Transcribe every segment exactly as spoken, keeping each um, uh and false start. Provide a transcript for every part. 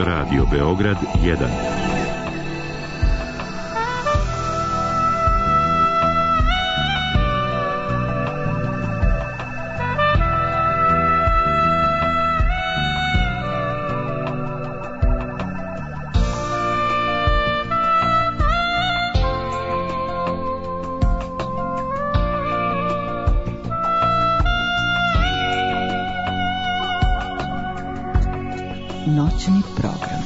Radio Beograd jedan. Noćni program.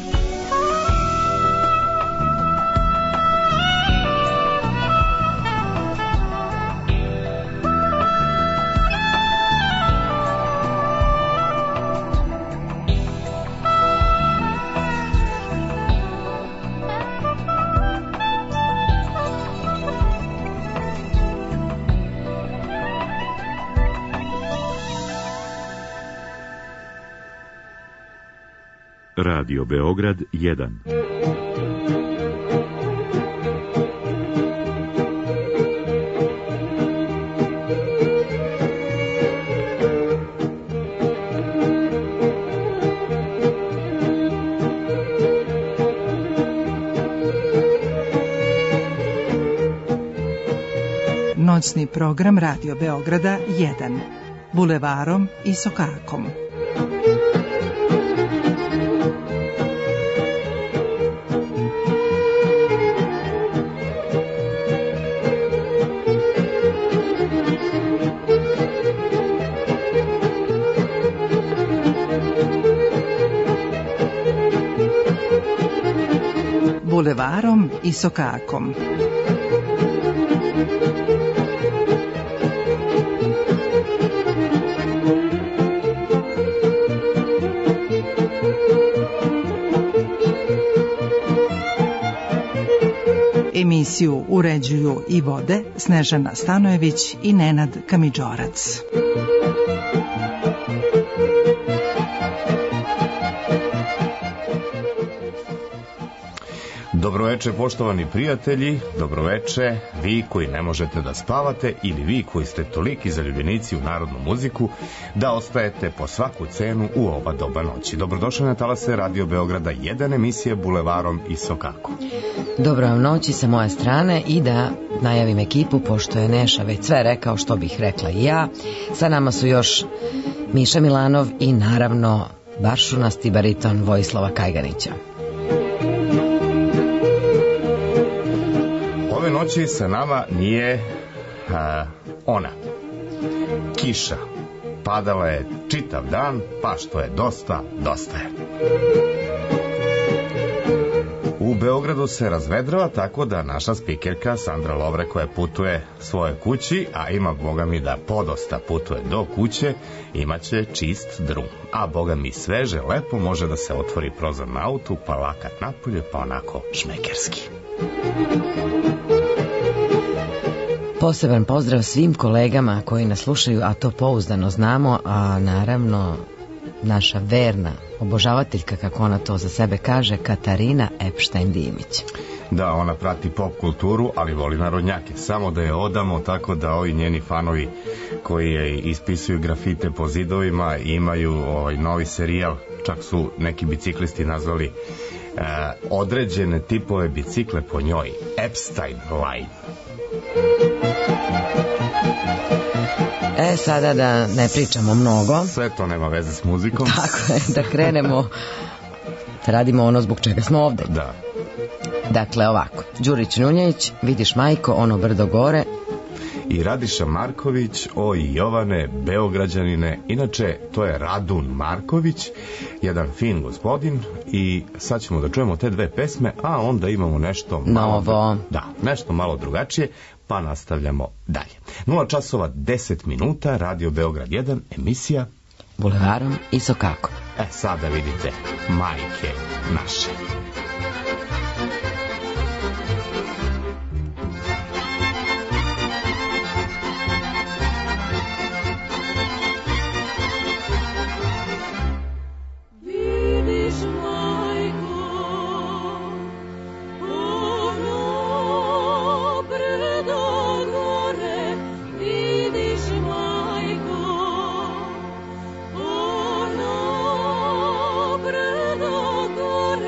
Radio Beograd jedan. Noćni program Radio Beograda jedan. Bulevarom i Sokakom. Bulevarom i Sokakom. Emisiju uređuju i vode Snežana Stanojević i Nenad Kamidžorac. Dobroveče, poštovani prijatelji, dobroveče, vi koji ne možete da spavate ili vi koji ste toliki zaljubljenici u narodnu muziku da ostajete po svaku cenu u ova doba noći. Dobrodošli na talase Radio Beograda jedan, emisije Bulevarom i Sokakom. Dobro vam noći sa moje strane i da najavim ekipu, pošto je Neša već sve rekao što bih rekla i ja. Sa nama su još Miša Milanov i naravno baršunasti bariton Vojislava Kajganića. Ove noći sa nama nije a, ona. Kiša. Padala je čitav dan, pa što je dosta, dosta je. U Beogradu se razvedrava, tako da naša spikerka Sandra Lovre, koja putuje svoje kući, a ima, boga mi, da podosta putuje do kuće, imaće čist drum. A boga mi sveže, lepo, može da se otvori prozor na autu, pa lakat napolje, pa onako šmekerski. Poseban pozdrav svim kolegama koji nas slušaju, a to pouzdano znamo, a naravno naša verna obožavateljka, kako ona to za sebe kaže, Katarina Epštajn-Dimić. Da, ona prati pop kulturu, ali voli narodnjake. Samo da je odamo, tako da ovi njeni fanovi koji je ispisuju grafite po zidovima imaju ovaj novi serijal, čak su neki biciklisti nazvali e, određene tipove bicikle po njoj Epstein Line. E, sada da ne pričamo mnogo. Sve to nema veze s muzikom. Tako je, da krenemo, da radimo ono zbog čega smo ovde. Da. Dakle, ovako, Đurić Njunjević, Vidiš majko, ono brdo gore. I Radiša Marković, o Jovane, Beograđanine. Inače, to je Radun Marković, jedan fin gospodin. I sad ćemo da čujemo te dve pesme, a onda imamo nešto malo, novo. Da, nešto malo drugačije, pa nastavljamo dalje. nula časova deset minuta, Radio Beograd jedan, emisija Bulevarom i Sokakom. E, sada vidite, majke naše. Gore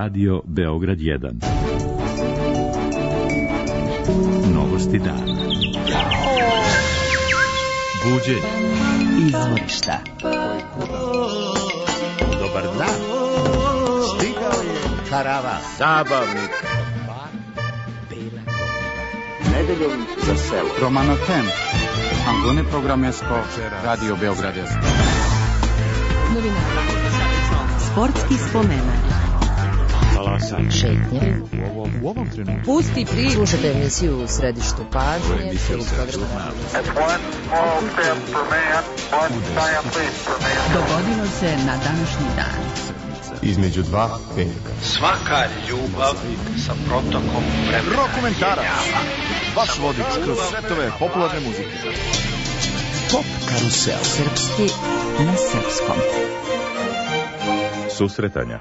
Radio Beograd jedan. Novosti dana. Buđenje. Izvorišta. Dobar dan. Stigao je karavan. Zabavnik. Nedeljom za selo. Romano Ten. Angone programesko Radio Beograd jedan. Novinari. Sportski spomenak. Šetnje. U ovom trenutku. Pusti priču. Slušajte emisiju u središtu pažnje. Dogodilo se na današnji dan. Između dva petka. Svaka ljubav sa protokom vremena. Rok komentara. Vaš vodič kroz svetove popularne muzike. Pop karusel. Srpski na srpskom. Susretanja.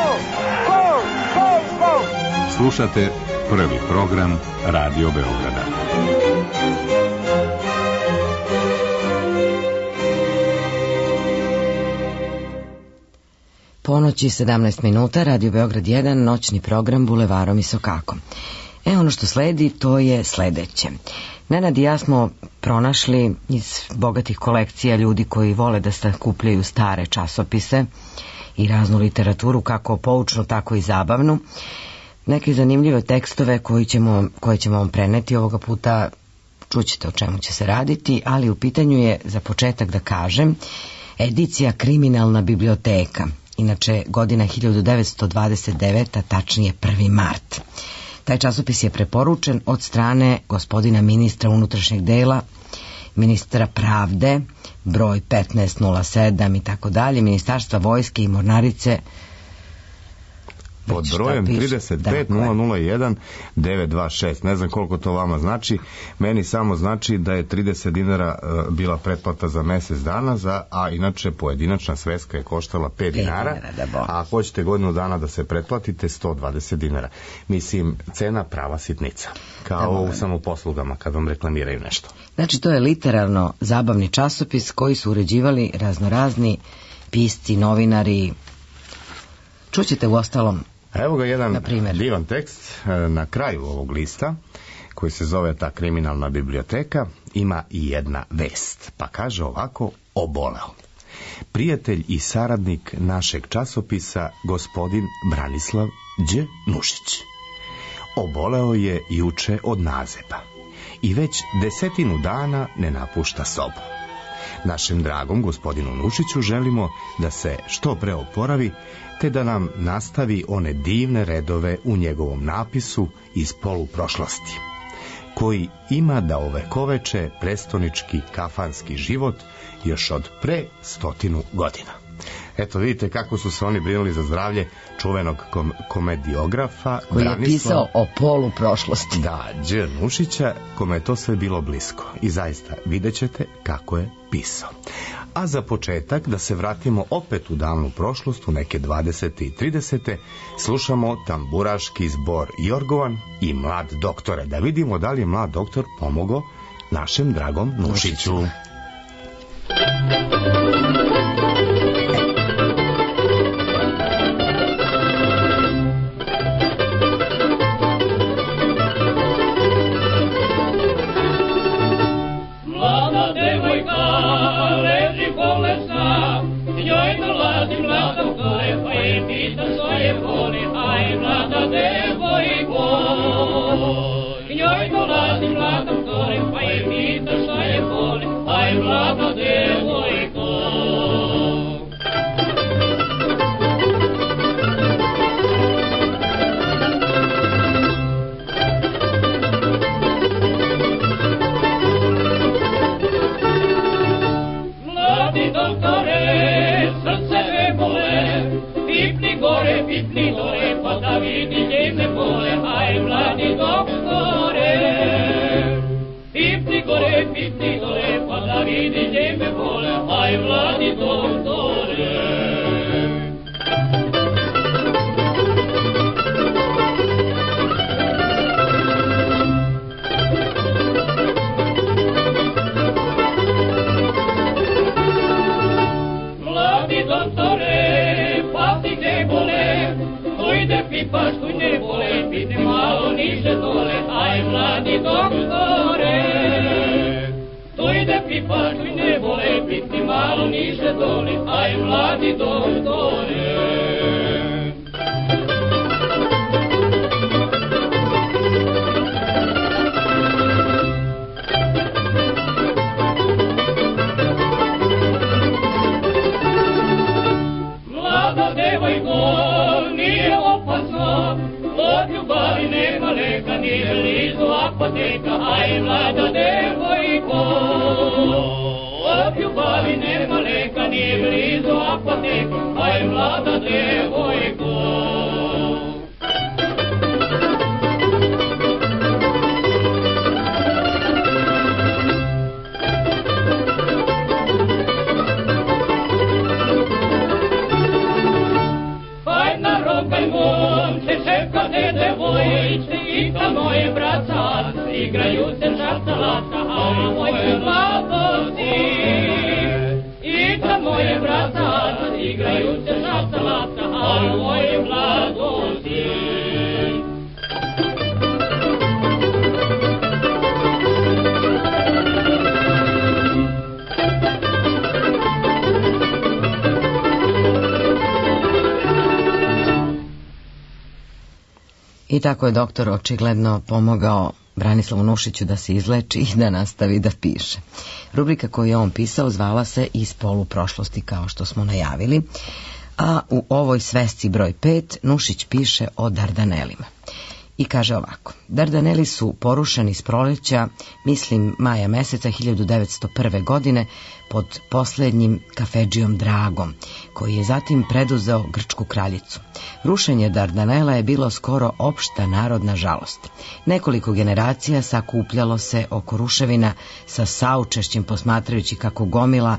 Slušate prvi program Radio Beograda. Ponoći sedamnaest minuta, Radio Beograd jedan, noćni program Bulevarom i Sokakom. E, ono što sledi, to je sledeće. Nenad i ja smo pronašli iz bogatih kolekcija ljudi koji vole da sakupljaju stare časopise i raznu literaturu, kako poučnu, tako i zabavnu, neke zanimljive tekstove koji ćemo, koje ćemo vam preneti ovoga puta. Čućete o čemu će se raditi, ali u pitanju je, za početak da kažem, edicija Kriminalna biblioteka. Inače, godina hiljadu devetsto dvadeset deveta, tačnije prvi mart. Taj časopis je preporučen od strane gospodina ministra unutrašnjeg dela, ministra pravde, broj petnaest nula sedam i tako dalje, Ministarstva vojske i mornarice. Pod brojem trideset pet nula nula jedan devet dva šest. Ne znam koliko to vama znači. Meni samo znači da je trideset dinara uh, bila pretplata za mjesec dana, za, a inače pojedinačna sveska je koštala pet dinara, a ako hoćete godinu dana da se pretplatite, sto dvadeset dinara. Mislim, cena prava sitnica. Kao u samoposlugama kad vam reklamiraju nešto. Znači, to je literarno zabavni časopis koji su uređivali raznorazni pisci, novinari. Čućete u ostalom. Evo ga jedan divan tekst na kraju ovog lista koji se zove Ta kriminalna biblioteka. Ima i jedna vest, pa kaže ovako: oboleo. Prijatelj i saradnik našeg časopisa, gospodin Branislav Đ. Nušić. Oboleo je juče od nazeba i već desetinu dana ne napušta sobu. Našem dragom gospodinu Nušiću želimo da se što pre oporavi, te da nam nastavi one divne redove u njegovom napisu iz poluprošlosti, koji ima da ovekoveče prestonički kafanski život još od pre stotinu godina. Eto, vidite kako su se oni brinuli za zdravlje čuvenog kom komediografa koji je pisao o polu prošlosti. Da, Đ. Nušića, kome je to sve bilo blisko. I zaista, vidjet ćete kako je pisao. A za početak, da se vratimo opet u davnu prošlost, u neke dvadesete i tridesete, slušamo tamburaški zbor Jorgovan i Mlad doktore. Da vidimo da li je Mlad doktor pomogao našem dragom Nušiću. Mladi doktore, pati gde bole, dojde pi mladi doktore, dojde pipačuj nebo lepiti malo niže dole, aj mladi doktore. Mlada devojko, nije opasno, od ljubavi nema leka, nije blizu apoteka, aj mlada devojko. Od ljubavi nema leka, nije blizu apoteka, aj mlada devojko. I tamo je bracac, igraju se šaptalata, a moje mladosti. I tamo je bracac, igraju se šaptalata, a moje mladosti. I tako je doktor očigledno pomogao Branislavu Nušiću da se izleči i da nastavi da piše. Rubrika koju je on pisao zvala se Iz polu prošlosti, kao što smo najavili, a u ovoj svesci broj pet Nušić piše o Dardanelima. I kaže ovako: Dardaneli su porušeni s proleća, mislim maja meseca hiljadu devetsto prve. godine, pod posljednjim kafedžijom Dragom, koji je zatim preduzeo grčku kraljicu. Rušenje Dardanela je bilo skoro opšta narodna žalost. Nekoliko generacija sakupljalo se oko ruševina sa saučešćem, posmatrajući kako gomila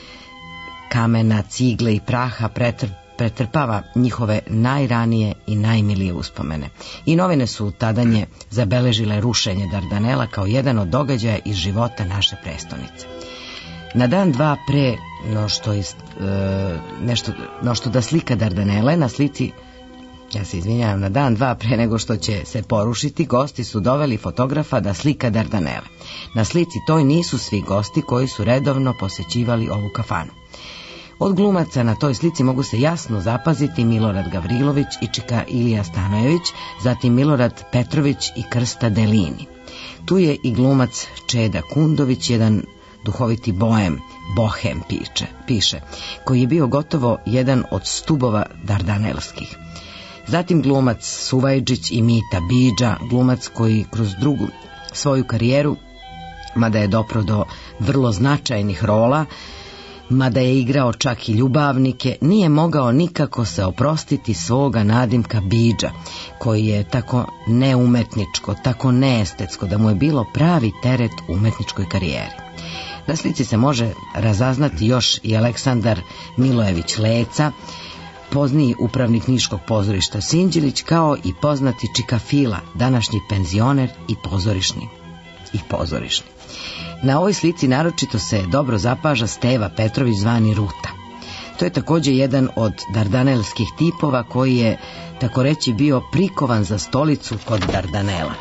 kamena, cigle i praha pretrpava pretrpava njihove najranije i najmilije uspomene. I novine su tadanje zabeležile rušenje Dardanela kao jedan od događaja iz života naše prestonice. Na dan dva pre no što, ist, e, nešto, no što da slika Dardanele na slici, ja se izvinjavam, na dan dva pre nego što će se porušiti, gosti su doveli fotografa da slika Dardanele. Na slici toj nisu svi gosti koji su redovno posećivali ovu kafanu. Od glumaca na toj slici mogu se jasno zapaziti Milorad Gavrilović i čika Ilija Stanojević, zatim Milorad Petrović i Krsta Delini. Tu je i glumac Čeda Kundović, jedan duhoviti bohem, bohem piče, piše, koji je bio gotovo jedan od stubova dardanelskih. Zatim glumac Suvajđić i Mita Bidža, glumac koji kroz drugu svoju karijeru, mada je dopro do vrlo značajnih rola, mada je igrao čak i ljubavnike, nije mogao nikako se oprostiti svoga nadimka Bidža, koji je tako neumetničko, tako neestetsko, da mu je bilo pravi teret u umetničkoj karijeri. Na slici se može razaznati još i Aleksandar Milojević Leca, pozniji upravnik Niškog pozorišta Sinđelić, kao i poznati Čika Fila, današnji penzioner i pozorišni. I pozorišni. Na ovoj slici naročito se dobro zapaža Steva Petrović zvani Ruta. To je također jedan od dardanelskih tipova koji je, tako reći, bio prikovan za stolicu kod Dardanela.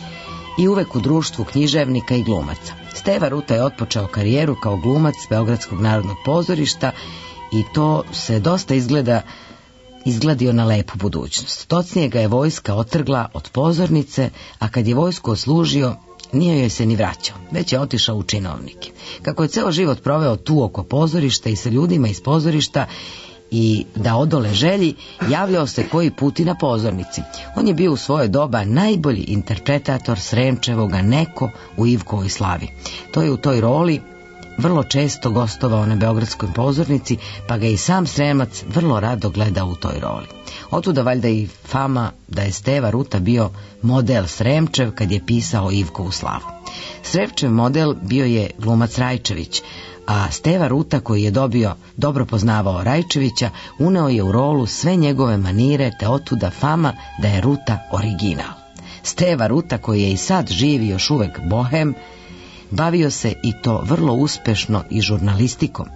I uvek u društvu književnika i glumaca. Steva Ruta je otpočeo karijeru kao glumac Beogradskog narodnog pozorišta i to se dosta izgleda izgladio na lepu budućnost. Tocnije ga je vojska otrgla od pozornice, a kad je vojsku oslužio, nije joj se ni vraćao, već je otišao u činovnike. Kako je ceo život proveo tu oko pozorišta i sa ljudima iz pozorišta i da odole želji, javljao se koji put i na pozornici. On je bio u svoje doba najbolji interpretator Sremčevoga Neko u Ivkovoj slavi. To je u toj roli vrlo često gostovao na Beogradskoj pozornici, pa ga i sam Sremac vrlo rado gledao u toj roli. Otuda valjda i fama da je Steva Ruta bio model Sremčev kad je pisao Ivkovu slavu. Sremčev model bio je glumac Rajčević, a Steva Ruta, koji je dobio dobro poznavao Rajčevića, uneo je u rolu sve njegove manire, te otuda fama da je Ruta original. Steva Ruta, koji je i sad živi još uvek bohem, bavio se i to vrlo uspešno i žurnalistikom,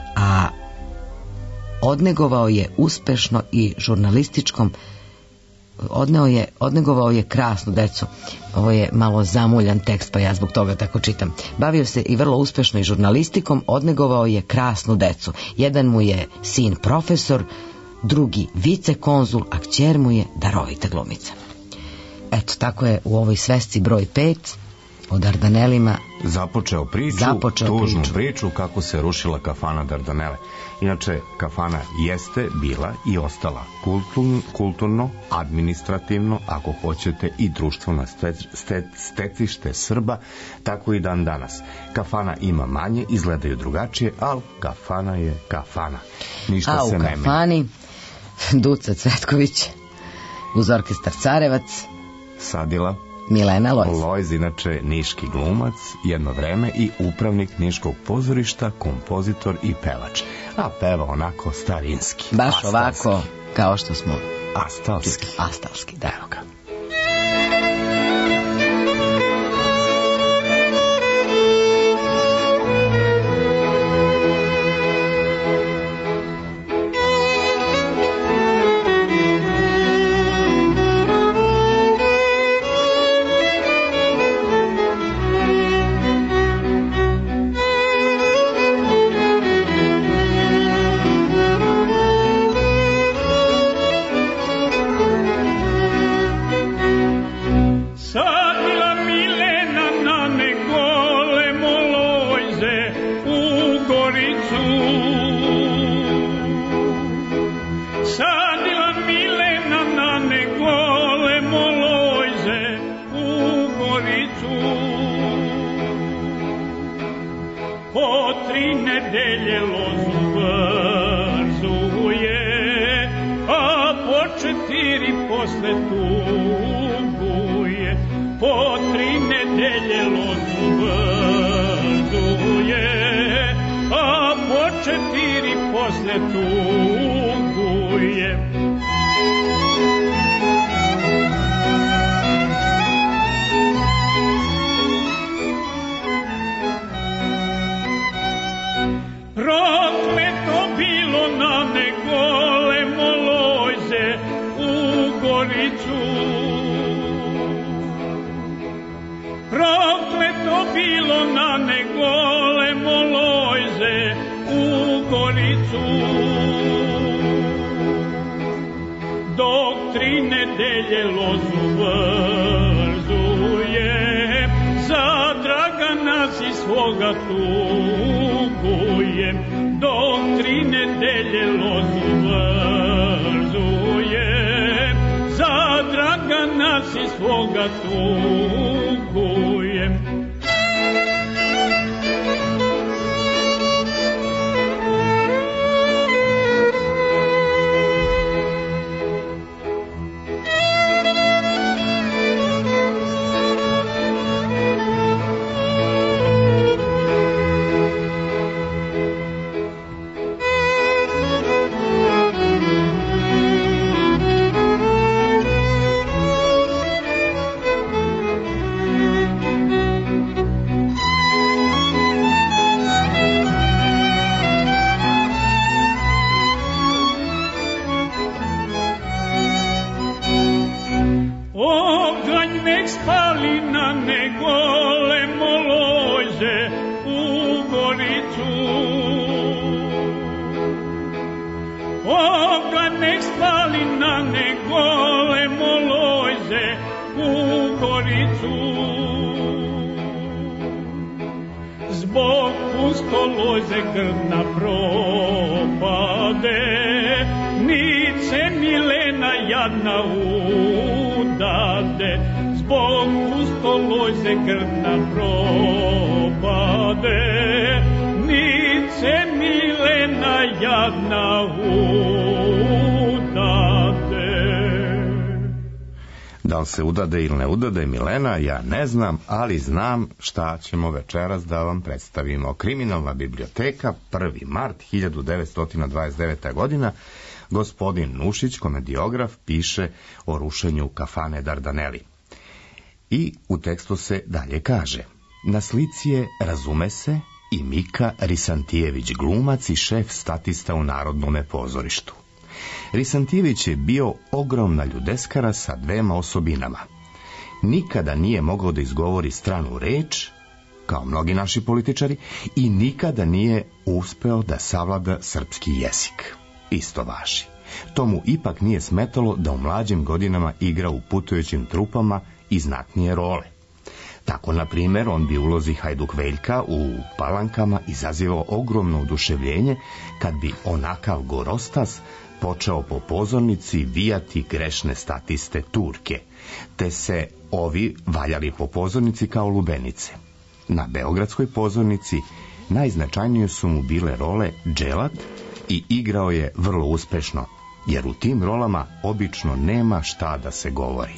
a odnegovao je uspešno i žurnalističkom odneo je, odnegovao je krasnu decu. Ovo je malo zamuljan tekst, pa ja zbog toga tako čitam. Bavio se i vrlo uspešno i žurnalistikom, odnegovao je krasnu decu. Jedan mu je sin profesor, drugi vicekonzul, a kćer mu je darovita glumica. Eto, tako je u ovoj svesci broj pet o Dardanelima započeo priču, započeo tužnu priču. priču kako se rušila kafana Dardanele. Inače, kafana jeste bila i ostala kulturno, kulturno administrativno, ako hoćete, i društveno stecište Srba, tako i dan danas. Kafana ima manje, izgledaju drugačije, ali kafana je kafana. Ništa A se u ne menja. kafani Duca Cvetković uz orkestar Carevac, Sadila Milena Lojz. Lojz, inače niški glumac, jedno vreme i upravnik niškog pozorišta, kompozitor i pevač. A peva onako starinski. Baš astalski. ovako kao što smo Astalski. Astalski, da, evo ga. Da li se udade ili ne udade Milena, ja ne znam, ali znam šta ćemo večeras da vam predstavimo. Kriminalna biblioteka, prvi mart hiljadu devetsto dvadeset devete. godina. Gospodin Nušić, komediograf, piše o rušenju kafane Dardaneli. I u tekstu se dalje kaže: na slici je, razume se, i Mika Risantijević, glumac i šef statista u Narodnome pozorištu. Risantijević je bio ogromna ljudeskara sa dvema osobinama. Nikada nije mogao da izgovori stranu reč, kao mnogi naši političari, i nikada nije uspeo da savlada srpski jezik. Isto važi. To mu ipak nije smetalo da u mlađim godinama igra u putujućim trupama i znatnije role. Tako, na primjer, on bi u ulozi Hajduk Veljka u Palankama izazivao ogromno oduševljenje kad bi onakav Gorostas počeo po pozornici vijati grešne statiste Turke, te se ovi valjali po pozornici kao lubenice. Na beogradskoj pozornici najznačajnije su mu bile role dželat i igrao je vrlo uspešno, jer u tim rolama obično nema šta da se govori.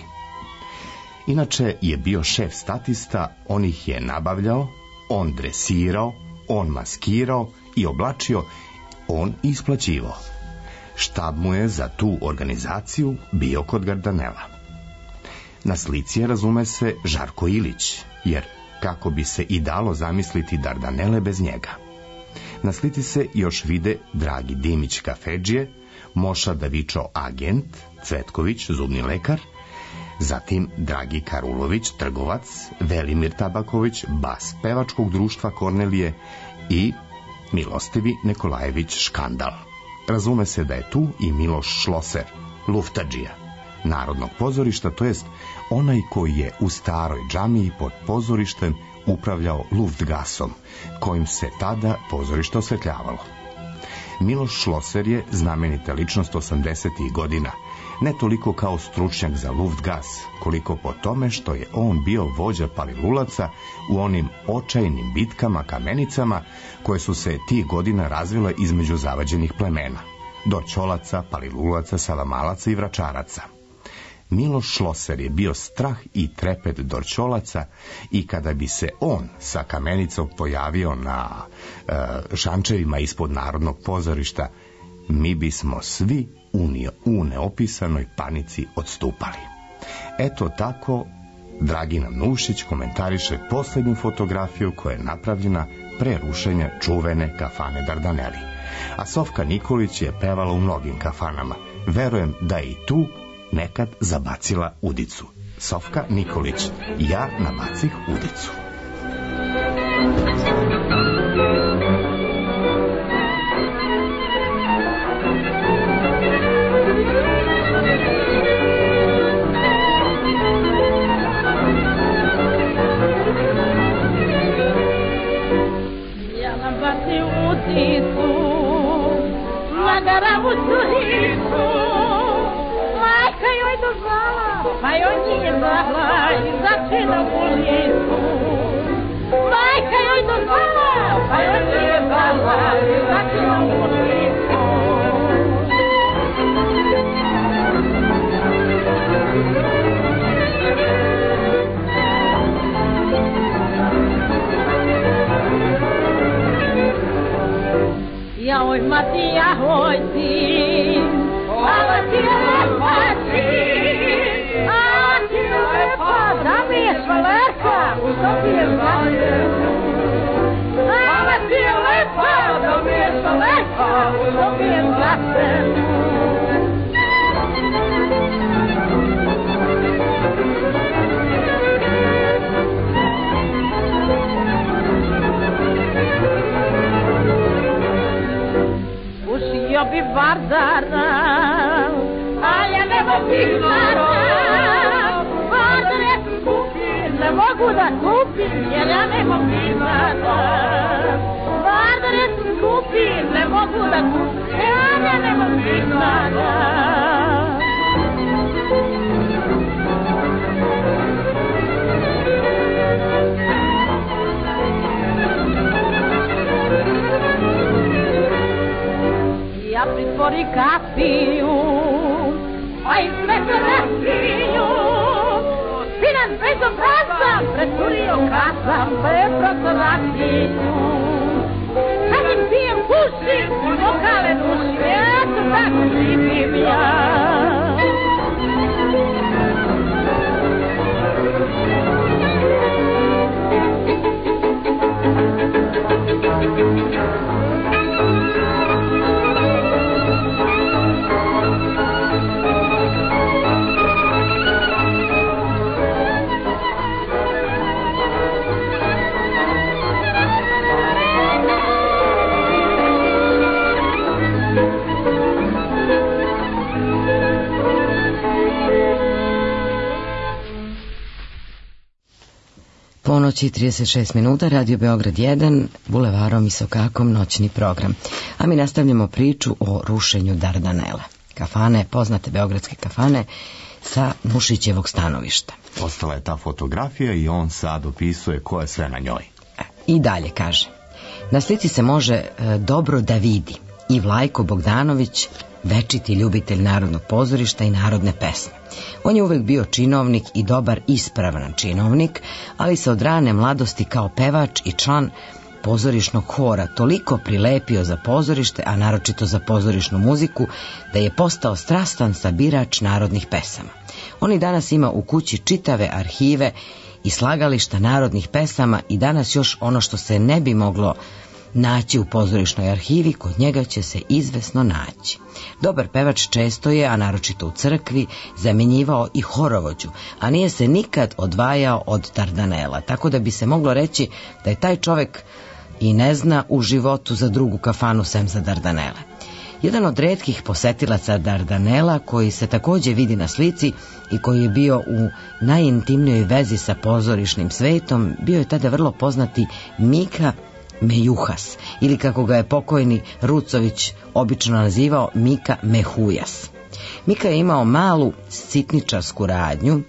Inače je bio šef statista, on ih je nabavljao, on dresirao, on maskirao i oblačio, on isplaćivao. Štab mu je za tu organizaciju bio kod Gardanela. Na slici je, razume se, Žarko Ilić, jer kako bi se i dalo zamisliti Dardanele bez njega. Na slici se još vide Dragi Dimić kafedžije, Moša Davičo agent, Cvetković zubni lekar, zatim Dragi Karulović trgovac, Velimir Tabaković bas pevačkog društva Kornelije i Milostivi Nikolajević škandal. Razume se da je tu i Miloš Šloser, luftadžija Narodnog pozorišta, to jest onaj koji je u staroj džamiji pod pozorištem upravljao luftgasom, kojim se tada pozorište osvetljavalo. Miloš Šloser je znamenita ličnost osamdesetih godina, ne toliko kao stručnjak za luftgas, koliko po tome što je on bio vođa palilulaca u onim očajnim bitkama kamenicama koje su se tih godina razvile između zavađenih plemena, dorćolaca, palilulaca, savamalaca i vračaraca. Miloš Šloser je bio strah i trepet dorćolaca i kada bi se on sa kamenicom pojavio na e, šančevima ispod Narodnog pozorišta, mi bismo svi unio, u neopisanoj panici odstupali. Eto tako Dragina Nušić komentariše posljednju fotografiju koja je napravljena pre rušenja čuvene kafane Dardaneli. A Sofka Nikolić je pevala u mnogim kafanama. Verujem da je i tu nekad zabacila udicu. Sofka Nikolić, ja nabacih udicu. Ja nabacih udicu, magaravu curicu, pa joj nije znala i začina u licu. Majka joj dozvala, pa joj nije znala i začina u licu. Joj mati, joj ti, hvala ti je lepa ti. Da mi je švalerka, u sobi je zlatenu. Hvala ti je lepa, da mi je švalerka, u sobi je zlatenu. Ušio bi Vardara, a ja ne mogu ne mogu da kupim, jer ja nemam dinara. Vardare kupim, ne mogu da kupim, jer ja nemam dinara. Ja pritvori kapiju, a između rakiju, Sinan bezobrazan, preturio kasam, beproto rakiju. Kad im pijem pušim, lokale dušim, eto tako živim ja. noći i trideset šest minuta, Radio Beograd jedan, bulevarom i sokakom noćni program. A mi nastavljamo priču o rušenju Dardanela. Kafane, poznate beogradske kafane, sa Nušićevog stanovišta. Ostala je ta fotografija i on sad opisuje ko je sve na njoj. I dalje kaže, na slici se može e, dobro da vidi i Vlajko Bogdanović, večiti ljubitelj narodnog pozorišta i narodne pesme. On je uvek bio činovnik i dobar ispravan činovnik, ali se od rane mladosti kao pevač i član pozorišnog hora toliko prilepio za pozorište, a naročito za pozorišnu muziku, da je postao strastan sabirač narodnih pesama. On i danas ima u kući čitave arhive i slagališta narodnih pesama i danas još ono što se ne bi moglo naći u pozorišnoj arhivi, kod njega će se izvesno naći. Dobar pevač često je, a naročito u crkvi, zamjenjivao i horovođu, a nije se nikad odvajao od Dardanela, tako da bi se moglo reći da je taj čovek i ne zna u životu za drugu kafanu sem za Dardanele. Jedan od retkih posetilaca Dardanela, koji se takođe vidi na slici i koji je bio u najintimnijoj vezi sa pozorišnim svetom, bio je tada vrlo poznati Mika Mejuhas, ili kako ga je pokojni Rucović obično nazivao, Mika Mehujas. Mika je imao malu sitničarsku radnju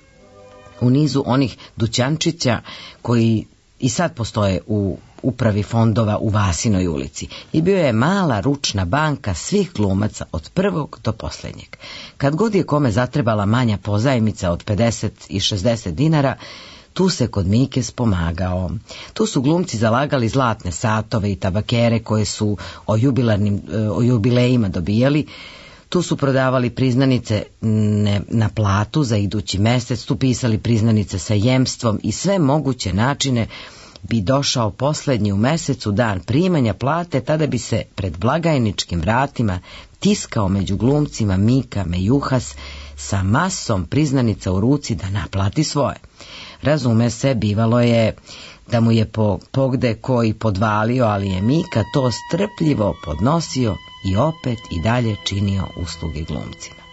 u nizu onih dućančića koji i sad postoje u upravi fondova u Vasinoj ulici i bio je mala ručna banka svih glumaca od prvog do posljednjeg. Kad god je kome zatrebala manja pozajmica od pedeset i šezdeset dinara, tu se kod Mike spomagao. Tu su glumci zalagali zlatne satove i tabakere koje su o, jubilarnim, o jubilejima dobijali. Tu su prodavali priznanice ne, na platu za idući mesec, tu pisali priznanice sa jemstvom i sve moguće načine bi došao posljednji u mesecu dan primanja plate, tada bi se pred blagajničkim vratima tiskao među glumcima Mika Mejuhas sa masom priznanica u ruci da naplati svoje. Razume se, bivalo je da mu je po pogde koji podvalio, ali je Mika to strpljivo podnosio i opet i dalje činio usluge glumcima.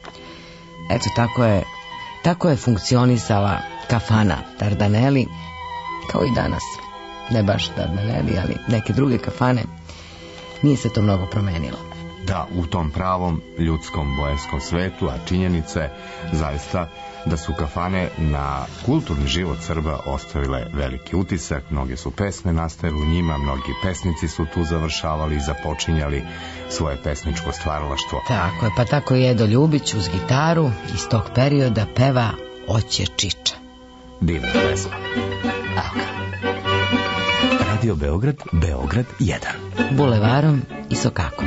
Eto, tako je, tako je funkcionisala kafana Dardaneli, kao i danas. Ne baš Dardaneli, ali neke druge kafane. Nije se to mnogo promenilo. Da, u tom pravom ljudskom bojarskom svetu, a činjenica je zaista da su kafane na kulturni život Srba ostavile veliki utisak. Mnoge su pesme nastajale u njima, mnogi pesnici su tu završavali i započinjali svoje pesničko stvaralaštvo. Tako je, pa tako i Edo Ljubić uz gitaru iz tog perioda peva Oće Čiča. Divna pesma. Radio Beograd, Beograd jedan. Bulevarom i sokakom.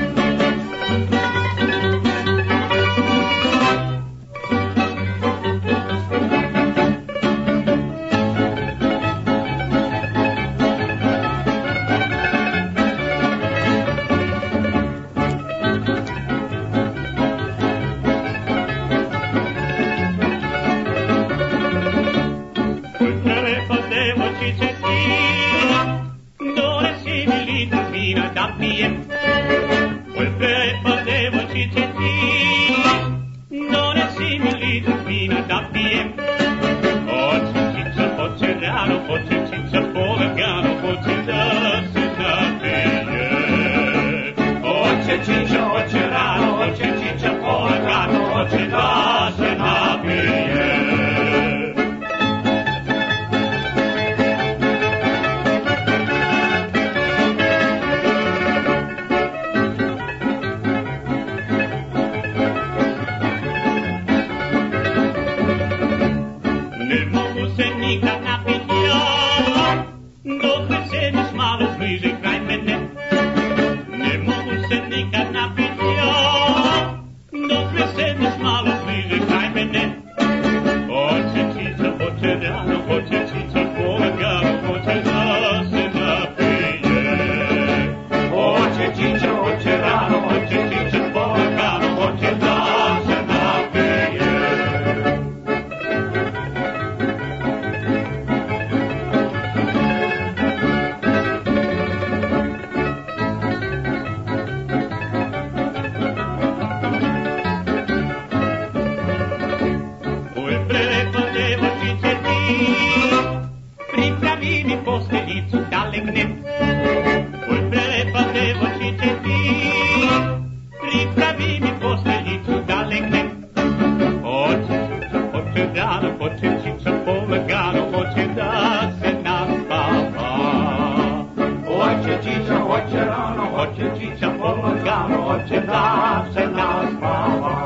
hoće čiča polagano, hoće da se naspava.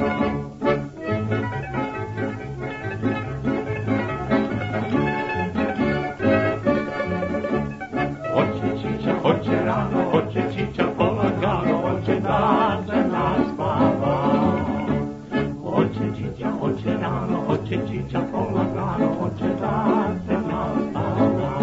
Hoće čiča, hoće rano, hoće čiča polagano, hoće da se naspava. Hoće čiča, hoće rano, hoće čiča polagano, hoće da se naspava.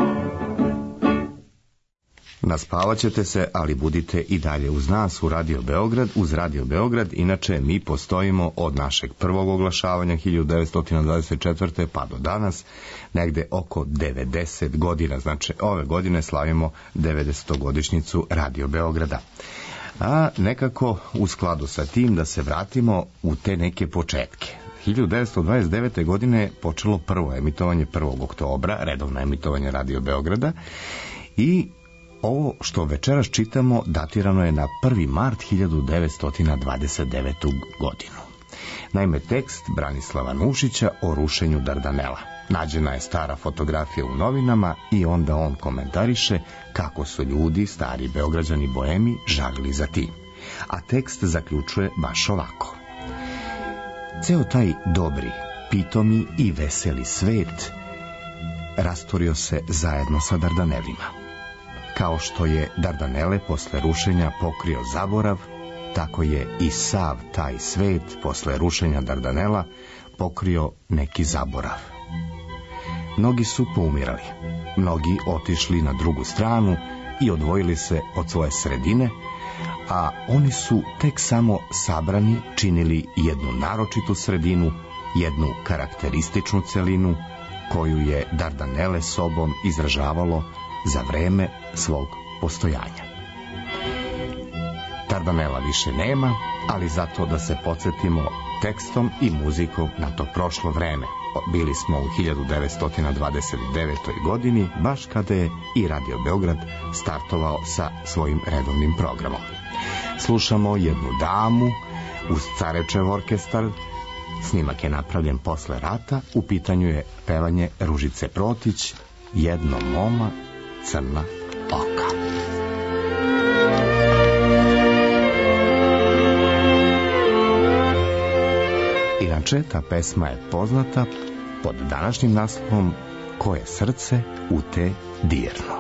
Naspavat ćete se, ali budite i dalje uz nas u Radio Beograd, uz Radio Beograd. Inače, mi postojimo od našeg prvog oglašavanja hiljadu devetsto dvadeset četvrte pa do danas, negde oko devedeset godina. Znači, ove godine slavimo devedesetogodišnjicu Radio Beograda. A nekako u skladu sa tim da se vratimo u te neke početke. hiljadu devetsto dvadeset devete. godine počelo prvo emitovanje prvog oktobra, redovno emitovanje Radio Beograda, i ovo što večeras čitamo datirano je na prvi mart hiljadu devetsto dvadeset devete. godinu. Naime, tekst Branislava Nušića o rušenju Dardanela. Nađena je stara fotografija u novinama i onda on komentariše kako su ljudi, stari Beograđani boemi, žalili za tim. A tekst zaključuje baš ovako. Ceo taj dobri, pitomi i veseli svet rasturio se zajedno sa Dardanelima. Kao što je Dardanele posle rušenja pokrio zaborav, tako je i sav taj svet posle rušenja Dardanela pokrio neki zaborav. Mnogi su poumirali, mnogi otišli na drugu stranu i odvojili se od svoje sredine, a oni su tek samo sabrani činili jednu naročitu sredinu, jednu karakterističnu celinu, koju je Dardanele sobom izražavalo za vreme svog postojanja. Dardanela više nema, ali zato da se podsjetimo tekstom i muzikom na to prošlo vreme. Bili smo u hiljadu devetsto dvadeset devete. godini, baš kada je i Radio Beograd startovao sa svojim redovnim programom. Slušamo jednu damu uz Carečev orkestar. Snimak je napravljen posle rata. U pitanju je pevanje Ružice Protić, Jedno moma crna oka. Inače, ta pesma je poznata pod današnjim naslovom Koje srce u te dirno.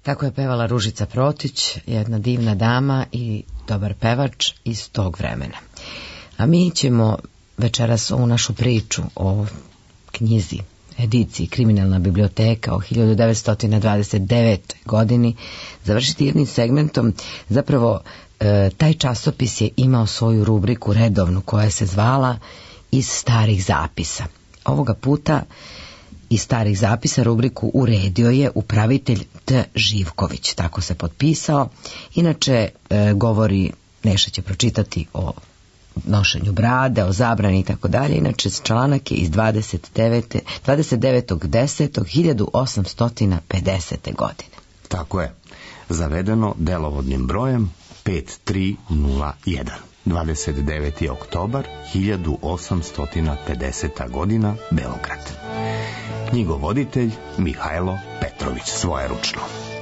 Tako je pevala Ružica Protić, jedna divna dama i dobar pevač iz tog vremena. A mi ćemo večeras ovu našu priču o knjizi, ediciji Kriminalna biblioteka o hiljadu devetsto dvadeset devete godini završiti jednim segmentom. Zapravo e, taj časopis je imao svoju rubriku redovnu koja se zvala Iz starih zapisa. Ovoga puta iz starih zapisa rubriku uredio je upravitelj T. Živković, tako se potpisao. Inače e, govori, Neša će pročitati o nošenju brade, o zabrani i tako dalje. Inače članak je iz dvadeset devetog desetog hiljadu osamsto pedesete godine. Tako je. Zavedeno delovodnim brojem pet tri nula jedan. dvadeset deveti oktobar hiljadu osamsto pedeseta godina, Beograd. Knjigovoditelj Mihajlo Petrović, svojeručno.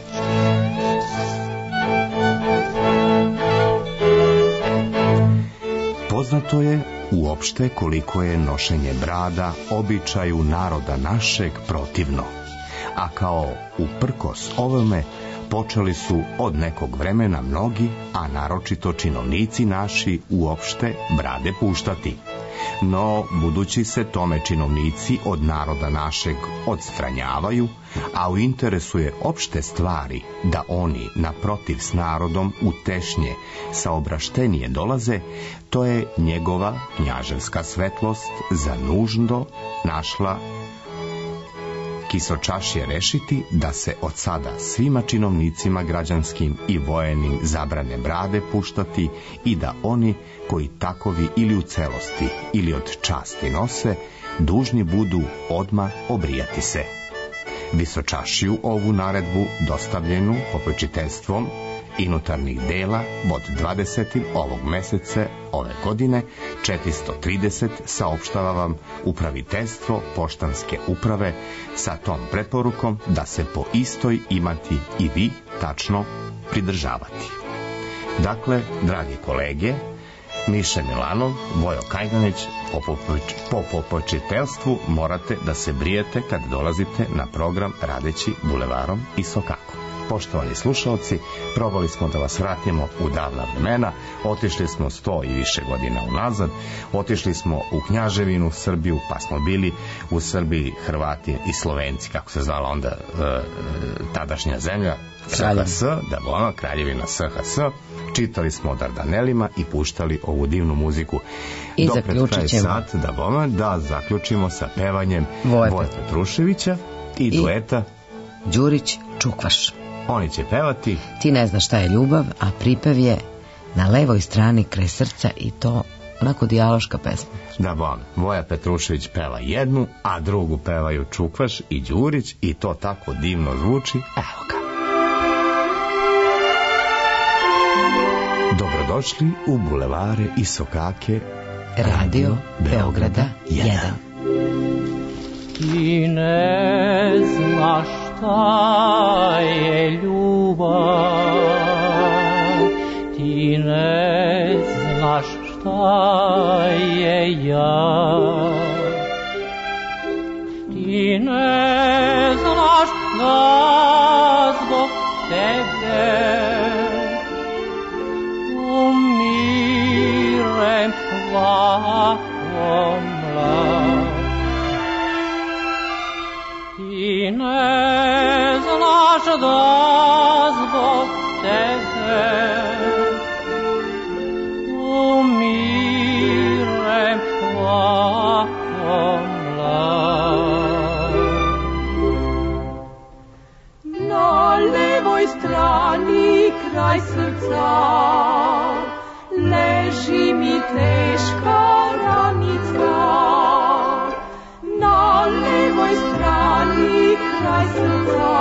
Poznato je uopšte koliko je nošenje brada običaju naroda našeg protivno, a kao uprkos ovome počeli su od nekog vremena mnogi, a naročito činovnici naši, uopšte brade puštati. No, budući se tome činovnici od naroda našeg odstranjavaju, a u interesu je opšte stvari da oni naprotiv s narodom u tešnje saobraštenije dolaze, to je njegova knjaževska svetlost za nužno našla kisočašje rešiti da se od sada svima činovnicima građanskim i vojenim zabrane brade puštati i da oni koji takovi ili u celosti ili od časti nose, dužni budu odmah obrijati se. Visočašiju ovu naredbu dostavljenu popečiteljstvom inutarnjih dela od dvadesetog ovog meseca ove godine četiristo trideset saopštava vam upraviteljstvo poštanske uprave sa tom preporukom da se po istoj imati i vi tačno pridržavati. Dakle, dragi kolege, Miše Milanov, Vojo Kajganić, po popečiteljstvu morate da se brijete kad dolazite na program radeći bulevarom i Sokakom. Poštovani slušalci, probali smo da vas vratimo u davna vremena, otišli smo sto i više godina unazad, otišli smo u Knjaževinu, Srbiju, pa smo bili u Srbiji Hrvati i Slovenci, kako se zvala onda e, tadašnja zemlja, S H S, da bona, Kraljevina S H S, čitali smo o Dardanelima i puštali ovu divnu muziku. I do zaključit ćemo. Sat, da bona, da zaključimo sa pevanjem Voje, Voje Petruševića i, I dueta Đurić Čukvaš. Oni će pevati Ti ne znaš šta je ljubav, a pripev je Na levoj strani kraj srca i to onako dijaloška pesma. Da bom, Voja Petrušević peva jednu, a drugu pevaju Čukvaš i Đurić i to tako divno zvuči. Evo ga. Dobrodošli u bulevare i Sokake Radio Beograda jedan. Ti ne znaš šta je ljubav, ti ne znaš šta je ja, ti ne znaš da zbog tebe umirem lako mlad. Ti ne znaš da zbog tebe umirem lako mlad. Na levoj strani kraj srca leži mi teška ranica. Na levoj strani kraj srca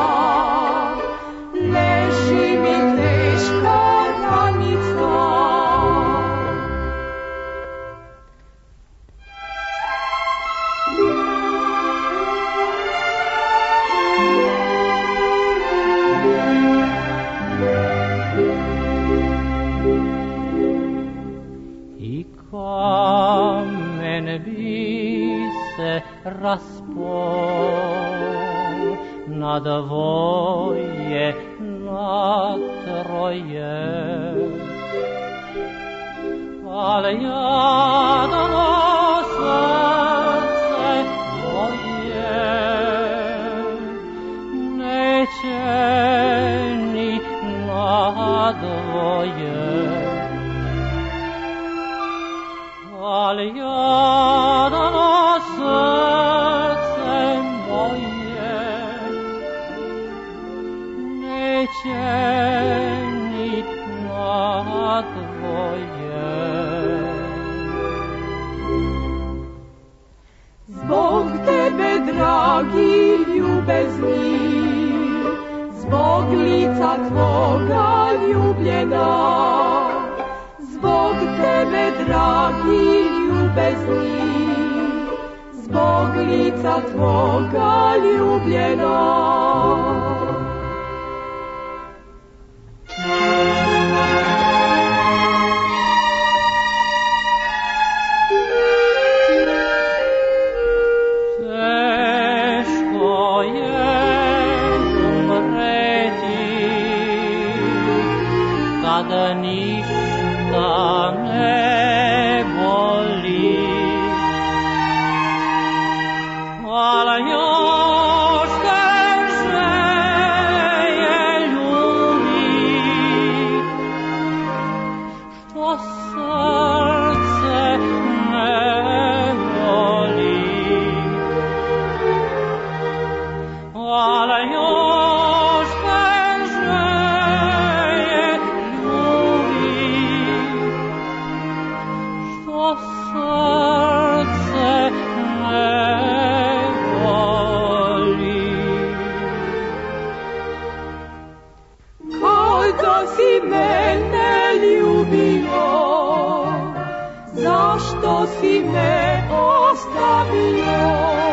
leži mi teška ranica. I kamen bi se raspor na dvoje vatro je, ali jadno srce moje neće ni nadvoje, ali jadno srce moje neće ni nadvoje. Zbog tebe, dragi ljubezni, zbog lica tvoga ljubljena, zbog tebe, dragi ljubezni, zbog lica tvoga ljubljena. Kada ništa ne boli, hvala još teže je ljubi, što srce ne boli, hvala još teže srce ne voli. Kada si mene ljubio, zašto si me ostavio?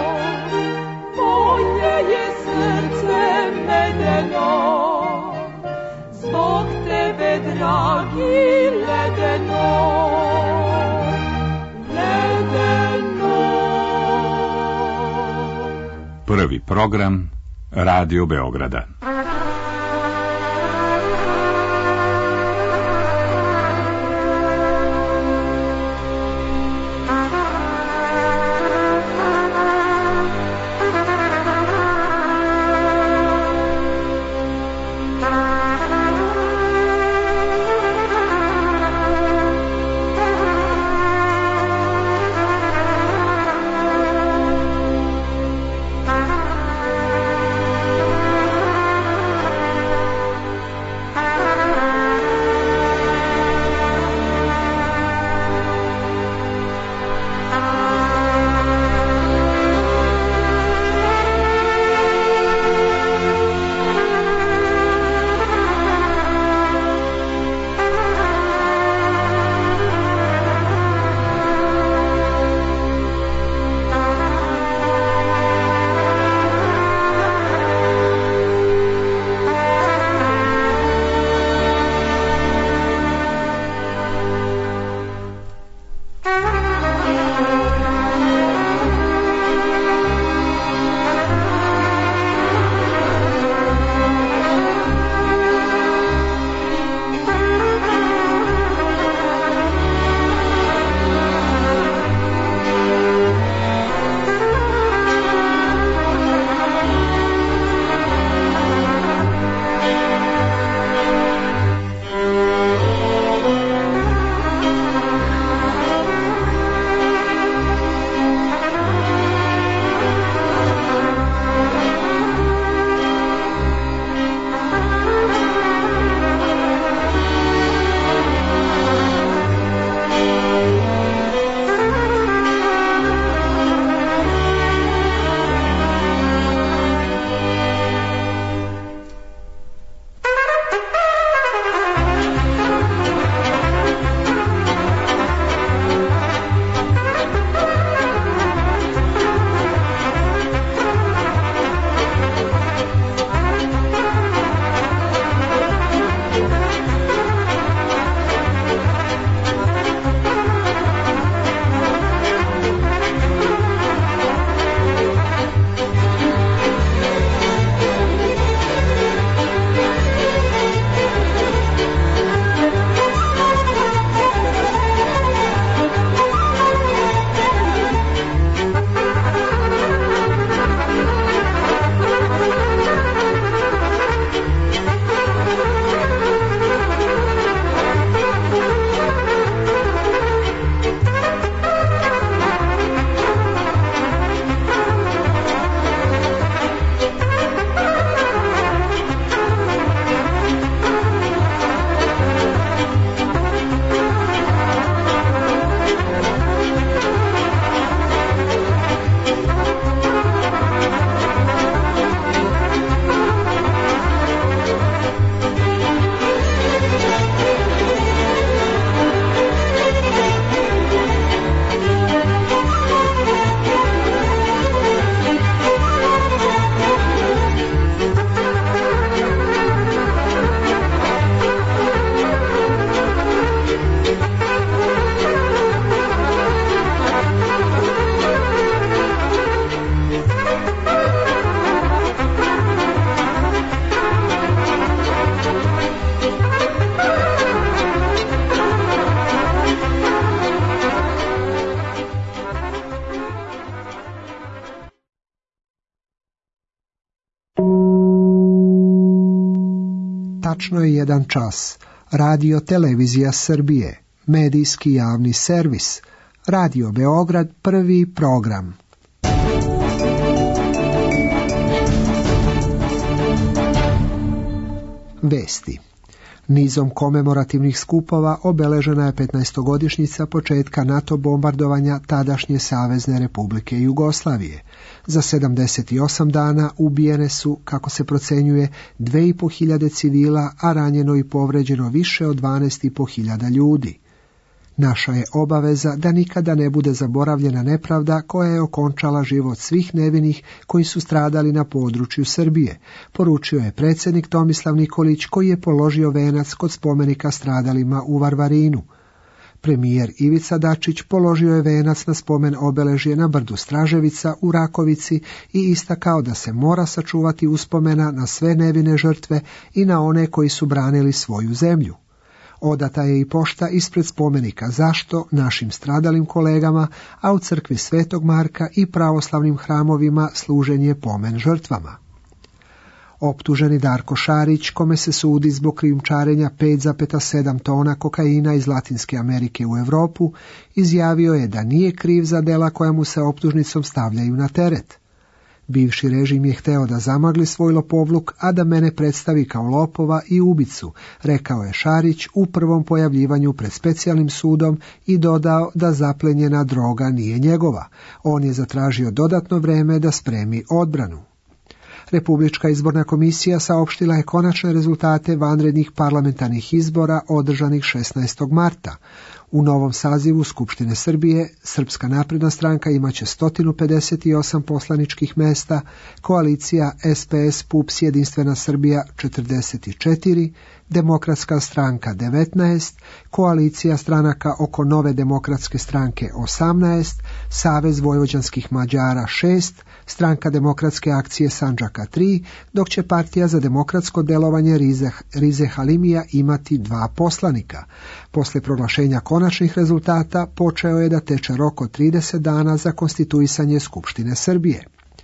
Moje je srce medeno, zbog tebe, dragi, ledeno. Prvi program Radio Beograda. Tačno je jedan čas. Radio Televizija Srbije, medijski javni servis. Radio Beograd, prvi program. Vesti. Nizom komemorativnih skupova obeležena je petnaestogodišnjica početka NATO bombardovanja tadašnje Savezne Republike Jugoslavije. Za sedamdeset osam dana ubijene su, kako se procenjuje, dve i po hiljade civila, a ranjeno i povređeno više od dvanaest i po hiljada ljudi. Naša je obaveza da nikada ne bude zaboravljena nepravda koja je okončala život svih nevinih koji su stradali na području Srbije, poručio je predsjednik Tomislav Nikolić, koji je položio venac kod spomenika stradalima u Varvarinu. Premijer Ivica Dačić položio je venac na spomen obeležje na brdu Straževica u Rakovici i istakao da se mora sačuvati uspomena na sve nevine žrtve i na one koji su branili svoju zemlju. Odata je i pošta ispred spomenika Zašto našim stradalim kolegama, a u crkvi Svetog Marka i pravoslavnim hramovima služen je pomen žrtvama. Optuženi Darko Šarić, kome se sudi zbog krijumčarenja pet zarez sedam tona kokaina iz Latinske Amerike u Europu, izjavio je da nije kriv za dela koja mu se optužnicom stavljaju na teret. Bivši režim je hteo da zamagli svoj lopovluk, a da mene predstavi kao lopova i ubicu, rekao je Šarić u prvom pojavljivanju pred specijalnim sudom i dodao da zaplenjena droga nije njegova. On je zatražio dodatno vreme da spremi odbranu. Republička izborna komisija saopštila je konačne rezultate vanrednih parlamentarnih izbora održanih šesnaestog marta. U novom sazivu Skupštine Srbije Srpska napredna stranka imaće sto pedeset osam poslaničkih mesta, koalicija S P S P U P S Jedinstvena Srbija četrdeset četiri, Demokratska stranka devetnaest, koalicija stranaka oko Nove demokratske stranke osamnaest, Savez vojvođanskih Mađara šest, Stranka demokratske akcije Sandžaka tri, dok će Partija za demokratsko delovanje Rize, Rize Halimija imati dva poslanika. Posle proglašenja konačnih rezultata počeo je da teče rok od trideset dana za konstituisanje Skupštine Srbije.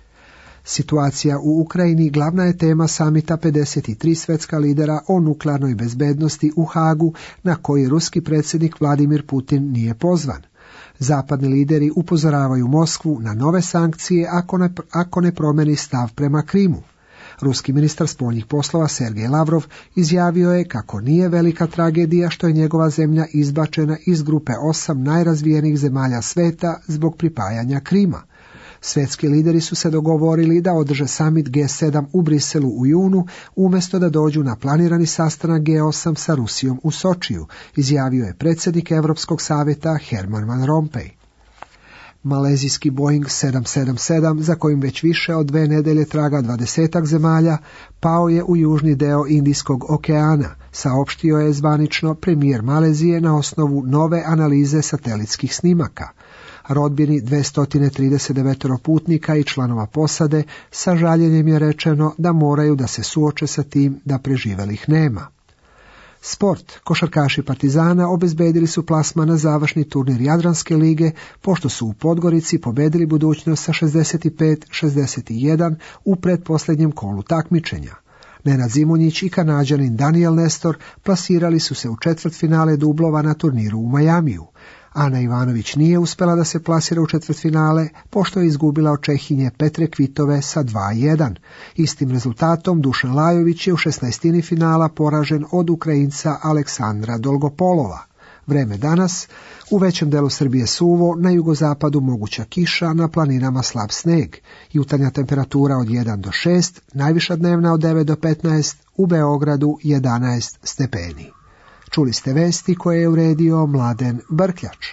Situacija u Ukrajini glavna je tema samita pedeset tri svetska lidera o nuklearnoj bezbednosti u Hagu, na koji ruski predsjednik Vladimir Putin nije pozvan. Zapadni lideri upozoravaju Moskvu na nove sankcije ako ne, ako ne promeni stav prema Krimu. Ruski ministar spoljnih poslova Sergej Lavrov izjavio je kako nije velika tragedija što je njegova zemlja izbačena iz grupe osam najrazvijenijih zemalja sveta zbog pripajanja Krima. Svjetski lideri su se dogovorili da održe summit G sedam u Briselu u junu, umjesto da dođu na planirani sastanak G osam sa Rusijom u Sočiju, izjavio je predsjednik Europskog savjeta Herman Van Rompuy. Malezijski Boeing sedam sedam sedam, za kojim već više od dve nedelje traga dvadesetak zemalja, pao je u južni deo Indijskog okeana, saopštio je zvanično premijer Malezije na osnovu nove analize satelitskih snimaka. Rodbini dvesta trideset devet putnika i članova posade sa žaljenjem je rečeno da moraju da se suoče sa tim da preživelih nema. Sport. Košarkaši Partizana obezbedili su plasman na završni turnir Jadranske lige, pošto su u Podgorici pobedili Budućnost sa šezdeset pet šezdeset jedan u pretposljednjem kolu takmičenja. Nenad Zimonjić i Kanađanin Daniel Nestor plasirali su se u četvrtfinale dublova na turniru u Majamiju. Ana Ivanović nije uspjela da se plasira u četvrtfinale, pošto je izgubila od Čehinje Petre Kvitove sa dva jedan. Istim rezultatom Dušan Lajović je u šesnaestini finala poražen od Ukrajinca Aleksandra Dolgopolova. Vreme danas, u većem delu Srbije suvo, na jugozapadu moguća kiša, na planinama slab sneg. Jutarnja temperatura od jedan do šest, najviša dnevna od devet do petnaest, u Beogradu jedanaest stepeni. Čuli ste vesti koje je uredio Mladen Brkljač.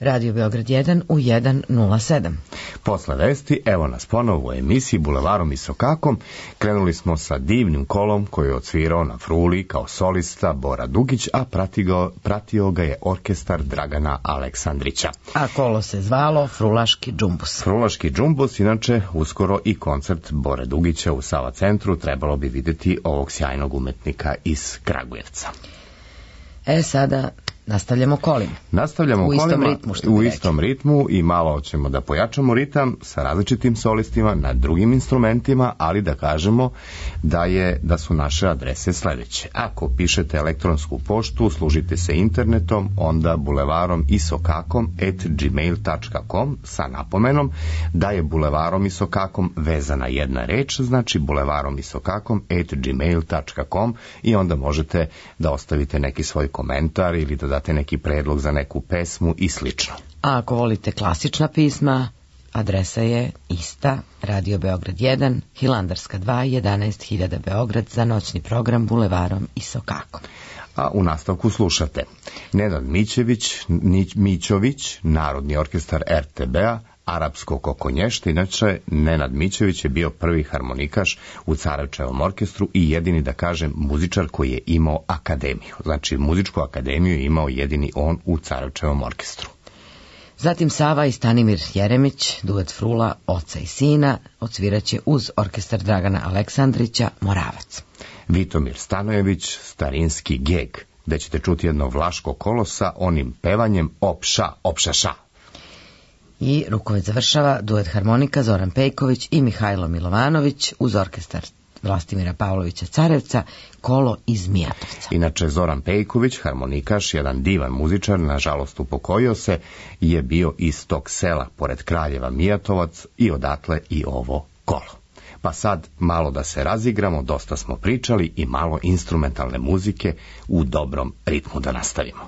Radio Beograd jedan u jedan nula sedam. Posle vesti, evo nas ponovo u emisiji Bulevarom i Sokakom. Krenuli smo sa divnim kolom koji je odsvirao na fruli kao solista Bora Dugić, a pratio, pratio ga je orkestar Dragana Aleksandrića. A kolo se zvalo Frulaški džumbus. Frulaški džumbus, inače uskoro i koncert Bore Dugića u Sava centru, trebalo bi vidjeti ovog sjajnog umetnika iz Kragujevca. E sada nastavljamo kolima. Nastavljamo u istom kolima, ritmu, što u bi istom ritmu i malo ćemo da pojačamo ritam sa različitim solistima na drugim instrumentima, ali da kažemo da je da su naše adrese sledeće. Ako pišete elektronsku poštu, služite se internetom, onda bulevarom i sokakom at gmail tačka com sa napomenom da je bulevarom i sokakom vezana jedna reč, znači bulevarom i sokakom at gmail tačka com, i onda možete da ostavite neki svoj komentar ili da date neki predlog za neku pesmu i slično. A ako volite klasična pisma, adresa je ista, Radio Beograd jedan, Hilandarska dva, jedanaest hiljada Beograd, za noćni program Bulevarom i Sokakom. A u nastavku slušate Nenad Mićević, Mićović, Narodni orkestar er te be-a, Arapsko kokonješta. Inače, Nenad Mićević je bio prvi harmonikaš u Carevčevom orkestru i jedini, da kažem, muzičar koji je imao akademiju. Znači, muzičku akademiju je imao jedini on u Carevčevom orkestru. Zatim Sava i Stanimir Jeremić, duet frula, oca i sina, odsviraće uz orkestar Dragana Aleksandrića Moravac. Vitomir Stanojević, starinski geg, gde ćete čuti jedno vlaško kolo sa onim pevanjem opša, opšaša. I rukovet završava duet harmonika Zoran Pejković i Mihajlo Milovanović uz orkestar Vlastimira Pavlovića Carevca, kolo iz Mijatovca. Inače, Zoran Pejković, harmonikaš, jedan divan muzičar, nažalost upokojio se, je bio iz tog sela pored Kraljeva Mijatovac i odatle i ovo kolo. Pa sad malo da se razigramo, dosta smo pričali i malo instrumentalne muzike u dobrom ritmu da nastavimo.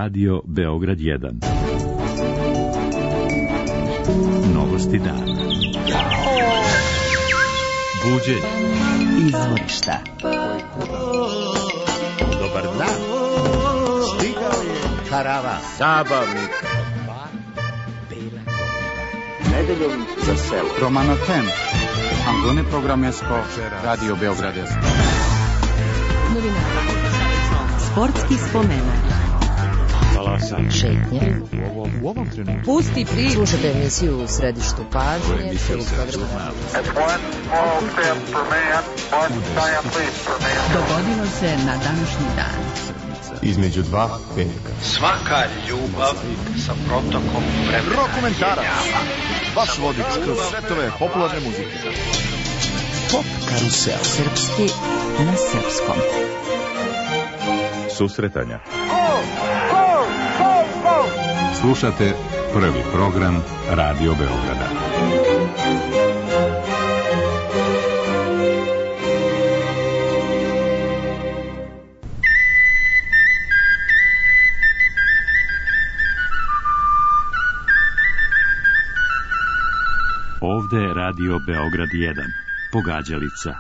Radio Beograd jedan. Novosti dana. Buđenje. Izvorišta. Dobar dan. Stigao je karava. Zabavnik. Nedeljom za selo. Romano Tem. Angone programesko Radio Beograd jedan. Novinari. Sportski spomenak. Šetnje. U ovom trenutku. Pusti priču. Slušajte emisiju u središtu pažnje. Dogodilo se na današnji dan. Između dva petka. Svaka ljubav sa protokom vremena. Rokomentara. Vaš vodič kroz svetove popularne muzike. Pop karusel. Srpski na srpskom. Susretanja. Slušate prvi program Radio Beograda. Ovde je Radio Beograd jedan. Pogađalica.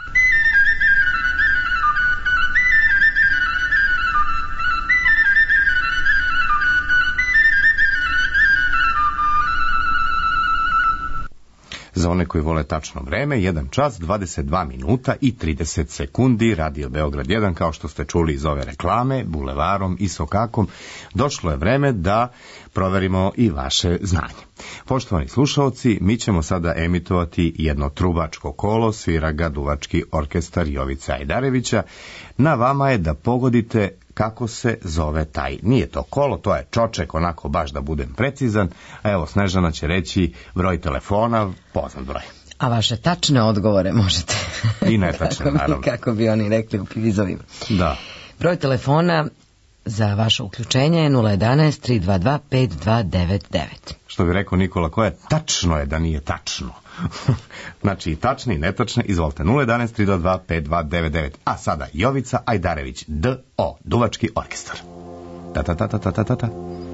Za one koji vole tačno vreme, jedan čas, dvadeset dva minuta i trideset sekundi, Radio Beograd jedan, kao što ste čuli iz ove reklame, bulevarom i sokakom, došlo je vreme da proverimo i vaše znanje. Poštovani slušalci, mi ćemo sada emitovati jedno trubačko kolo, svira ga duvački orkestar Jovice Ajdarevića. Na vama je da pogodite kako se zove taj. Nije to kolo, to je čoček, onako baš da budem precizan. A evo, Snežana će reći broj telefona, poznat broj. A vaše tačne odgovore možete. I netačne, kako, bi, naravno. kako bi oni rekli u kvizovima. Da. Broj telefona za vaše uključenje je nula jedanaest tri dva dva pet dva devet devet. Što bi rekao Nikola, koje tačno je da nije tačno. Znači, tačni i netačni, izvolite, nula jedanaest tri dva dva pet dva devet devet. A sada Jovica Ajdarević, D O, duvački orkestar. Ta ta ta ta ta ta ta.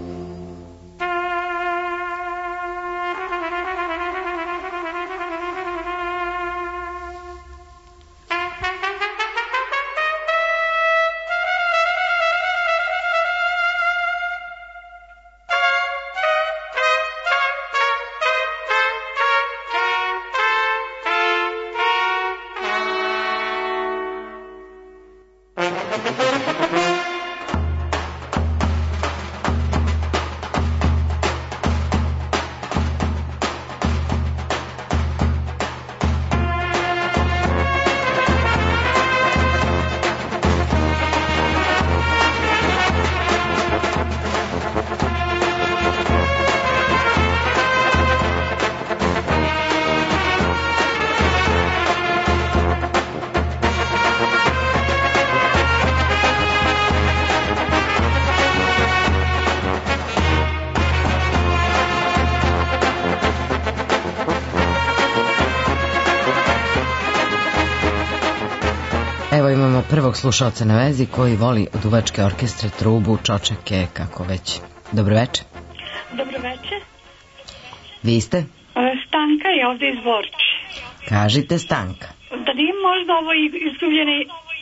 Evo imamo prvog slušalca na vezi koji voli duvačke orkestre, trubu, čočeke, kako već. Dobro večer. Dobro večer. Vi ste? Stanka je ovdje iz Borči. Kažite, Stanka. Da nije možda ovo izgubljeni...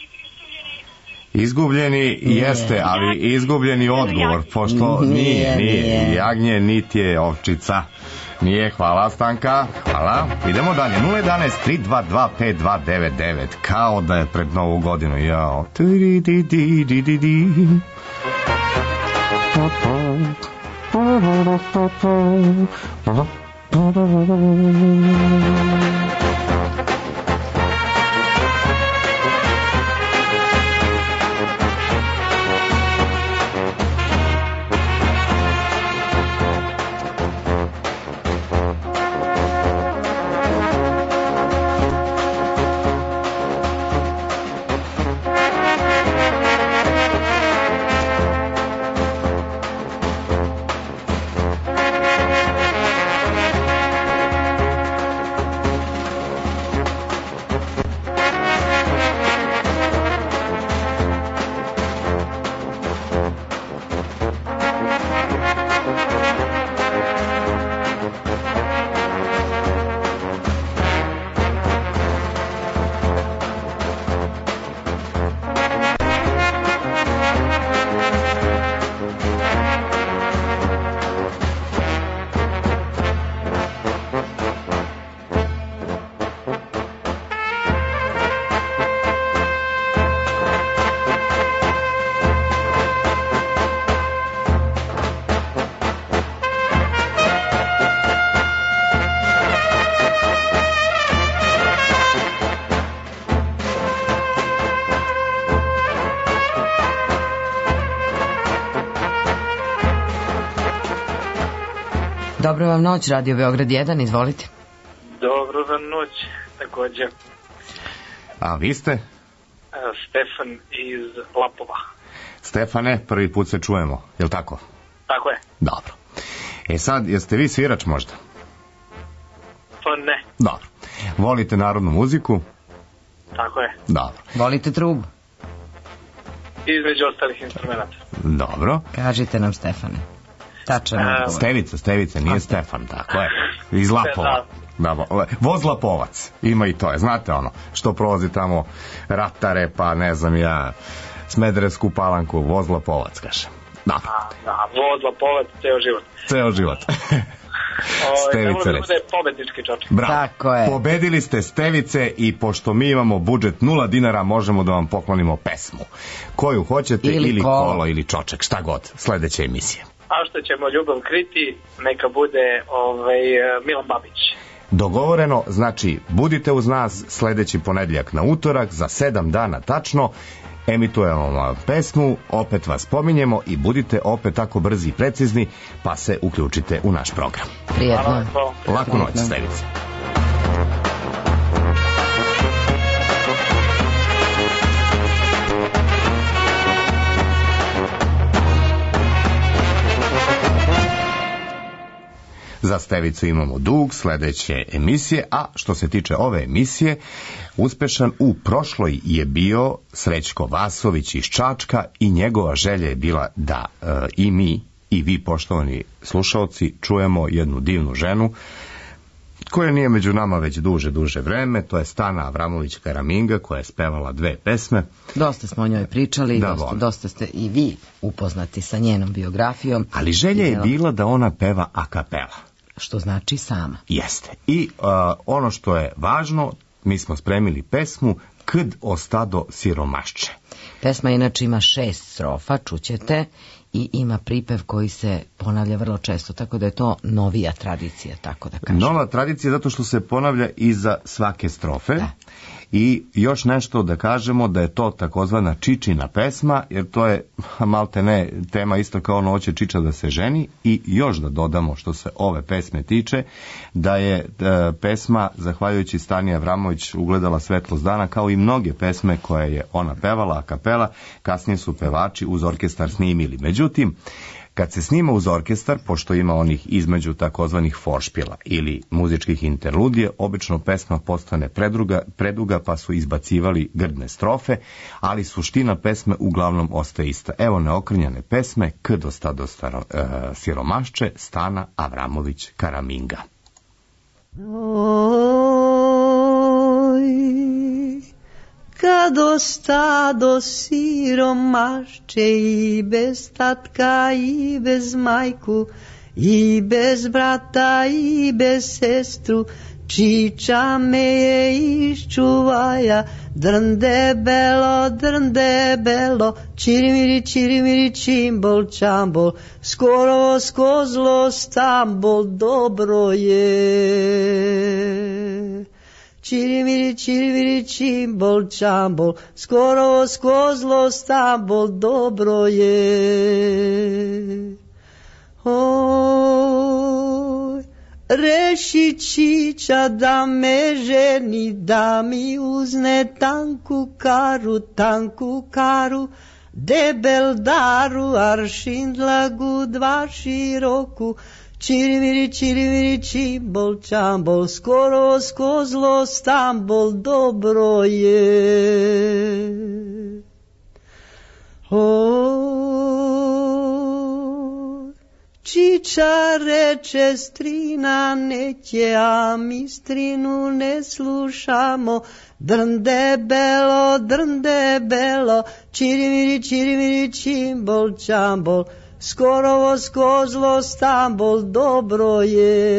Izgubljeni jeste, ali izgubljeni odgovor, pošto nije, nije, jagnje, niti je ovčica. Nije, hvala Stanka, hvala. Idemo dalje, nula jedanaest tri dva dva pet dva devet devet, kao da je pred novu godinu, jao. Dobro vam noć, Radio Beograd jedan, izvolite. Dobro vam noć, također. A vi ste? Stefan iz Lapova. Stefane, prvi put se čujemo, je li tako? Tako je. Dobro. E sad, jeste vi svirač možda? Pa ne. Dobro. Volite narodnu muziku? Tako je. Dobro. Volite trubu? Između ostalih instrumenta. Dobro. Kažite nam, Stefane. Tačan odgovor. Stevica, Stevica, nije Stefan, tako je. Iz Lapova. Da, voz Lapovac, ima i to je, znate ono, što prolazi tamo Ratare, pa ne znam ja, Smederevsku Palanku, voz Lapovac, kaže. Da. A, da, voz Lapovac, ceo život. Ceo život. Stevice, reći. Pobednički čočak. Bravo. Tako je. Pobedili ste Stevice i pošto mi imamo budžet nula dinara, možemo da vam poklonimo pesmu. Koju hoćete, ili, ili kolo. kolo, ili čočak, šta god, sledeća emisija. A što ćemo ljubav kriti, neka bude ovaj, Milan Babić. Dogovoreno, znači budite uz nas sledeći ponedjeljak na utorak za sedam dana tačno, emitujemo vam pesmu, opet vas spominjemo i budite opet tako brzi i precizni, pa se uključite u naš program. Prijetno. Laku noć, Stevice. Za Stevicu imamo dug sledeće emisije, a što se tiče ove emisije, uspešan u prošloj je bio Srećko Vasović iz Čačka i njegova želja je bila da e, i mi i vi, poštovani slušalci, čujemo jednu divnu ženu koja nije među nama već duže, duže vreme, to je Stana Avramović Karaminga, koja je spevala dve pesme. Dosta smo o njoj pričali, da, dosta, dosta ste i vi upoznati sa njenom biografijom. Ali želja je bila da ona peva a kapela. Što znači sama. Jeste. I uh, ono što je važno, mi smo spremili pesmu Kad ostado siromašče. Pesma inače ima šest strofa, čućete, i ima pripev koji se ponavlja vrlo često, tako da je to novija tradicija, tako da kažem. Nova tradicija zato što se ponavlja iza svake strofe. Da. I još nešto da kažemo da je to takozvana čičina pesma, jer to je malte ne tema isto kao ono hoće čiča da se ženi, i još da dodamo što se ove pesme tiče, da je e, pesma, zahvaljujući Stani Avramović, ugledala svetlost dana, kao i mnoge pesme koje je ona pevala a kapela, kasnije su pevači uz orkestar snimili. Međutim, kad se snima uz orkestar, pošto ima onih između takozvanih foršpila ili muzičkih interludija, obično pesma postane predruga, preduga, pa su izbacivali grdne strofe, ali suština pesme uglavnom ostaje ista. Evo neokrnjane pesme Kad ostado staro, e, siromašče, Stana Avramović Karaminga. Kad ostado siromašče i bez tatka i bez majku i bez brata i bez sestru, čiča me je iščuvaja, drn debelo, drn debelo, čirimiri, čirimiri, čimbol, čambol, skoro skozlo stambol, dobro je. Čirimiri, čirimiri, čimbol, čambol, skoro skozlo stambol, dobro je. Oj, reši čiča da me ženi, da mi uzne tanku karu, tanku karu, debel daru, aršin dlagu dva široku, čirimiri, čirimiri, čimbol, čambol, skoro skozlo stambol, dobro je. O, čiča reče strina neće, a mi strinu ne slušamo, drn debelo, drn debelo, čirimiri, čirimiri, čimbol, čambol, skoro skozlo stambol, dobro je.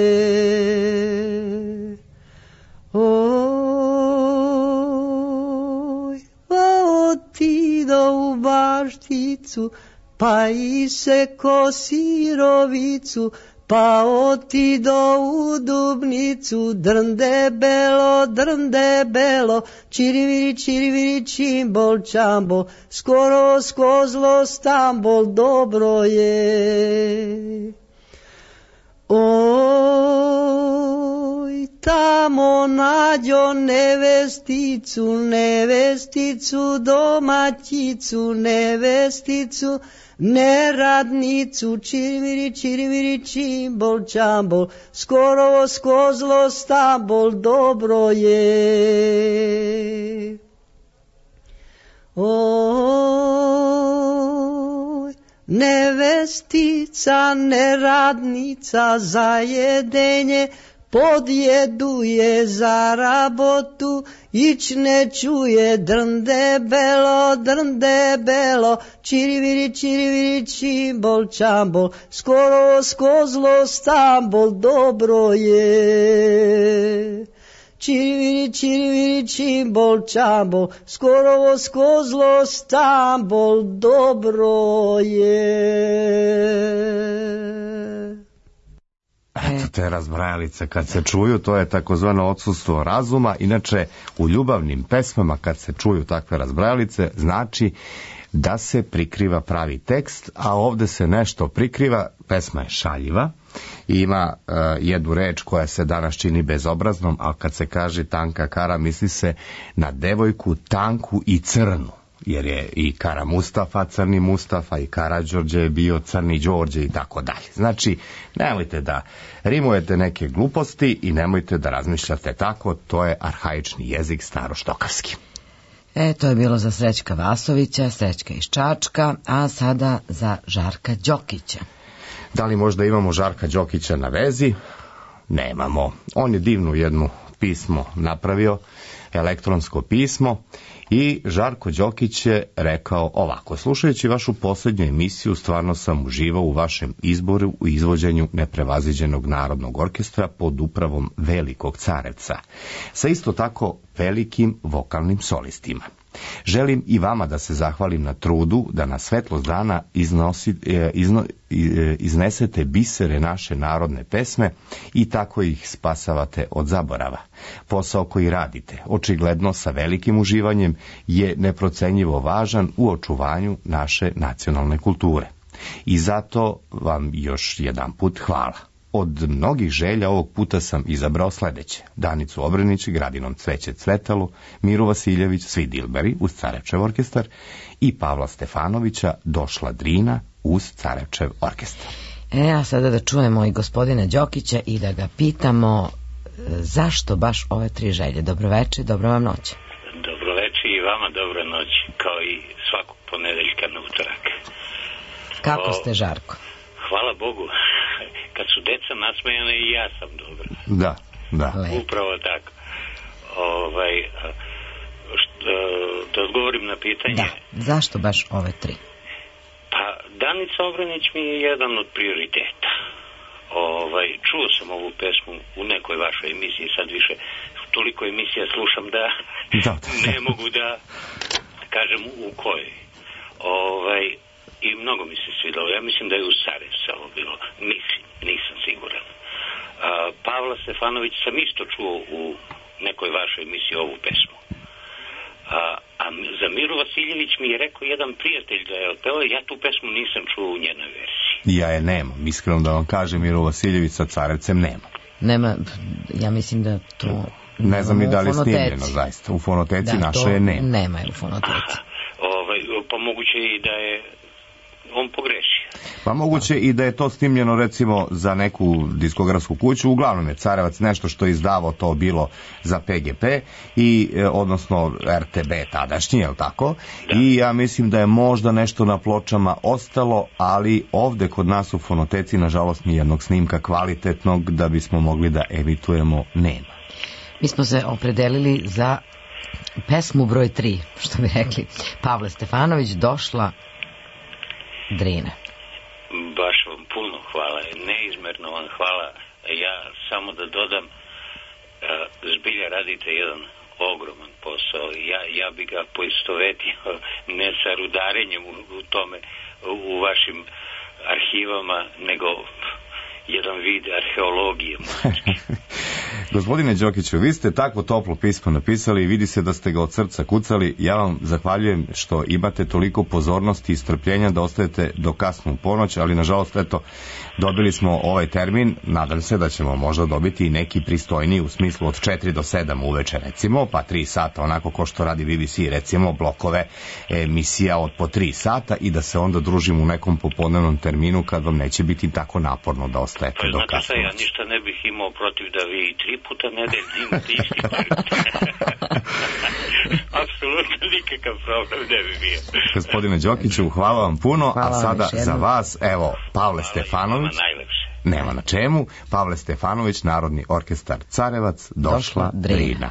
Oj, pa otido u bašticu, pa iseko sirovicu, pa otido u dubnicu, drn debelo, drn debelo, čirimiri, čirimiri, čimbol, čambol, skoro skozlo stambol, dobro je. Oj, tamo nađo nevesticu, nevesticu, domaćicu, nevesticu, neradnicu, čirviri, čirviri, čimbol, čambol, skoro skozlo stambol, dobro je. Oj, nevestica, neradnica, za jedenje podjeduje, za rabotu ić ne čuje, drn debelo, drn debelo, čiriviri, čiriviri, čimbol, čambol, skoro skozlo stambol, dobro je. Čiriviri, čiriviri, čimbol, čambol, skoro skozlo stambol, dobro je. Eto te razbrajalice kad se čuju, to je takozvano odsustvo razuma. Inače, u ljubavnim pesmama kad se čuju takve razbrajalice, znači da se prikriva pravi tekst, a ovde se nešto prikriva. Pesma je šaljiva, ima uh, jednu reč koja se danas čini bezobraznom, a kad se kaže tanka kara, misli se na devojku tanku i crnu, jer je i Kara Mustafa crni Mustafa, i Karađorđe je bio crni Đorđe i tako dalje. Znači, nemojte da rimujete neke gluposti i nemojte da razmišljate tako, to je arhaični jezik staroštokavski. E, to je bilo za Srećka Vasovića, Srećka iz Čačka, a sada za Žarka Đokića. Da li možda imamo Žarka Đokića na vezi? Nemamo. On je divnu jednu pismo napravio, elektronsko pismo, i Žarko Đokić je rekao ovako: slušajući vašu posljednju emisiju, stvarno sam uživao u vašem izboru u izvođenju Neprevaziđenog narodnog orkestra pod upravom velikog Carevca, sa isto tako velikim vokalnim solistima. Želim i vama da se zahvalim na trudu da na svetlost dana iznosi, izno, iznesete bisere naše narodne pesme i tako ih spasavate od zaborava. Posao koji radite, očigledno sa velikim uživanjem, je neprocenjivo važan u očuvanju naše nacionalne kulture. I zato vam još jedan put hvala. Od mnogih želja ovog puta sam izabrao sledeće: Danicu Obrenić, Gradinom Cveće Cvetalu, Miru Vasiljević, Svi Dilberi uz Carevčev orkestar i Pavla Stefanovića, Došla Drina uz Carevčev orkestar. E, a sada da čujemo i gospodina Đokića i da ga pitamo zašto baš ove tri želje. Dobroveče, dobro vam noć. Dobroveče i vama dobra noć, kao i svakog ponedeljka na utorak. Kako o, ste, Žarko? Hvala Bogu. Kad su deca nasmejane i ja sam dobro. Da, da. Upravo tako. Ovaj, što, da odgovorim na pitanje. Da, zašto baš ove tri? Pa, Danica Obrenić mi je jedan od prioriteta. Ovaj, čuo sam ovu pesmu u nekoj vašoj emisiji, sad više toliko emisija slušam da, da. ne mogu da kažem u kojoj. Ovaj, i mnogo mi se svidalo. Ja mislim da je u Sarajevcu ovo bilo. Mislim, nisam siguran. A, Pavla Stefanović sam isto čuo u nekoj vašoj emisiji ovu pesmu. A, a za Miru Vasiljević mi je rekao jedan prijatelj da je otpevao, ja tu pesmu nisam čuo u njenoj verziji. Ja je nemam. Iskreno da vam kažem, Miru Vasiljević sa Carevcem nema. Nema, ja mislim da to... Ne znam ni da li je snimljeno, zaista. U fonoteci da, naše je nema. Nema je u fonoteci. Ovaj, pa moguće i da je on pogreši. Pa moguće i da je to snimljeno recimo za neku diskografsku kuću, uglavnom je Carevac nešto što je izdavao, to bilo za P G P i odnosno R T B tadašnji, je li tako? Da. I ja mislim da je možda nešto na pločama ostalo, ali ovde kod nas u fonoteci nažalost ni jednog snimka kvalitetnog da bismo mogli da emitujemo nema. Mi smo se opredelili za pesmu broj tri, što bi rekli. Pavle Stefanović, Došla Drina. Baš vam puno hvala, neizmerno vam hvala. Ja samo da dodam, zbilja radite jedan ogroman posao. Ja, ja bi ga poistovetio ne sa rudarenjem u, u tome, u vašim arhivama, nego jedan vid arheologije. Gospodine Đokiću, vi ste takvo toplo pismo napisali i vidi se da ste ga od srca kucali. Ja vam zahvaljujem što imate toliko pozornosti i strpljenja da ostajete do kasnu ponoć, ali nažalost, eto, dobili smo ovaj termin. Nadam se da ćemo možda dobiti i neki pristojniji u smislu od četiri do sedam uveče, recimo, pa tri sata, onako ko što radi B B C, recimo, blokove emisija od po tri sata i da se onda družimo u nekom popodnevnom terminu kad vam neće biti tako naporno da ostajete do kasnu. Znate šta, ja ništa ne bih imao protiv da vi tri puta nedeljno imate isti apsolutno nikakav problem ne bi bio. Gospodine Đokiću, hvala vam puno, hvala a sada vam za vas, evo, Pavle hvala Stefanović. Nema na čemu. Pavle Stefanović, Narodni orkestar Carevac, Došla, Došla Drina. Drina.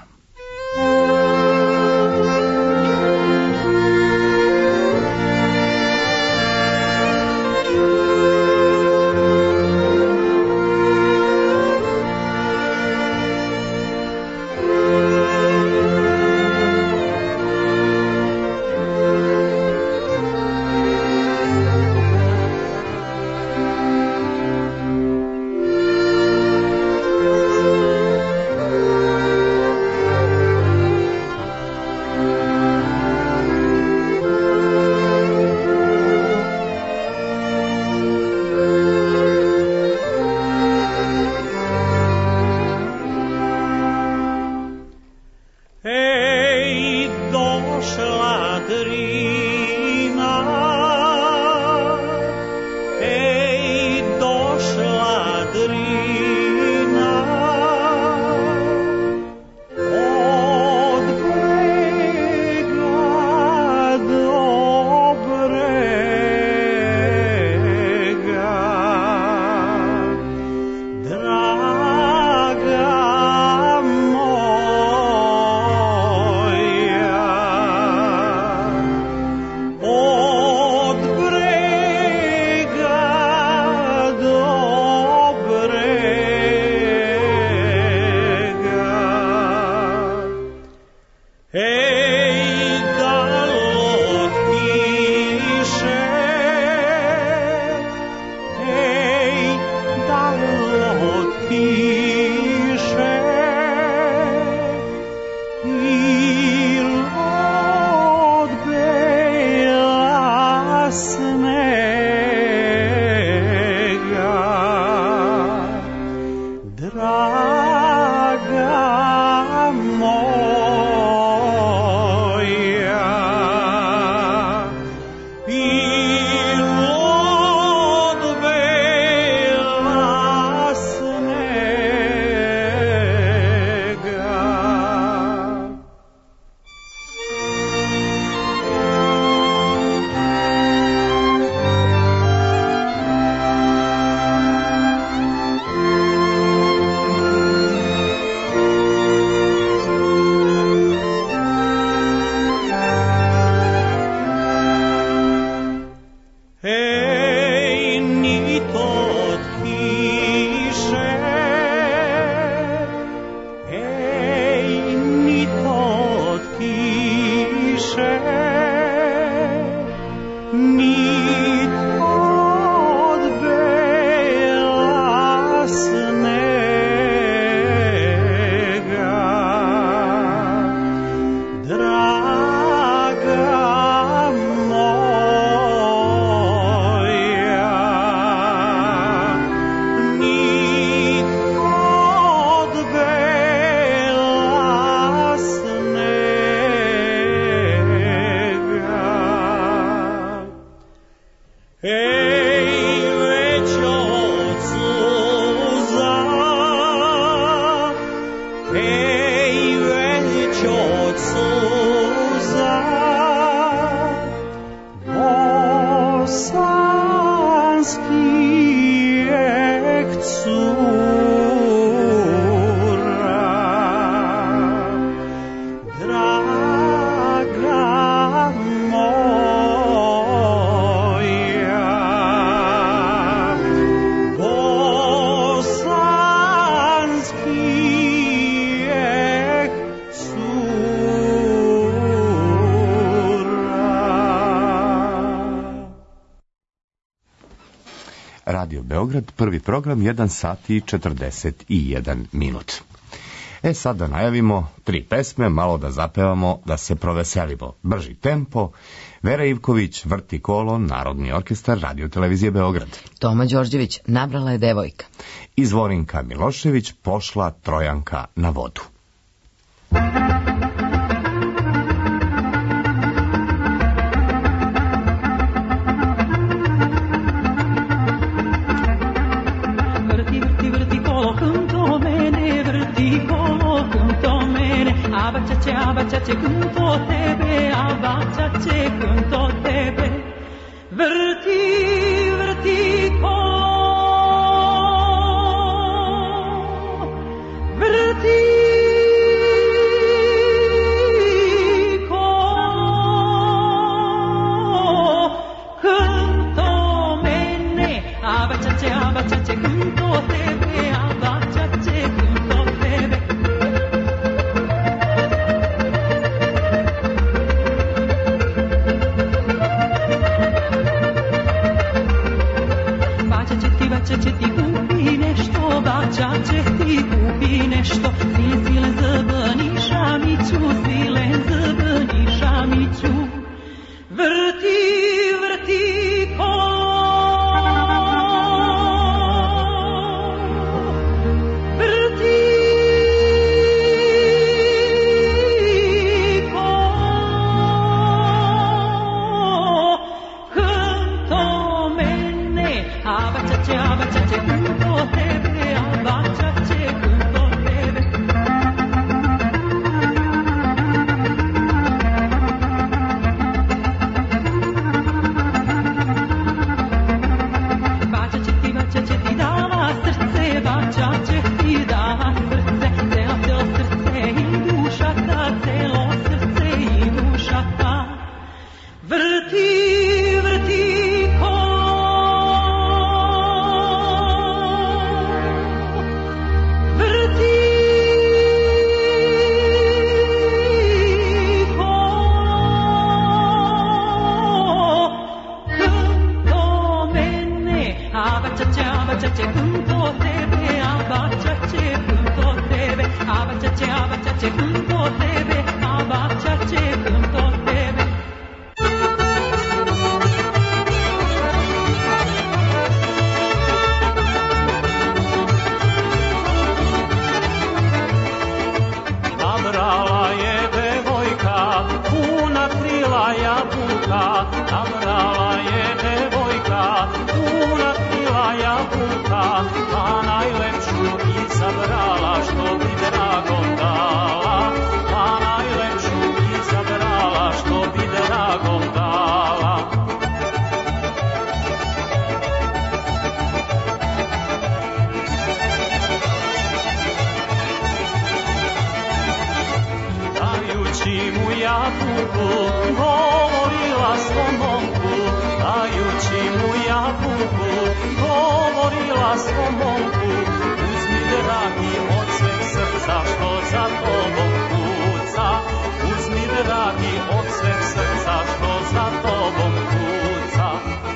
Radio Beograd, prvi program, jedan sat i četrdeset jedan minut. E sad da najavimo tri pesme, malo da zapevamo, da se proveselimo. Brži tempo, Vera Ivković, Vrti kolo, Narodni orkestar Radio Televizije Beograd. Toma Đorđević, Nabrala je devojka. I Zvorinka Milošević, Pošla Trojanka na vodu. Abačače, abačače, kunto tebe, abačače, kunto tebe. Vrti, vrti kolo, vrti kolo, kunto mene. Abačače, abačače, kunto tebe, abačače, kunto tebe. Bača će ti kupi nešto, bača će ti kupi nešto. Sile, sile zbni šamiću, sile zbni šamiću. Vrti, vrti kolo, vrti kolo, kunto mene, a bačače, a bačače, kunto tebe, a bačače, kunto tebe. Bačače ti, bačače ti dava srce, bačače ti dava srce, celo, celo srce i duša ta, celo srce i duša ta. Vrti, vrti abačače, kunto tebe, abačače, kunto tebe, abačače, abačače, kunto tebe, abačače, kunto tebe. Nabrala je devojka, puna krila jabuka, nabrala je devojka, puna krila jabuka, a najlepšu izabrala što bi dragom dala, a najlepšu izabrala što bi dragom dala. Dajući mu jabuku, govorila svom momku, dajući mu jabuku, govorila svom momku, uzmi dragi od sveg srca što za tobom kuca, uzmi dragi od sveg srca što za tobom kuca.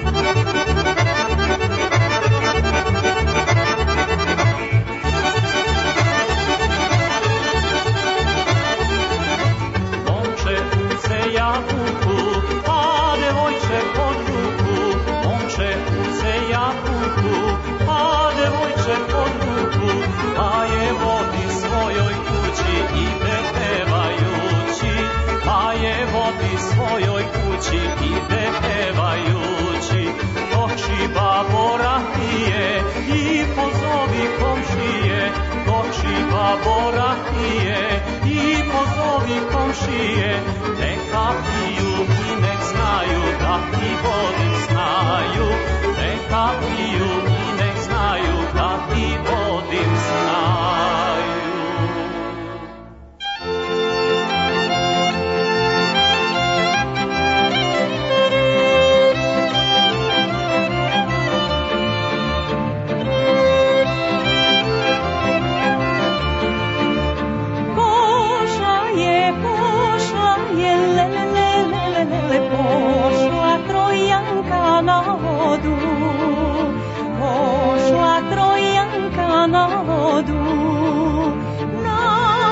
Momče uze jabuku, a devojče pod ruku, momče uze jabuku, a devojče pod ruku, a je vodi svojoj kući ide pevajući, a je vodi svojoj kući ide pevajući. Doći babo rahije i pozovi komšije, doći babo rahije i pozovi komšije, neka piju i nek znaju da ti vodim znaju, neka piju i nek znaju da ti vodim znaju. Pošla je, pošla je, le, le, le, le, le, le, le, pošla Trojanka na vodu, pošla Trojanka na vodu, na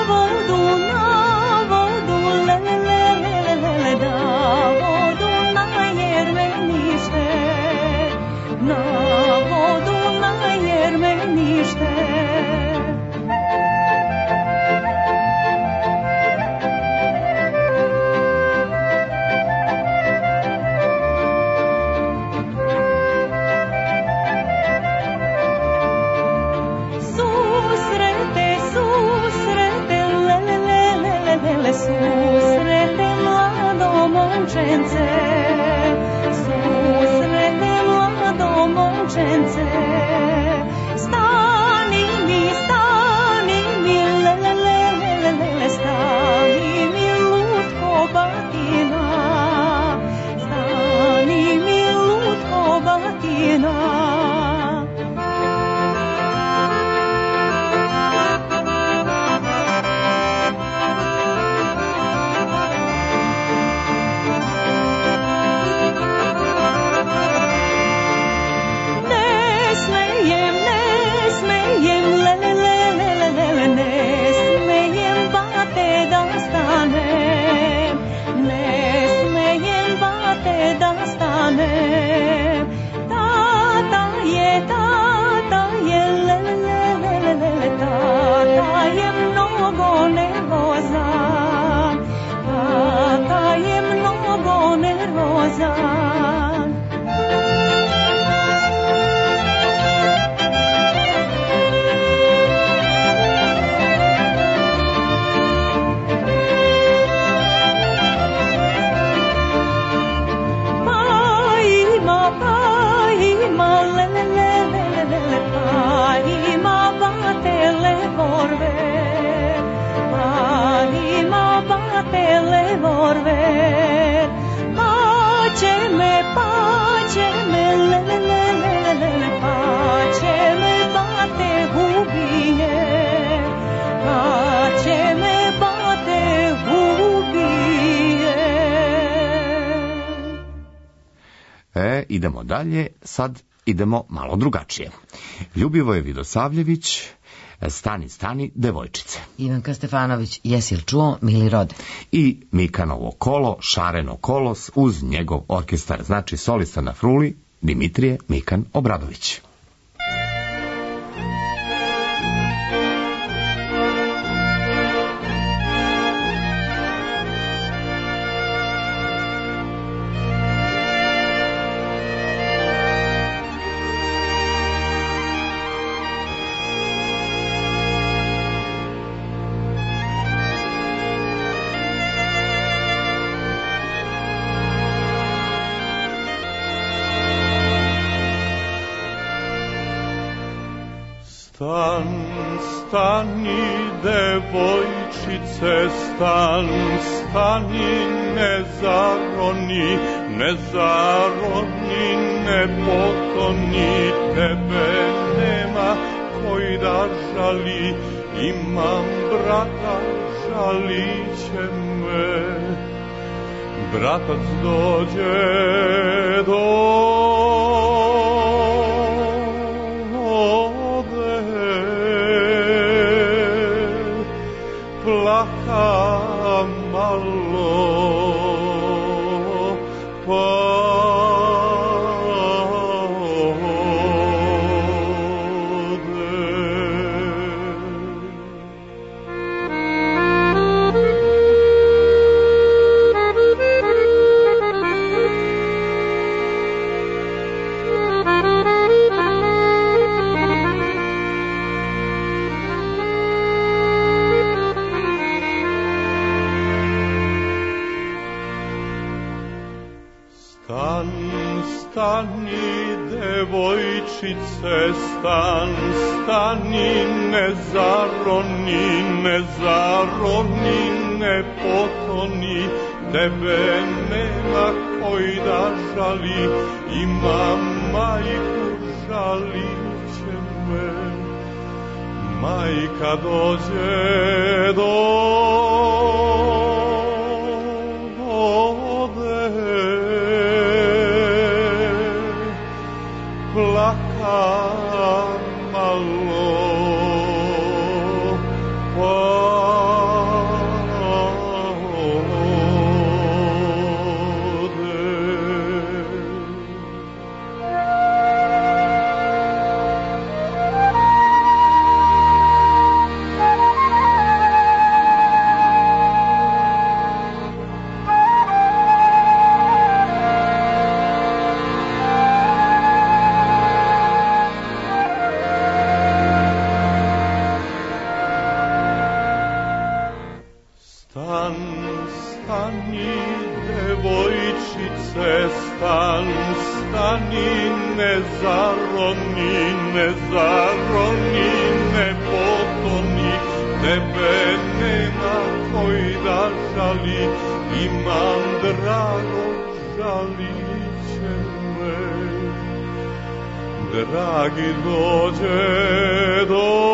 susrete mlado momčence. Stani mi, stani mi, le, le, le, le, le, stani mi lutko batina, stani mi lutko batina. E, idemo dalje, sad idemo malo drugačije. Ljubivoje Vidosavljević, Stani, stani, devojčice. Ivanka Stefanović, jesi li čuo, mili rode? I Mikanovo kolo, Šareno kolos, uz njegov orkestar, znači solista na fruli, Dimitrije Mikan Obradović. Stan, stani, devojčice, stan, stani, ne zaroni, ne zaroni, ne potoni, tebe nema koji da žali, imam brata, žalit će me. Bratac dođe do plaka malo, pa stani, devojčice, stan, stani, ne zaroni, ne zaroni, ne potoni, tebe nema koji da žali, imam majku, žalit će me. Majka dođe do plaka malo, pa ode. djevojčice stan, stani, ne zaroni, ne zaroni, ne potoni, tebe nema koji da žali, imam drago, žalit će me. Dragi dođe do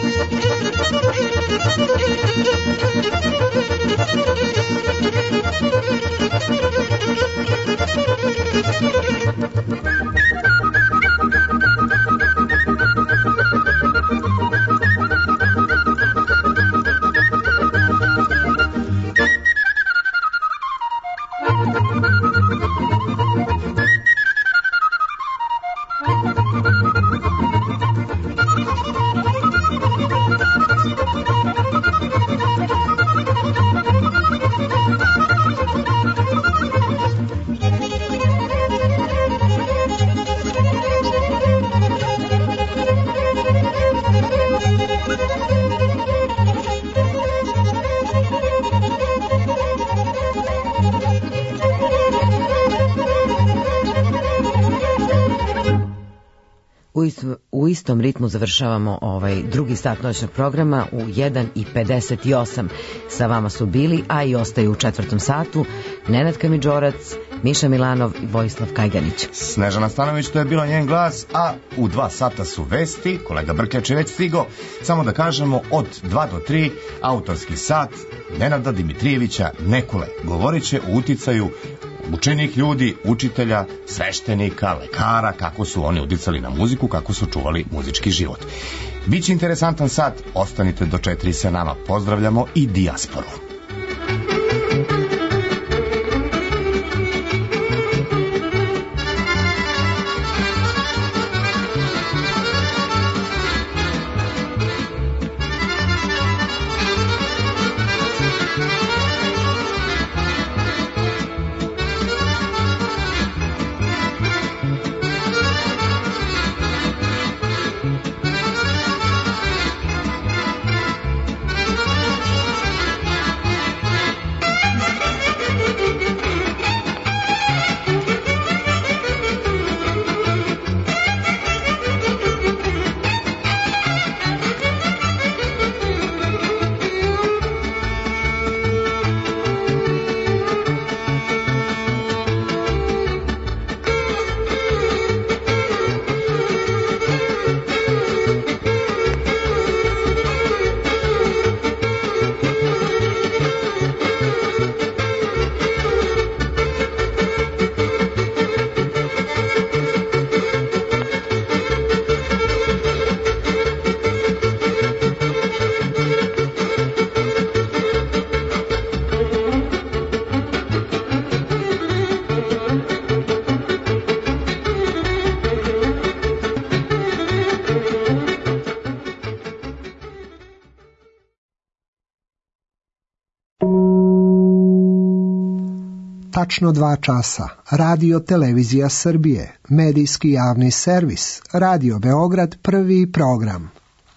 U istom ritmu završavamo ovaj drugi sat noćnog programa u jedan i pedeset osam. Sa vama su bili, a i ostaju u četvrtom satu, Nenad Kamidžorac, Miša Milanov i Vojislav Kajganić. Snežana Stanović, to je bilo njen glas, a u dva sata su vesti, kolega Brkljač je već stigo. Samo da kažemo, od dva do tri, autorski sat Nenada Dimitrijevića Nekule. Govorit će o uticaju učenih ljudi, učitelja, sveštenika, lekara, kako su oni uticali na muziku, kako su čuvali muzički život. Biće interesantan sat, ostanite do četiri sa nama. Pozdravljamo i dijasporu. Tačno dva časa. Radio Televizija Srbije, medijski javni servis, Radio Beograd, prvi program.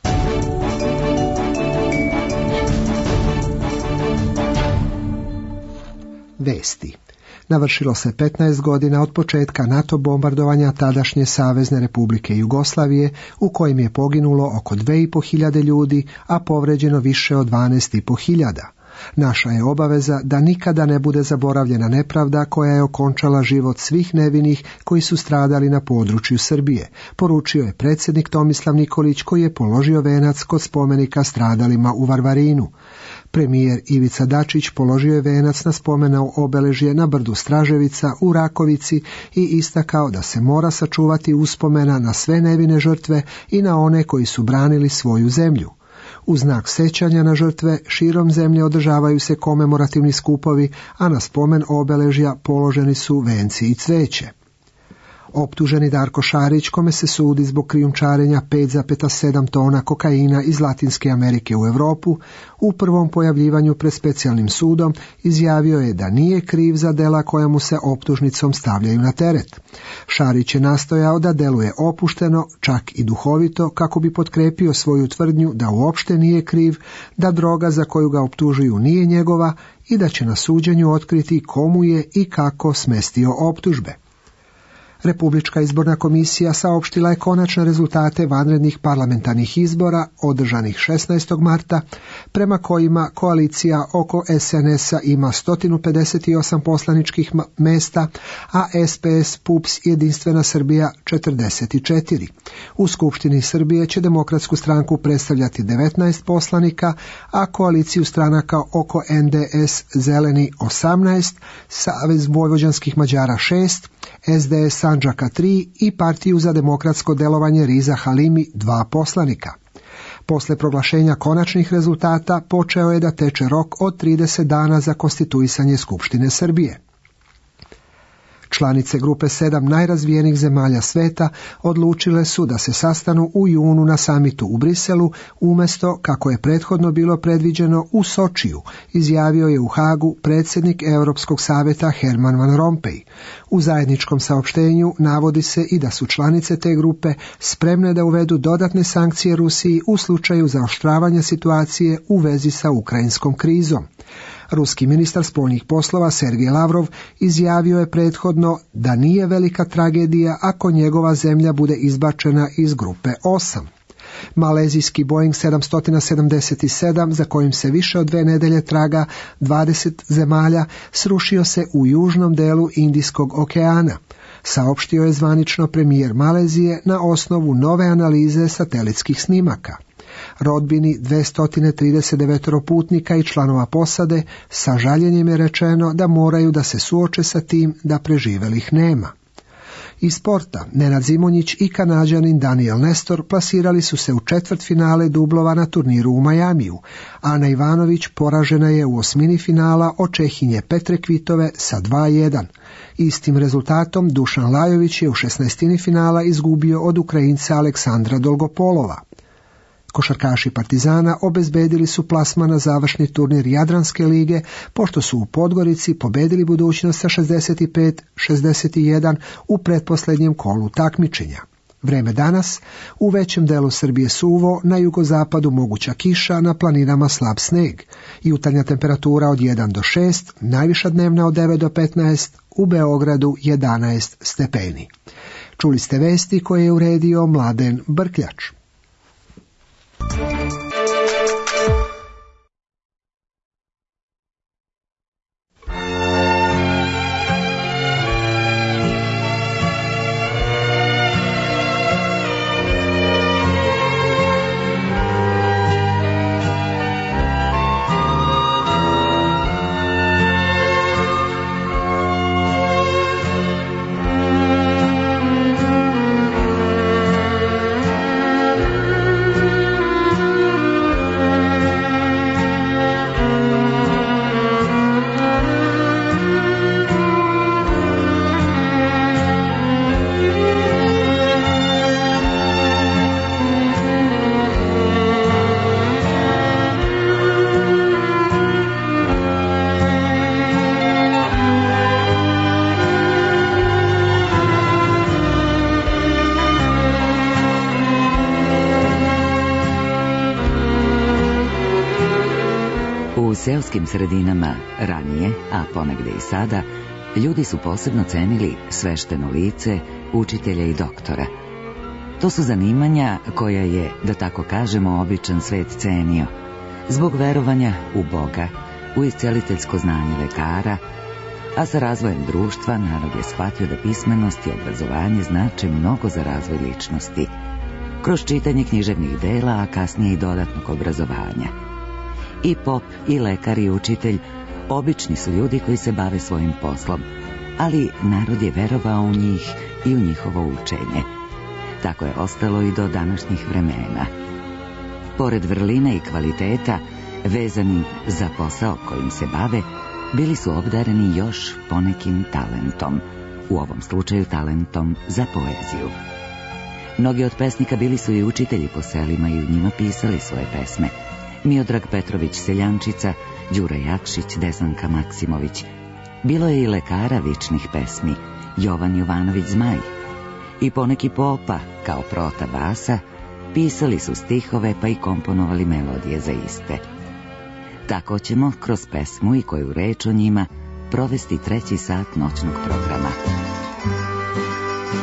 Vesti. Navršilo se petnaest godina od početka NATO bombardovanja tadašnje Savezne Republike Jugoslavije, u kojem je poginulo oko dve i po hiljade ljudi, a povređeno više od dvanaest i po hiljada. Naša je obaveza da nikada ne bude zaboravljena nepravda koja je okončala život svih nevinih koji su stradali na području Srbije, poručio je predsjednik Tomislav Nikolić, koji je položio venac kod spomenika stradalima u Varvarinu. Premijer Ivica Dačić položio je venac na spomenu obeležje na brdu Straževica u Rakovici i istakao da se mora sačuvati uspomena na sve nevine žrtve i na one koji su branili svoju zemlju. U znak sećanja na žrtve širom zemlje održavaju se komemorativni skupovi, a na spomen obeležja položeni su venci i cveće. Optuženi Darko Šarić, kome se sudi zbog krijumčarenja pet zarez sedam tona kokaina iz Latinske Amerike u Europu, u prvom pojavljivanju pred specijalnim sudom izjavio je da nije kriv za dela koja mu se optužnicom stavljaju na teret. Šarić je nastojao da deluje opušteno, čak i duhovito, kako bi potkrepio svoju tvrdnju da uopšte nije kriv, da droga za koju ga optužuju nije njegova i da će na suđenju otkriti komu je i kako smestio optužbe. Republička izborna komisija saopštila je konačne rezultate vanrednih parlamentarnih izbora održanih šesnaestog marta, prema kojima koalicija oko S N S-a ima sto pedeset osam poslaničkih mesta, a S P S, P U P S, Jedinstvena Srbija četrdeset četiri. U Skupštini Srbije će Demokratsku stranku predstavljati devetnaest poslanika, a koaliciju stranaka oko N D S Zeleni osamnaest, Savez vojvođanskih Mađara šest, S D S Sandžaka tri i Partiju za demokratsko delovanje Riza Halimi dva poslanika. Posle proglašenja konačnih rezultata počeo je da teče rok od trideset dana za konstituisanje Skupštine Srbije. Članice grupe sedam najrazvijenijih zemalja sveta odlučile su da se sastanu u junu na samitu u Briselu, umjesto, kako je prethodno bilo predviđeno, u Sočiju, izjavio je u Hagu predsjednik Europskog savjeta Herman Van Rompuy. U zajedničkom saopštenju navodi se i da su članice te grupe spremne da uvedu dodatne sankcije Rusiji u slučaju zaoštravanja situacije u vezi sa ukrajinskom krizom. Ruski ministar spoljnih poslova Sergej Lavrov izjavio je prethodno da nije velika tragedija ako njegova zemlja bude izbačena iz grupe osam. Malezijski Boeing sedamsto sedamdeset sedam, za kojim se više od dve nedelje traga dvadeset zemalja, srušio se u južnom delu Indijskog okeana. Saopštio je zvanično premijer Malezije na osnovu nove analize satelitskih snimaka. Rodbini dvesta trideset devet putnika i članova posade sa žaljenjem je rečeno da moraju da se suoče sa tim da preživelih nema. Iz sporta, Nenad Zimonjić i Kanađanin Daniel Nestor plasirali su se u četvrtfinale dublova na turniru u Majamiju. Ana Ivanović poražena je u osmini finala od Čehinje Petre Kvitove sa dva jedan. Istim rezultatom Dušan Lajović je u šesnaestini finala izgubio od Ukrajinca Aleksandra Dolgopolova. Košarkaši Partizana obezbedili su plasman na završni turnir Jadranske lige, pošto su u Podgorici pobedili Budućnost sa šezdeset pet šezdeset jedan u pretposlednjem kolu takmičenja. Vreme danas, u većem delu Srbije suvo, na jugozapadu moguća kiša, na planinama slab sneg. Jutarnja temperatura od jedan do šest, najviša dnevna od devet do petnaest, u Beogradu jedanaest stepeni. Čuli ste vesti koje je uredio Mladen Brkljač. U seoskim sredinama ranije, a ponegde i sada, ljudi su posebno cenili svešteno lice, učitelja i doktora. To su zanimanja koja je, da tako kažemo, običan svet cenio, zbog verovanja u Boga, u isceliteljsko znanje lekara, a sa razvojem društva narod je shvatio da pismenost i obrazovanje znače mnogo za razvoj ličnosti, kroz čitanje književnih dela, a kasnije i dodatnog obrazovanja. I pop, i lekar, i učitelj obični su ljudi koji se bave svojim poslom, ali narod je verovao u njih i u njihovo učenje. Tako je ostalo i do današnjih vremena. Pored vrline i kvaliteta, vezani za posao kojim se bave, bili su obdareni još ponekim talentom, u ovom slučaju talentom za poeziju. Mnogi od pesnika bili su i učitelji po selima i u njima pisali svoje pesme. Miodrag Petrović Seljančica, Đura Jakšić, Desanka Maksimović. Bilo je i lekara vičnih pesmi, Jovan Jovanović Zmaj. I poneki popa, kao Prota Vasa, pisali su stihove pa i komponovali melodije za iste. Tako ćemo kroz pesmu i koju reč o njima provesti treći sat noćnog programa.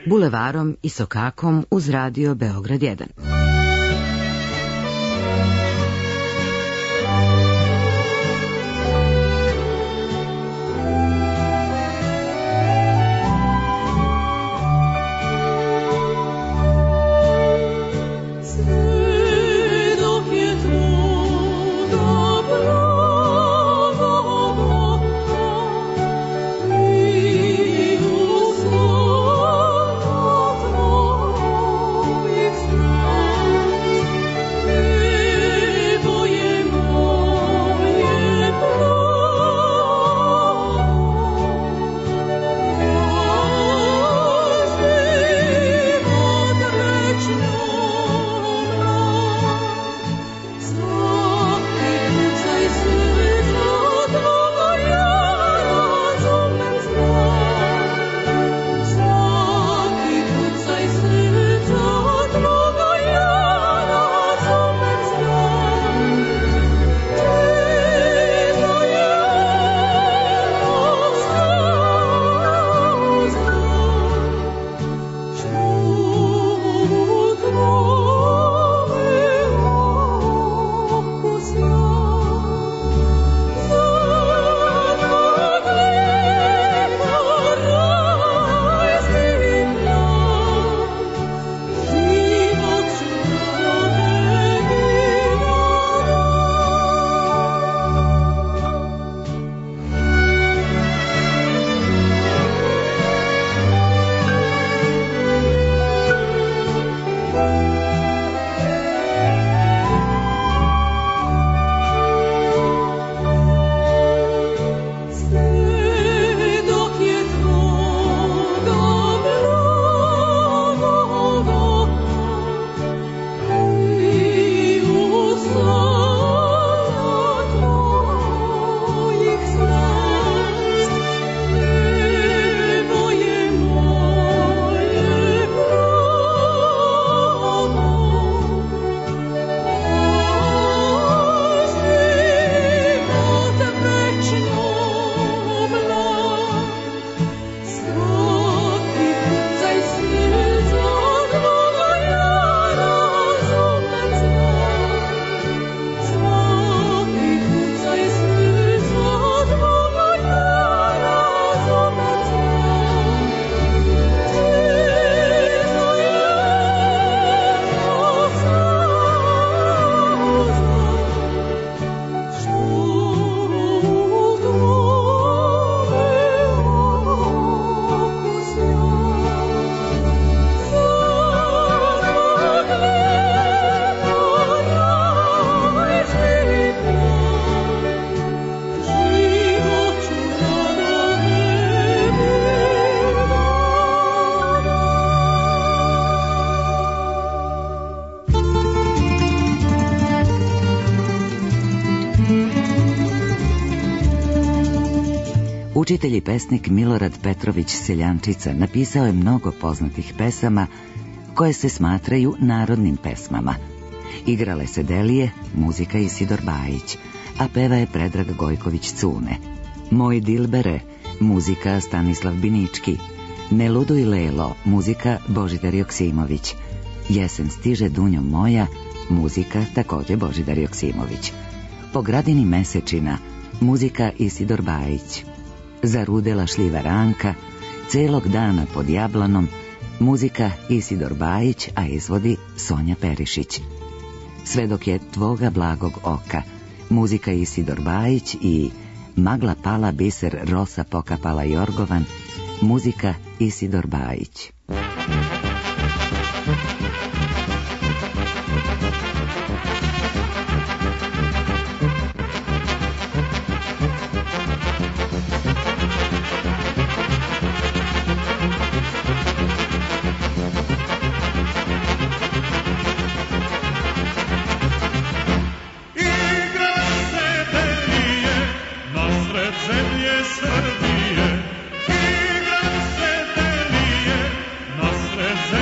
Bulevarom i Sokakom uz radio Beograd jedan. Učitelj i pesnik Milorad Petrović Seljančica napisao je mnogo poznatih pesama koje se smatraju narodnim pesmama. Igrale se Delije, muzika Isidor Bajić, a peva je Predrag Gojković Cune. Moj Dilbere, muzika Stanislav Binički. Ne luduj Lelo, muzika Božidar Joksimović. Jesen stiže Dunjo moja, muzika takođe Božidar Joksimović. Po gradini mesečina, muzika Isidor Bajić. Zarudela šljiva ranka, celog dana pod jablanom, muzika Isidor Bajić, a izvodi Sonja Perišić. Sve dok je tvoga blagog oka, muzika Isidor Bajić i Magla pala biser rosa pokapala jorgovan, muzika Isidor Bajić. Srbije, igra se Delije, nasred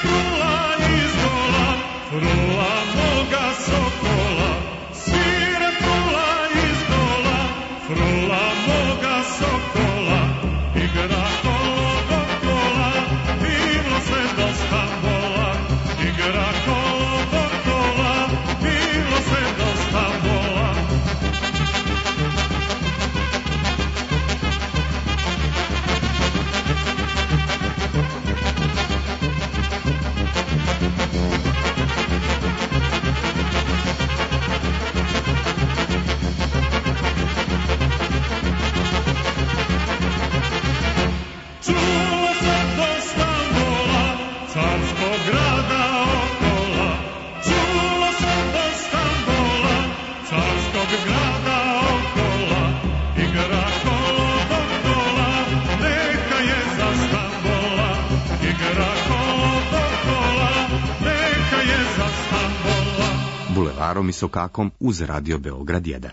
Bulevarom i Sokakom uz Radio Beograd jedan.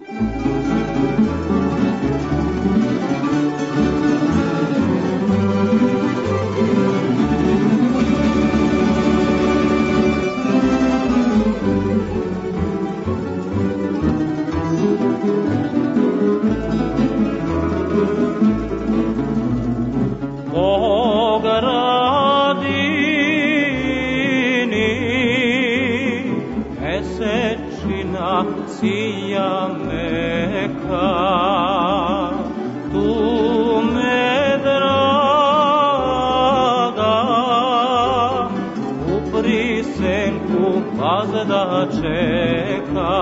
Sija meka, tu me draga, u prisenku pazda čeka.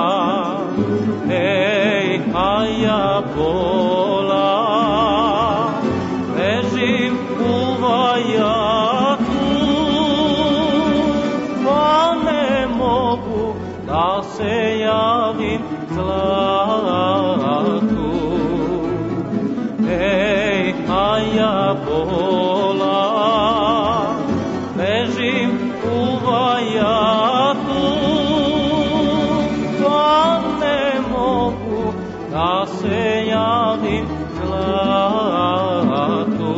Ej, a ja bola, ležim u vajatu, pa ne mogu da se javim zlatu. Ej, a ja bola, ležim u vajatu, pa ne mogu da se javim zlatu.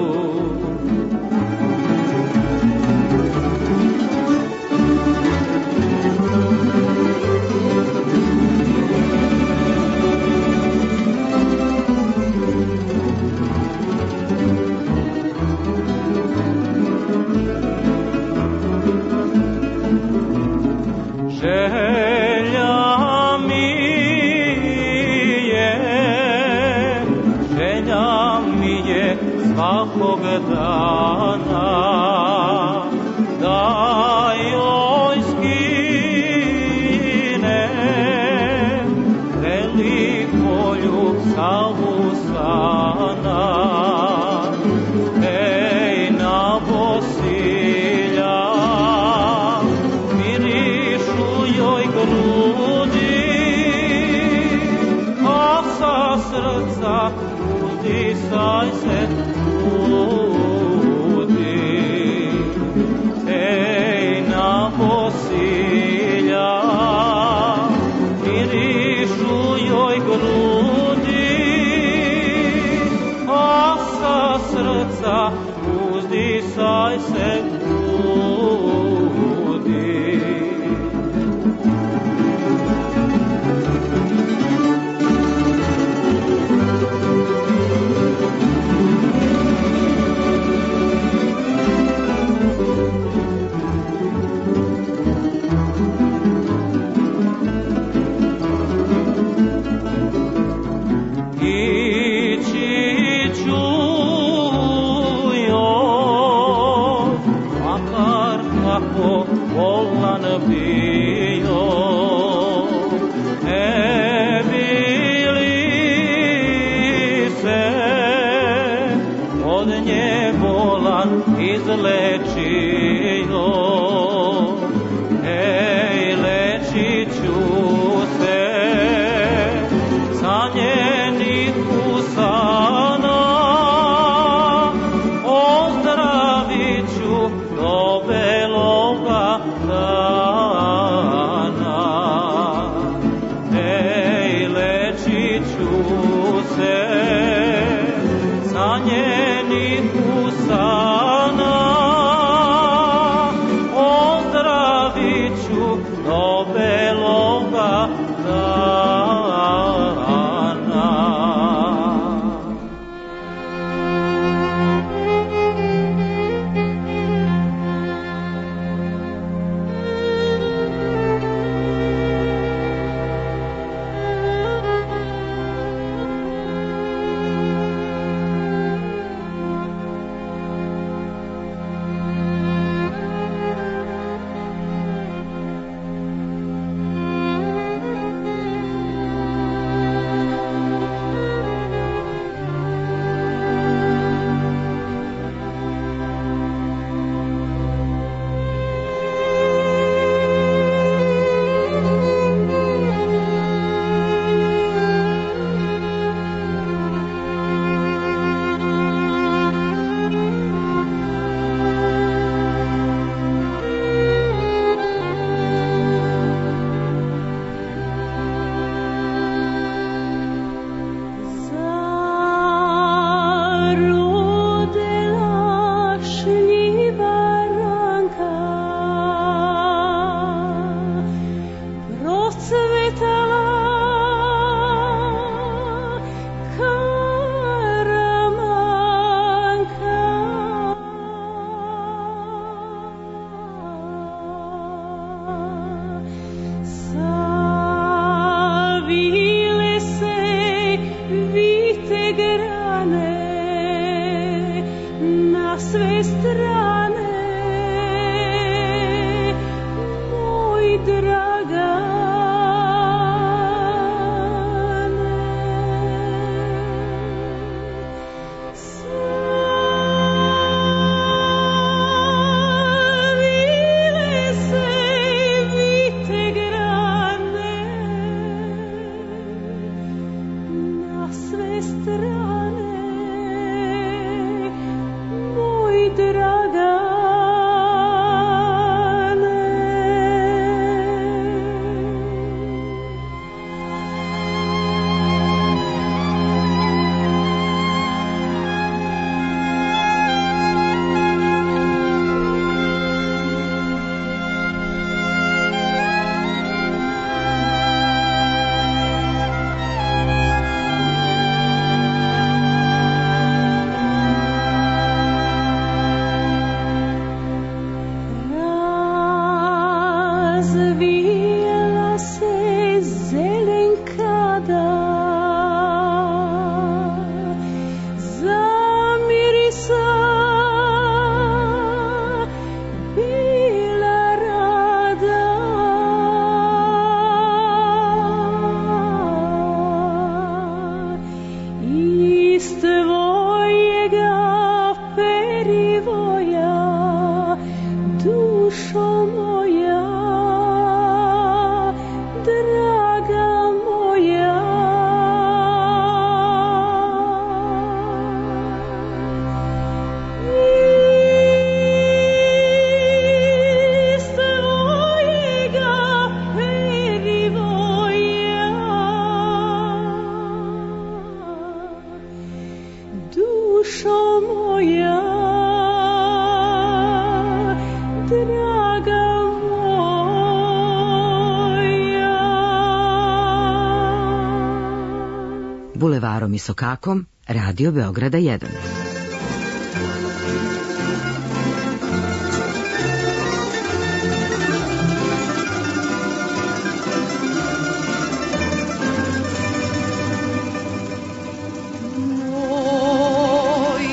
Želja mi je, želja mi je svakog dana, da joj skinem veliku ljubavu sana. Ej, na Bosilja grudi, a sa srca udisaj se budi. Ej, na Bosilja mirišu joj grudi, a sa srca udisaj se budi. Volan bio, ne bili se od nje volan izlečio. Ej, lečit ću se sa njenih usana, ozdravit ću do beloga dana. Ej, lečit ću se sa njenih usana, na sve strane, moj Dragane. Savile se vite grane, na sve strane, moj Dragane. Razvijela se zelenkada, zamirisa bila rada, iz tvojega perivoja, dušo moja, draga moja. Iz tvojega perivoja, dušo moja, draga moja. Bulevarom i Sokakom, Radio Beograda jedan. Moj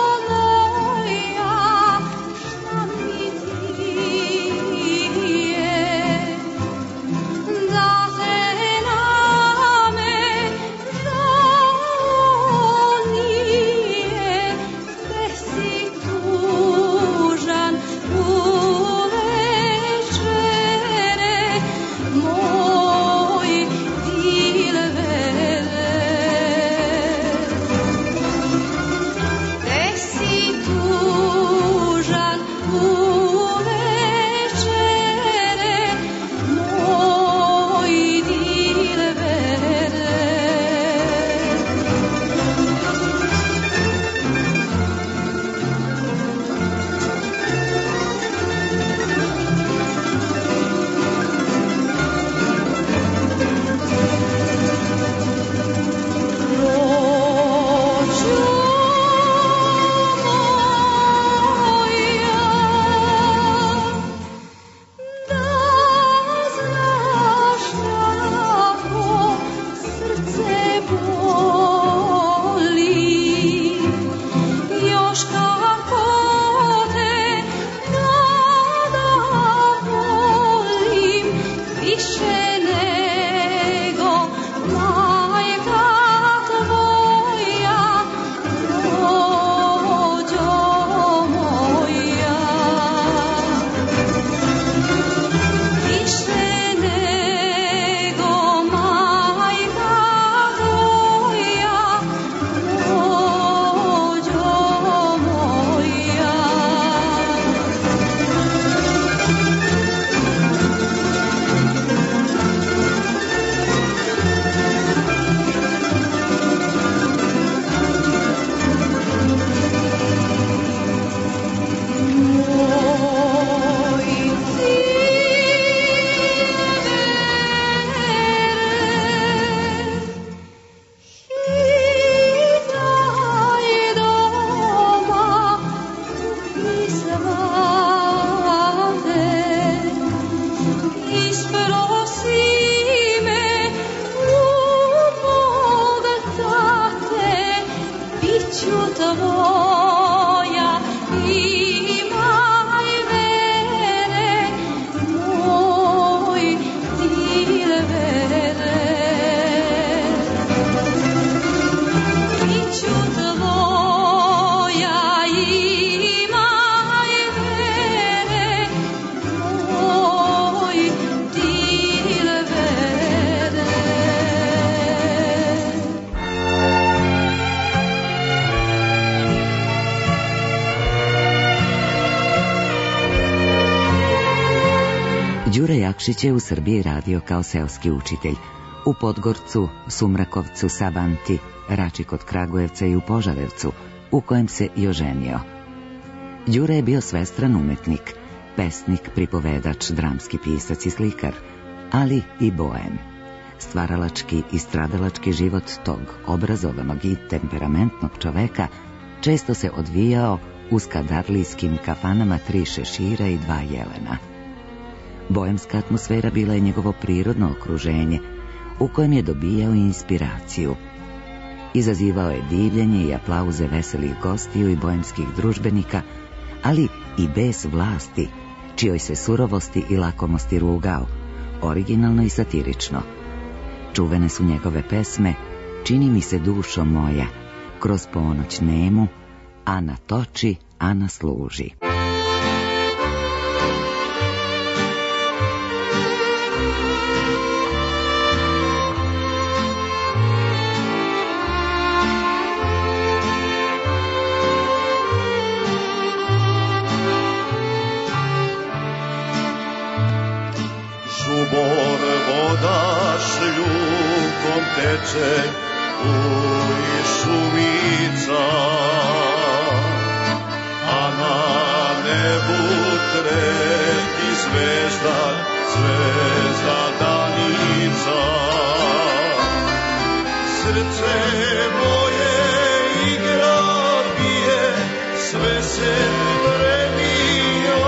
dilere, rođo moja, šta mi ti je? Jakšić je u Srbiji radio kao seoski učitelj. U Podgorcu, Sumrakovcu, Savanti, Rači kod Kragujevca i u Požarevcu, u kojem se i oženio. Đure je bio svestran umetnik, pesnik, pripovedač, dramski pisac i slikar, ali i boem. Stvaralački i stradalački život tog obrazovanog i temperamentnog čoveka često se odvijao u skadarlijskim kafanama tri šešira i dva jelena. Boemska atmosfera bila je njegovo prirodno okruženje, u kojem je dobijao inspiraciju. Izazivao je divljenje i aplauze veselih gostiju i boemskih družbenika, ali i bes vlasti, čijoj se surovosti i lakomosti rugao, originalno i satirično. Čuvene su njegove pesme Čini mi se dušo moja, Kroz ponoć nemu, Ana toči, Ana služi. Žubor voda šljukom teče u šumica, a na nebu treti zvezda, zvezda danica. Srce moje igra bije, sve se premija.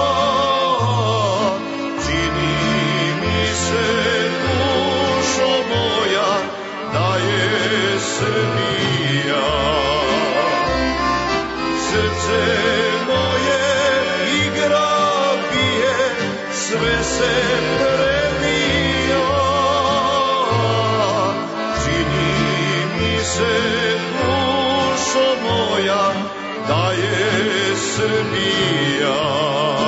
Čini mi se dušo moja da je Srbija. Srce moje igra bije, sve se premija. Čini mi se dušo moja da je Srbija.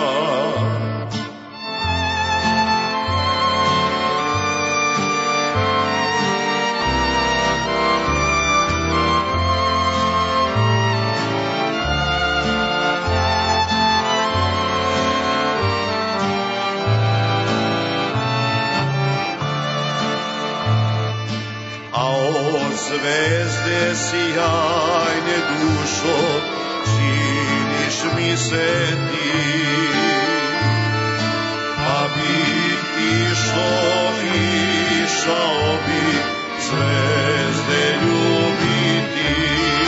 Zvezde sjajne dušo, činiš mi se ti, pa bi išlo, išao bi zvezde ljubiti.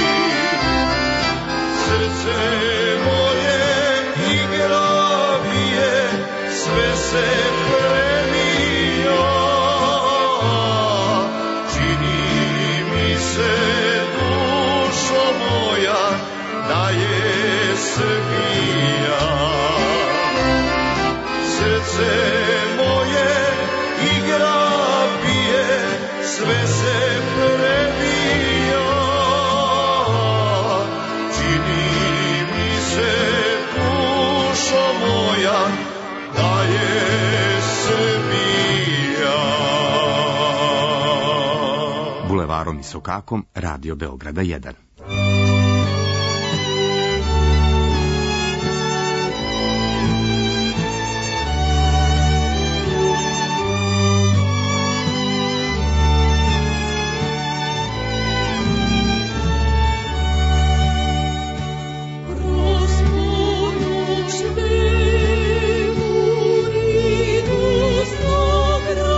Srce moje igra bije, sve se premija. Dušo moja da je Srbija. Srce moje igra bije, sve se premija. Čini mi se dušo moja da je Srbija. Bulevarom i Sokakom, Radio Beograda jedan.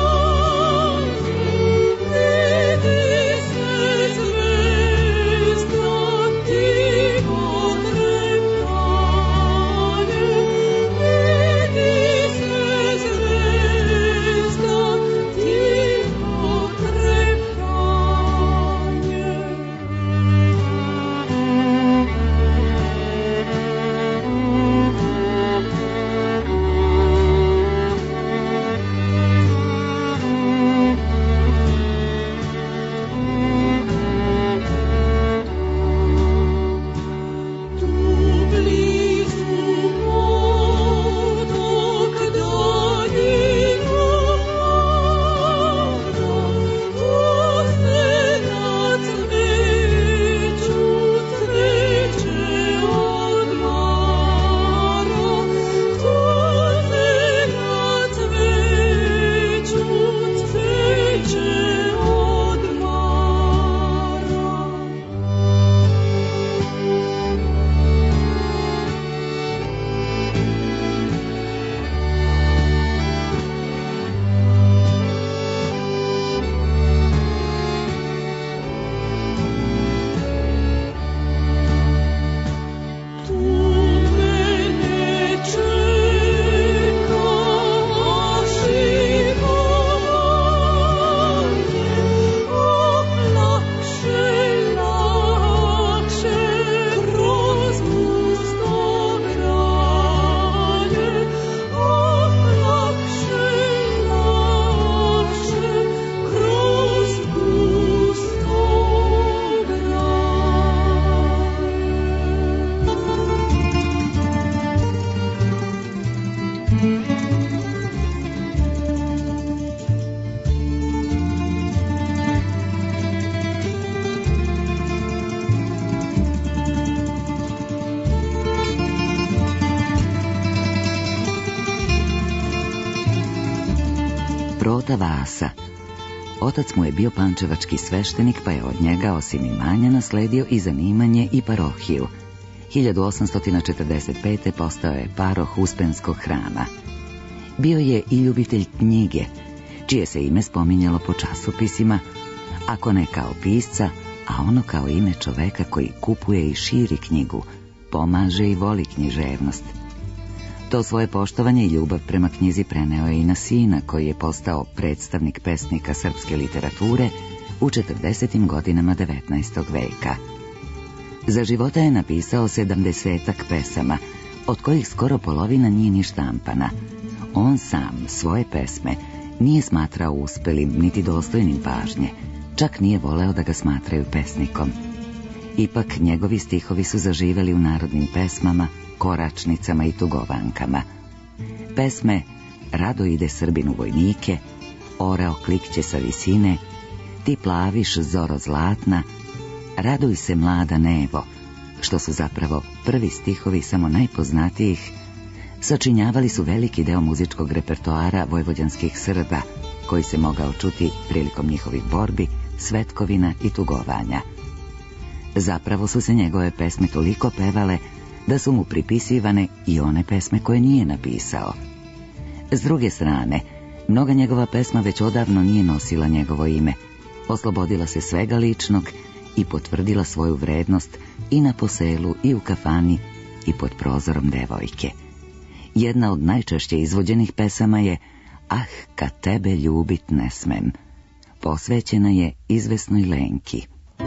Zvezda tata Vasa. Otac mu je bio pančevački sveštenik, pa je od njega osim imanja nasledio i zanimanje i parohiju. hiljadu osamsto četrdeset pete. postao je paroh Uspenskog hrama. Bio je i ljubitelj knjige, čije se ime spominjalo po časopisima, ako ne kao pisca, a ono kao ime čoveka koji kupuje i širi knjigu, pomaže i voli književnost. To svoje poštovanje i ljubav prema knjizi preneo je i na sina, koji je postao predstavnik pesnika srpske literature u četrdesetim godinama devetnaestog veka. Za života je napisao sedamdesetak pesama, od kojih skoro polovina nije ni štampana. On sam svoje pesme nije smatrao uspelim niti dostojnim pažnje, čak nije voleo da ga smatraju pesnikom. Ipak njegovi stihovi su zaživeli u narodnim pesmama, koračnicama i tugovankama. Pesme Rado ide Srbin u vojnike, Orao klikće sa visine, Ti plaviš zoro zlatna, Raduj se mlada nevo, što su zapravo prvi stihovi samo najpoznatijih, sačinjavali su veliki deo muzičkog repertoara vojvođanskih Srba, koji se mogao čuti prilikom njihovih borbi, svetkovina i tugovanja. Zapravo su se njegove pesme toliko pevale da su mu pripisivane i one pesme koje nije napisao. S druge strane, mnoga njegova pesma već odavno nije nosila njegovo ime, oslobodila se svega ličnog i potvrdila svoju vrednost i na poselu i u kafani i pod prozorom devojke. Jedna od najčešće izvođenih pesama je Ah, kad tebe ljubit ne smem. Posvećena je izvesnoj Lenki.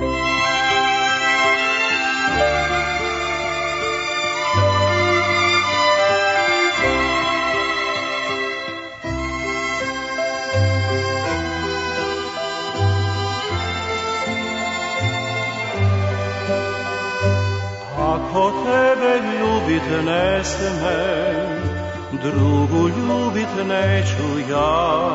Ako tebe ljubit ne smem, drugu ljubit neću ja,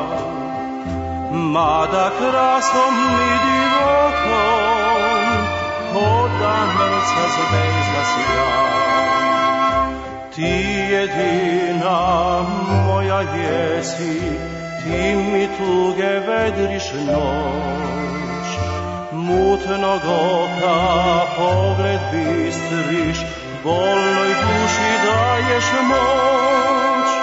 mada krasom i divotom, ko danica zvezda si ja. Ti jedina moja jesi, ti mi tuge vedriš noć, mutnog oka pogled bistriš, bolnoj duši daješ moć.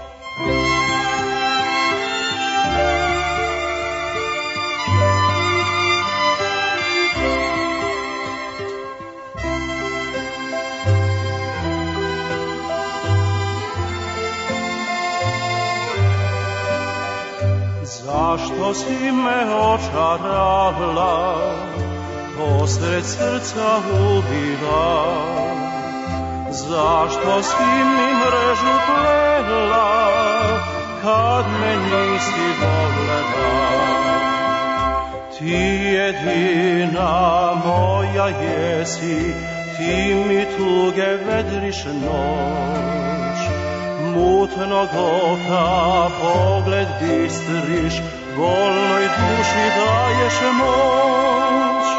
Zašto si me očarala, posred srca ubila? Zašto si mi mrežu plela, kad me nisi volela? Ti jedina moja jesi, ti mi tuge vedriš noć, mutnog oka pogled bistriš, bolnoj duši daješ moć.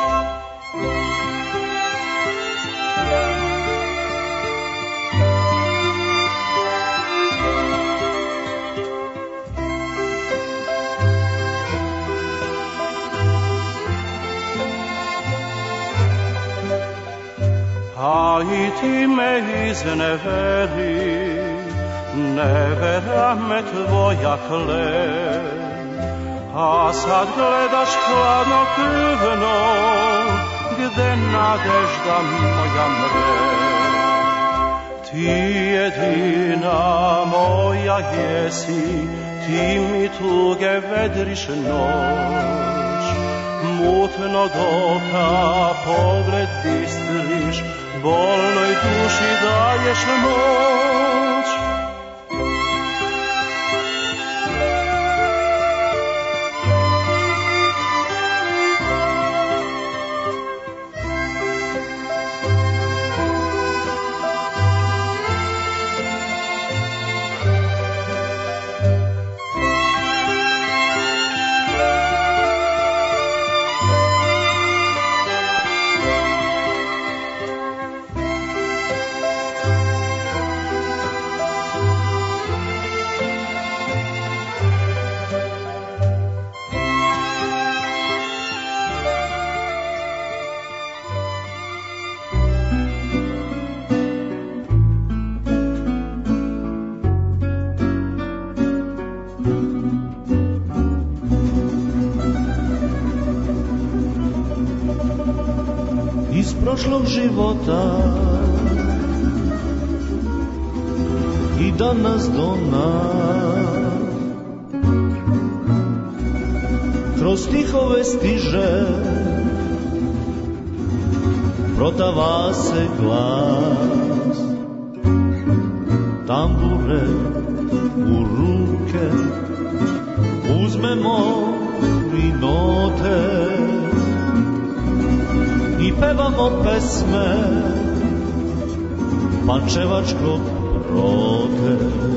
A i ti me izneveri, nevera me tvoja kle, a sad gledaš hladno krvno, gde nadežda moja mre. Ti jedina moja jesi, ti mi tuge vedriš noć, mutnog oka pogled bistriš, bolnoj duši daješ moć. prošlog života i danas do nas kroz stihove stiže, protava se glas, tambure u ruke, uzmemo i note i pevamo pesme pančevačkog rote.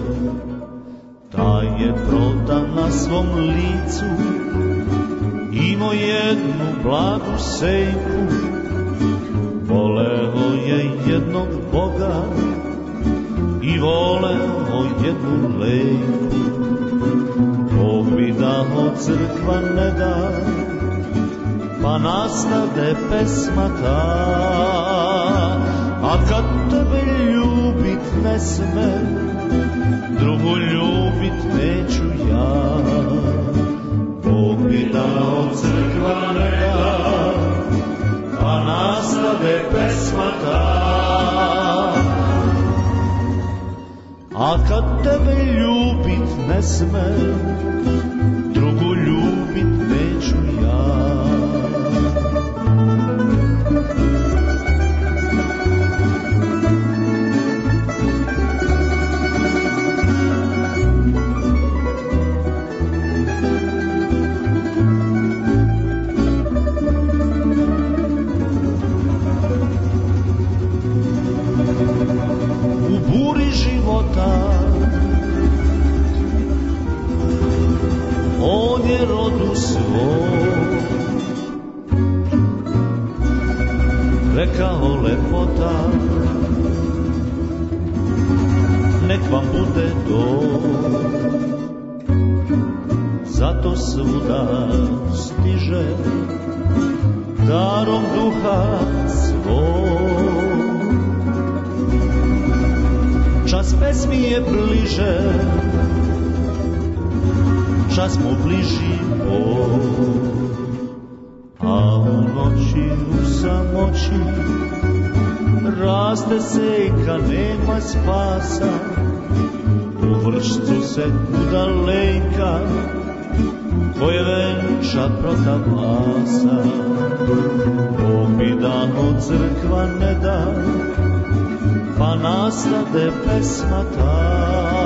Taj je prodan na svom licu, imao jednu blagu sejku, voleo je jednog Boga i voleo jednu lejku. Bog bi dao, crkva ne da, pa nastade pesma ta. A kad tebe ljubit ne sme, drugu ljubit neću ja. Bog bi dao, crkva ne da, pa nastade pesma ta. A kad tebe ljubit ne sme, drugu ljubit neću ja. On je rodu svoj rekao lepota, nek vam bude dom, zato svuda stiže darom duha svoj. Čas pesmi je bliže, čas mu bliži Bog, a u noći, u samoći raste sejka, nema spasa. U vršcu se udalejka koje venča protavasa. Bog bi dao, crkva ne da, pa nastade pesma ta.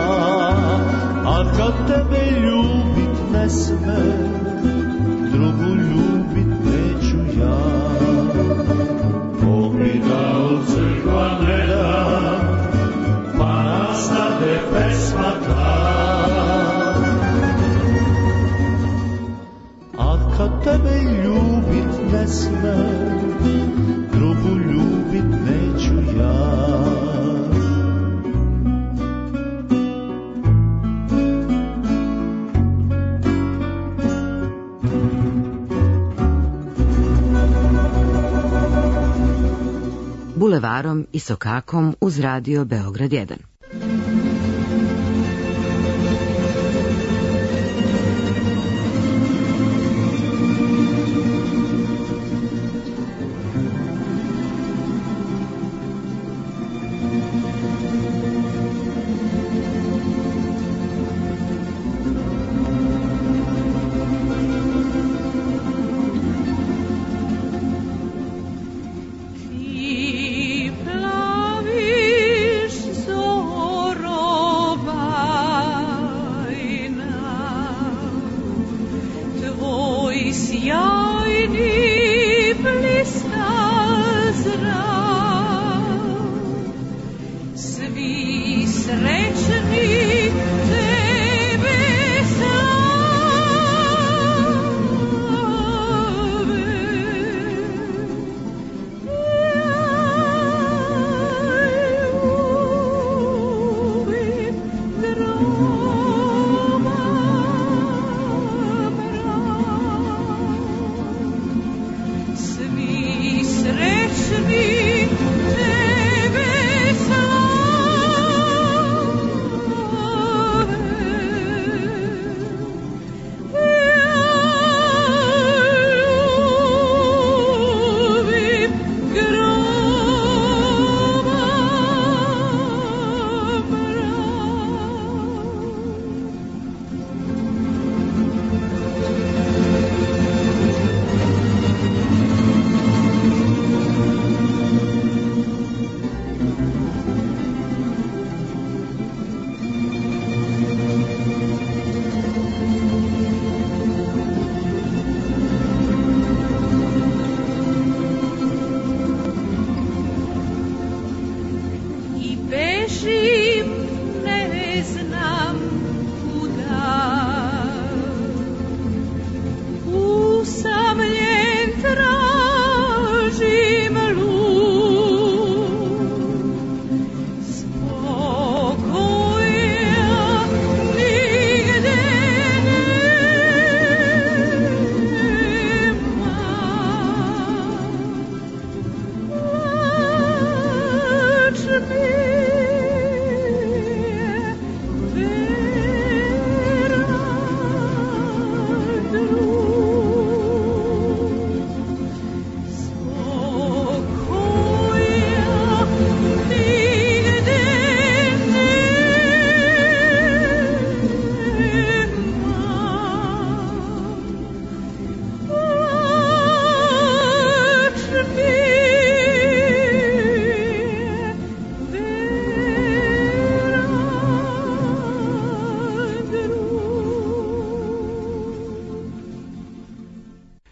A kad tebe ljubit ne sme, drugu ljubit neću ja. Bog mi dao, crkva ne da, pa nastade pesma ta. A kad tebe ljubit ne sme, drugu ljubit neću ja. Bulevarom i sokakom uz radio Beograd jedan.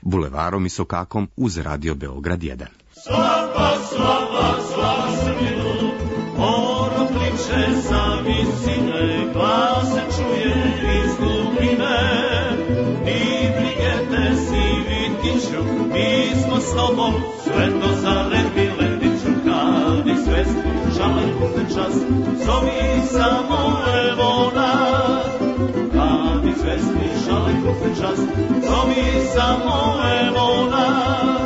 bulevarom i sokakom uz Radio Beograd jedan. Slava, slava, slava Srbinu, oro kliče sa visine, glas se čuje iz dubine. Ni brigete si Vitiću, mi smo s tobom, sve to zarem Miletiću, kad i svesti, šalaj pute čas, zovi samo evo nas. Kad i svesti, šalaj pute čas, zovi samo evo nas.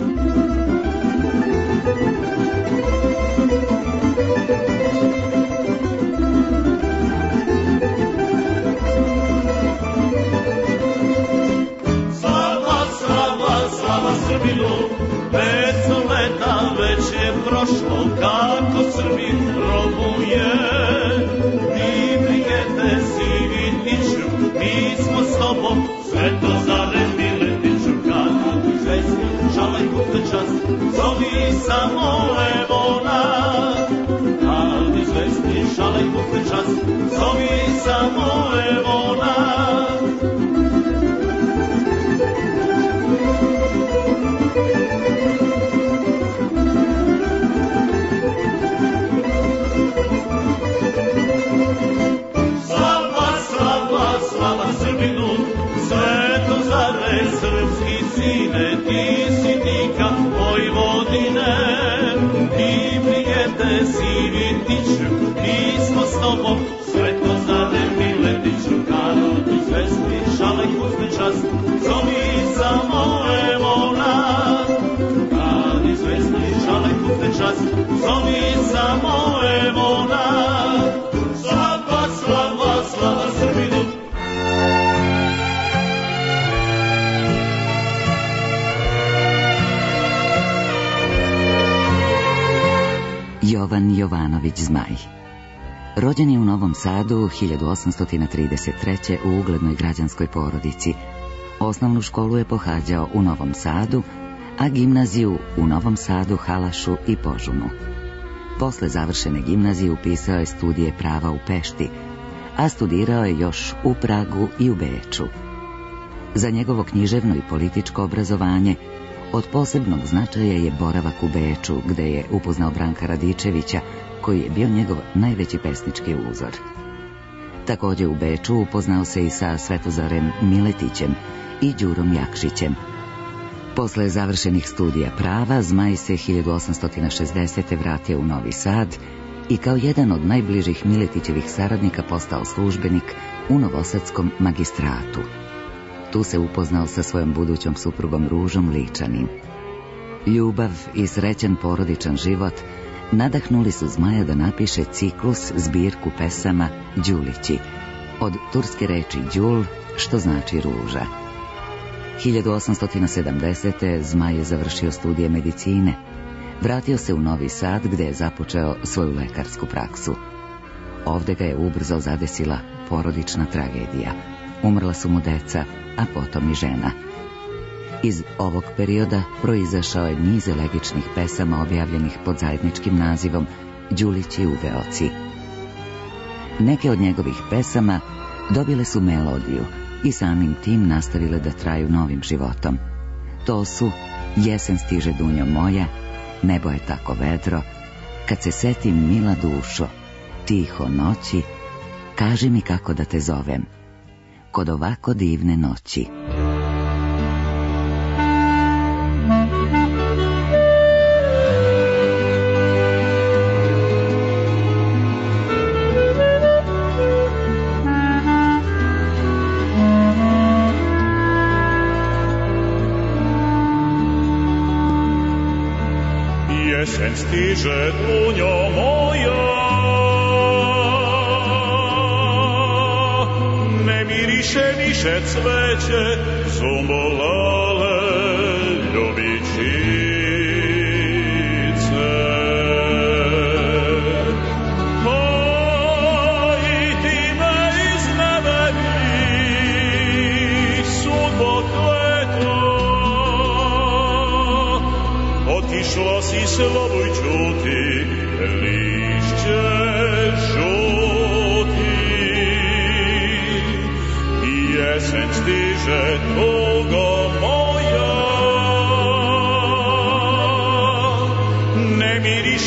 Srbinu, petsto leta već je prošlo, kako Srbin robuje. Mi brigete si Vitiću, mi smo s tobom, sve to zarem Miletiću, kad ti zvesti, šalaj pute čas, zovi samo evo nas. Kad ti zvesti, šalaj pute čas, zovi samo evo nas. Srpski sine, ti si dika Vojvodine, ti brigete si Vitiću, mi smo s tobom, sve to zarem Miletiću, kad ti zvesti, šalaj pute čas, zovi samo evo nas. Kad ti zvesti, šalaj pute čas, zovi samo evo nas. Slava, slava, slava Srbinu. Jovan Jovanović Zmaj. Rođen je u Novom Sadu hiljadu osamsto trideset treće. u uglednoj građanskoj porodici. Osnovnu školu je pohađao u Novom Sadu, a gimnaziju u Novom Sadu, Halašu i Požunu. Posle završene gimnazije upisao je studije prava u Pešti, a studirao je još u Pragu i u Beču. Za njegovo književno i političko obrazovanje od posebnog značaja je boravak u Beču, gde je upoznao Branka Radičevića, koji je bio njegov najveći pesnički uzor. Također u Beču upoznao se i sa Svetozarem Miletićem i Đurom Jakšićem. Posle završenih studija prava, Zmaj se hiljadu osamsto šezdesete. vratio u Novi Sad i kao jedan od najbližih Miletićevih saradnika postao službenik u Novosadskom magistratu. Tu se upoznao sa svojom budućom suprugom Ružom Ličanin. Ljubav i srećan porodičan život nadahnuli su Zmaja da napiše ciklus zbirku pesama Đulići, od turske reči đul, što znači ruža. hiljadu osamsto sedamdesete. Zmaj je završio studije medicine. Vratio se u Novi Sad, gde je započeo svoju lekarsku praksu. Ovde ga je ubrzo zadesila porodična tragedija. Umrla su mu deca, a potom i žena. Iz ovog perioda proizašao je niz elegičnih pesama objavljenih pod zajedničkim nazivom Đulići uveoci. Neke od njegovih pesama dobile su melodiju i samim tim nastavile da traju novim životom. To su Jesen stiže dunjo moja, Nebo je tako vedro, Kad se setim mila dušo, Tiho noći, Kaži mi kako da te zovem, Kod ovako divne noći. Jesen stiže dunjo moja, ne miriše više cveće, zumbolale ljubičice. A i ti me izneveri, sudbo kleta, otišla si slobuj čuti, lišće žuti. Jesen stiže tugo moja,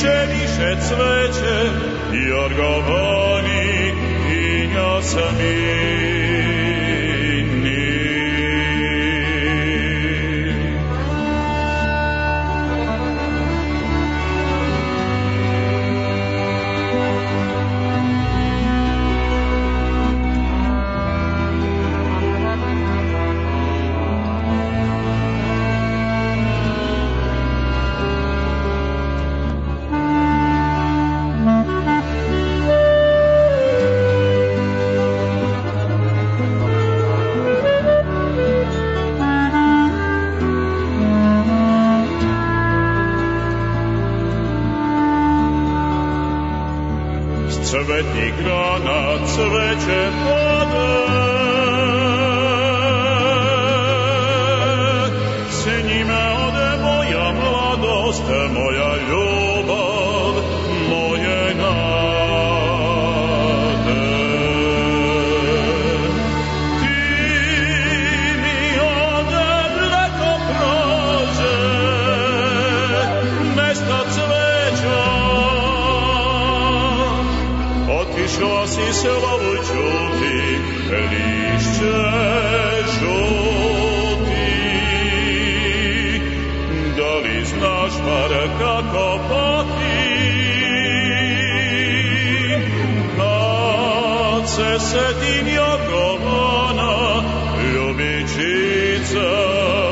više, više cveće i orgovani i njosamini. Cvetnih grana cveće pade, s njime ode moja mladost, moja ljubav, moje nade. Ti mi ode mleko prođe, mesta cveća, otišla si slavu čuti, lišće žuti. Da li znaš bar kako pati, kad se setim Jorgovana, ljubičica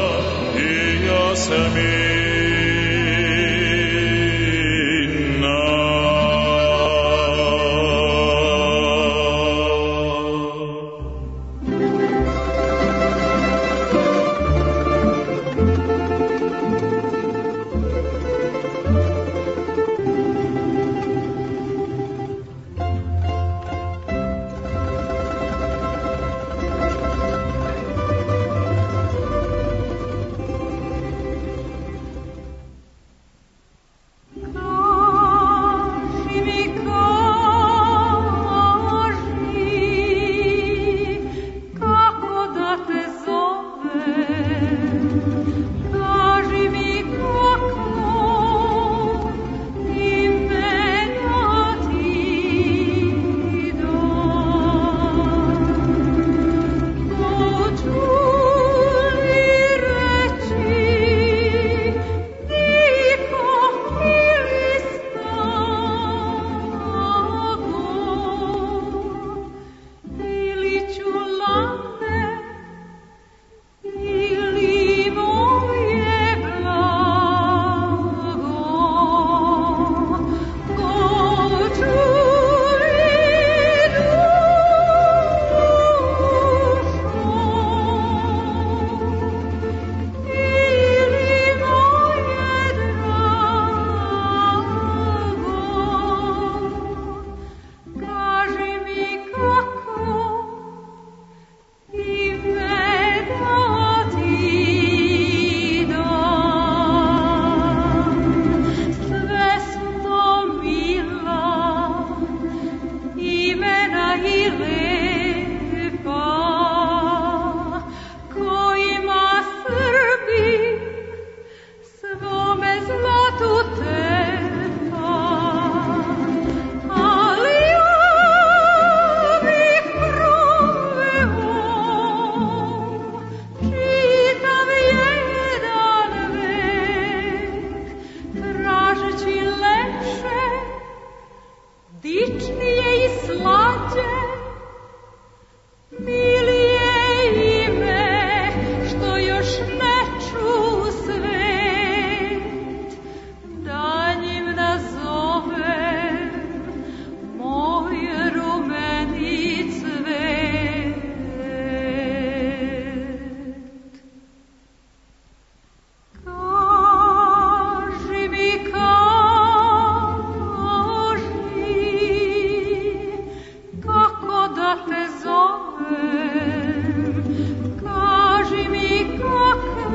i Jasmin. Kaži mi kako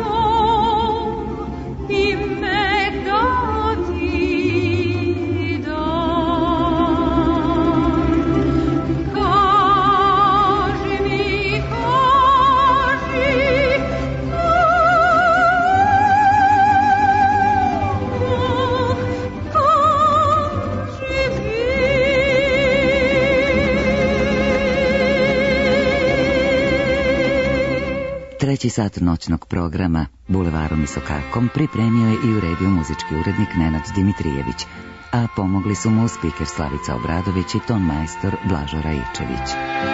Treći sat noćnog programa Bulevarom i Sokakom pripremio je i uredio muzički urednik Nenad Dimitrijević, a pomogli su mu spiker Slavica Obradović i ton majstor Blažo Raičević.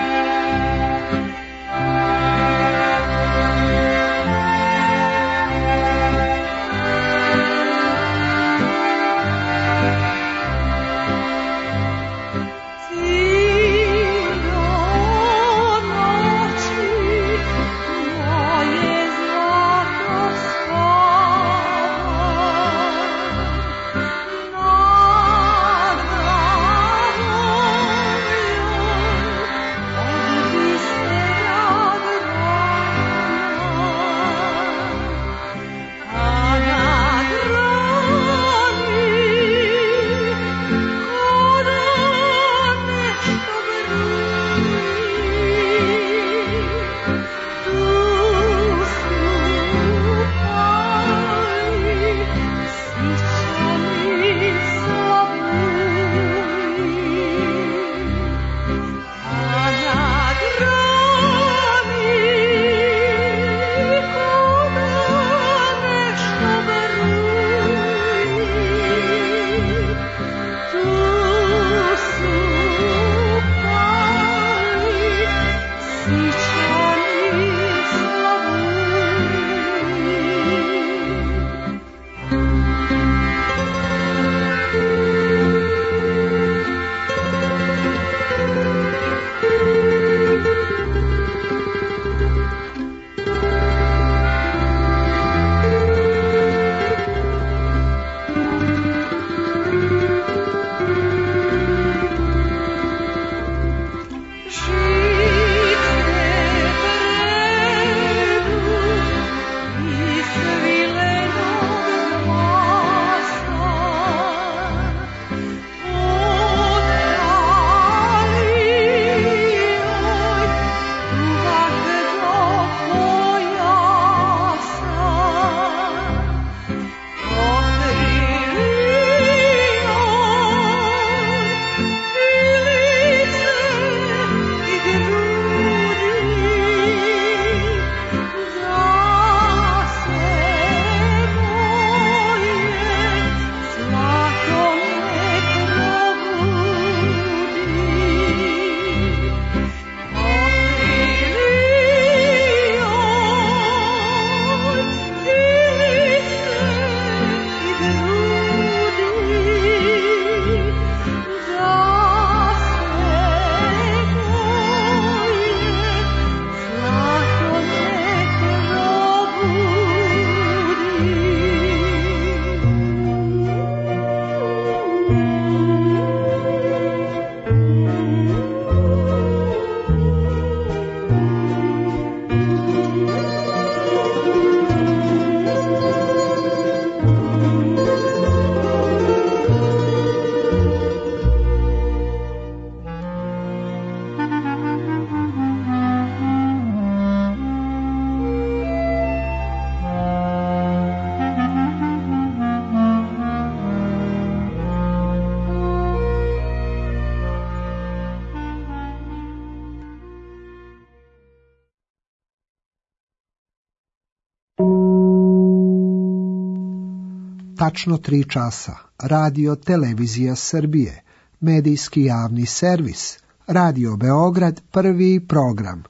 Tačno tri časa. Radio Televizija Srbije. Medijski javni servis. Radio Beograd, prvi program.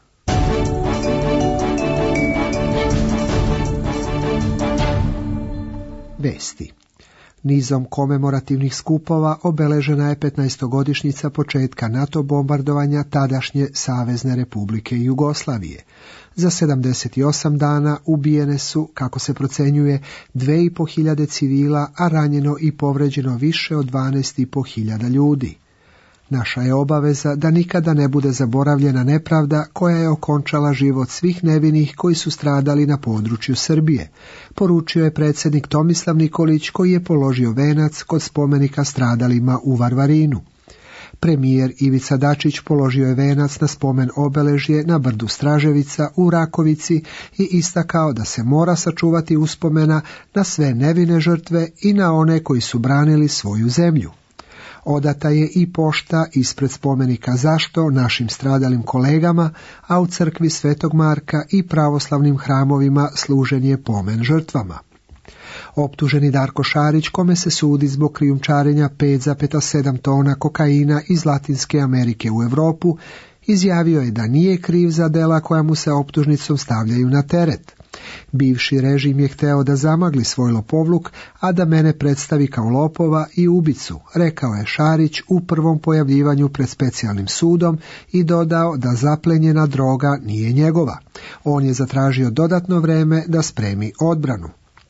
Vesti. Nizom komemorativnih skupova obeležena je petnaestogodišnjica početka NATO bombardovanja tadašnje Savezne Republike Jugoslavije. Za sedamdeset osam dana ubijene su, kako se procenjuje, dve i po hiljade civila, a ranjeno i povređeno više od dvanaest i po hiljada ljudi. Naša je obaveza da nikada ne bude zaboravljena nepravda koja je okončala život svih nevinih koji su stradali na području Srbije, poručio je predsjednik Tomislav Nikolić, koji je položio venac kod spomenika stradalima u Varvarinu. Premijer Ivica Dačić položio je venac na spomen obeležje na brdu Straževica u Rakovici i istakao da se mora sačuvati uspomena na sve nevine žrtve i na one koji su branili svoju zemlju. Odata je i pošta ispred spomenika Zašto našim stradalim kolegama, a u crkvi Svetog Marka i pravoslavnim hramovima služen je pomen žrtvama. Optuženi Darko Šarić, kome se sudi zbog krijumčarenja pet zarez sedam tona kokaina iz Latinske Amerike u Europu, izjavio je da nije kriv za dela koja mu se optužnicom stavljaju na teret. Bivši režim je hteo da zamagli svoj lopovluk, a da mene predstavi kao lopova i ubicu, rekao je Šarić u prvom pojavljivanju pred specijalnim sudom i dodao da zaplenjena droga nije njegova. On je zatražio dodatno vreme da spremi odbranu.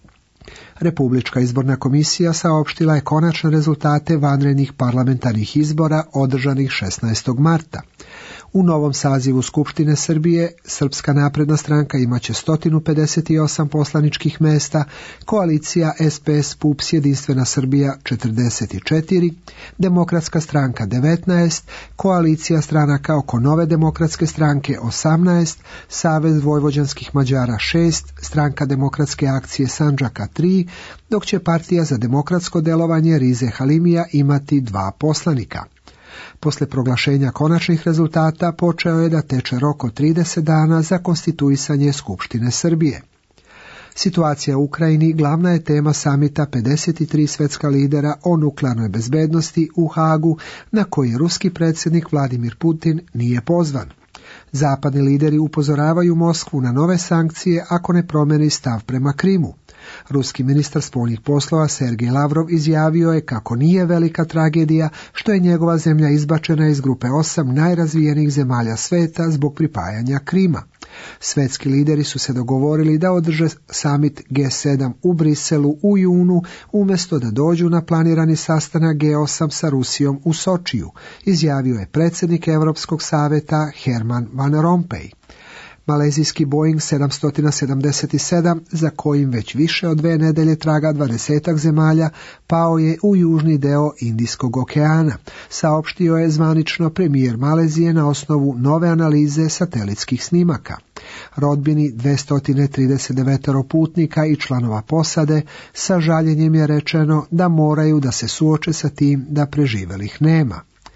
Republička izborna komisija saopštila je konačne rezultate vanrednih parlamentarnih izbora održanih šesnaestog marta. U novom sazivu Skupštine Srbije Srpska napredna stranka imaće sto pedeset osam poslaničkih mesta, koalicija S P S P U P S Jedinstvena Srbija četrdeset četiri, Demokratska stranka devetnaest, koalicija stranaka oko Nove demokratske stranke osamnaest, Savez vojvođanskih Mađara šest, Stranka demokratske akcije Sandžaka tri, dok će Partija za demokratsko delovanje Rize Halimija imati dva poslanika. Posle proglašenja konačnih rezultata počeo je da teče rok od trideset dana za konstituisanje Skupštine Srbije. Situacija u Ukrajini glavna je tema samita pedeset tri svetska lidera o nuklearnoj bezbednosti u Hagu, na koji ruski predsjednik Vladimir Putin nije pozvan. Zapadni lideri upozoravaju Moskvu na nove sankcije ako ne promeni stav prema Krimu. Ruski ministar spoljnih poslova Sergej Lavrov izjavio je kako nije velika tragedija što je njegova zemlja izbačena iz grupe osam najrazvijenijih zemalja sveta zbog pripajanja Krima. Svetski lideri su se dogovorili da održe samit G sedam u Briselu u junu umjesto da dođu na planirani sastanak G osam sa Rusijom u Sočiju, izjavio je predsjednik Europskog saveta Herman Van Rompuy. Malezijski Boeing sedamsto sedamdeset sedam, za kojim već više od dve nedelje traga dvadesetak zemalja, pao je u južni deo Indijskog okeana, saopštio je zvanično premijer Malezije na osnovu nove analize satelitskih snimaka. Rodbini dvesta trideset devet putnika i članova posade sa žaljenjem je rečeno da moraju da se suoče sa tim da preživelih nema.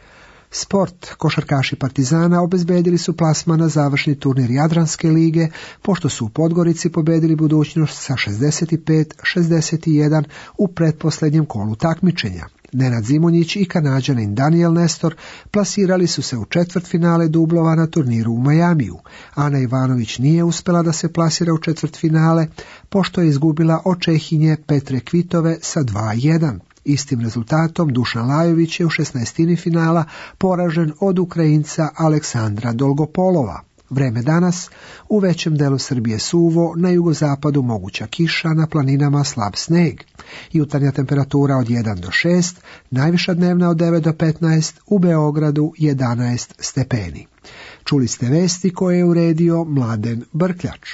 Sport. Košarkaši Partizana obezbedili su plasman na završni turnir Jadranske lige, pošto su u Podgorici pobedili Budućnost sa šezdeset pet šezdeset jedan u pretposlednjem kolu takmičenja. Nenad Zimonjić i Kanađanin Daniel Nestor plasirali su se u četvrtfinale dublova na turniru u Majamiju. Ana Ivanović nije uspela da se plasira u četvrtfinale, pošto je izgubila od Čehinje Petre Kvitove sa dva jedan. Istim rezultatom Dušan Lajović je u šesnaestini finala poražen od Ukrajinca Aleksandra Dolgopolova. Vreme danas, u većem delu Srbije suvo, na jugozapadu moguća kiša, na planinama slab sneg. Jutarnja temperatura od jedan do šest, najviša dnevna od devet do petnaest, u Beogradu jedanaest stepeni. Čuli ste vesti koje je uredio Mladen Brkljač.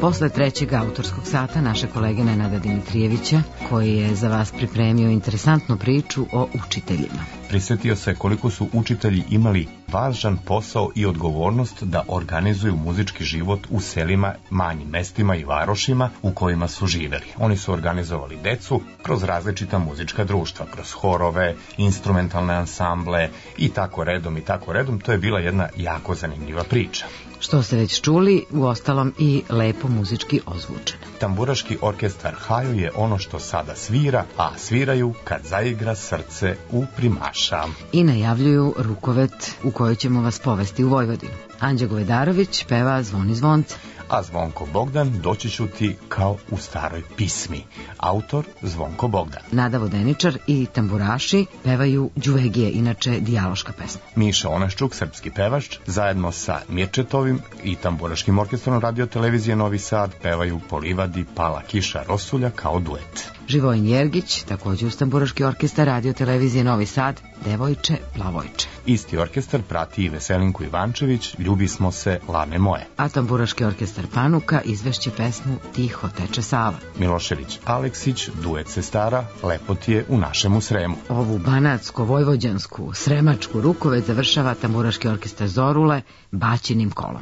Posle trećeg autorskog sata naše kolege Nenada Dimitrijevića, koji je za vas pripremio interesantnu priču o učiteljima. Prisetio se koliko su učitelji imali važan posao i odgovornost da organizuju muzički život u selima, manjim mestima i varošima u kojima su živeli. Oni su organizovali decu kroz različita muzička društva, kroz horove, instrumentalne ansamble i tako redom i tako redom. To je bila jedna jako zanimljiva priča. Što ste već čuli, uostalom i lepo muzički ozvučeno. Tamburaški orkestar Hajo je ono što sada svira, a sviraju kad zaigra srce u primaša. I najavljuju rukovet u kojoj ćemo vas povesti u Vojvodinu. Anđa Govedarović peva Zvoni zvonce. A Zvonko Bogdan doći ću ti kao u staroj pismi. Autor Zvonko Bogdan. Nada Vodeničar i tamburaši pevaju Đuvegije, inače dijaloška pesma. Miša Oneščuk, srpski pevač, zajedno sa Mirčetovim i tamburaškim orkestrom Radio televizije Novi Sad pevaju Po livadi pala kiša rosulja kao duet. Živojin Jergić, takođe uz tamburaški orkestar Radio televizije Novi Sad, Devojče, plavojče. Isti orkestar prati i Veselinku Ivančević, Ljubi smo se, lane moje. A tamburaški orkestar Panuka izvešće pesmu Tiho teče Sava. Milošević Aleksić, duet sestara, Lepo ti je u našemu Sremu. Ovu banatsko-vojvođansku, sremačku rukovet završava tamburaški orkestar Zorule Baćinim kolom.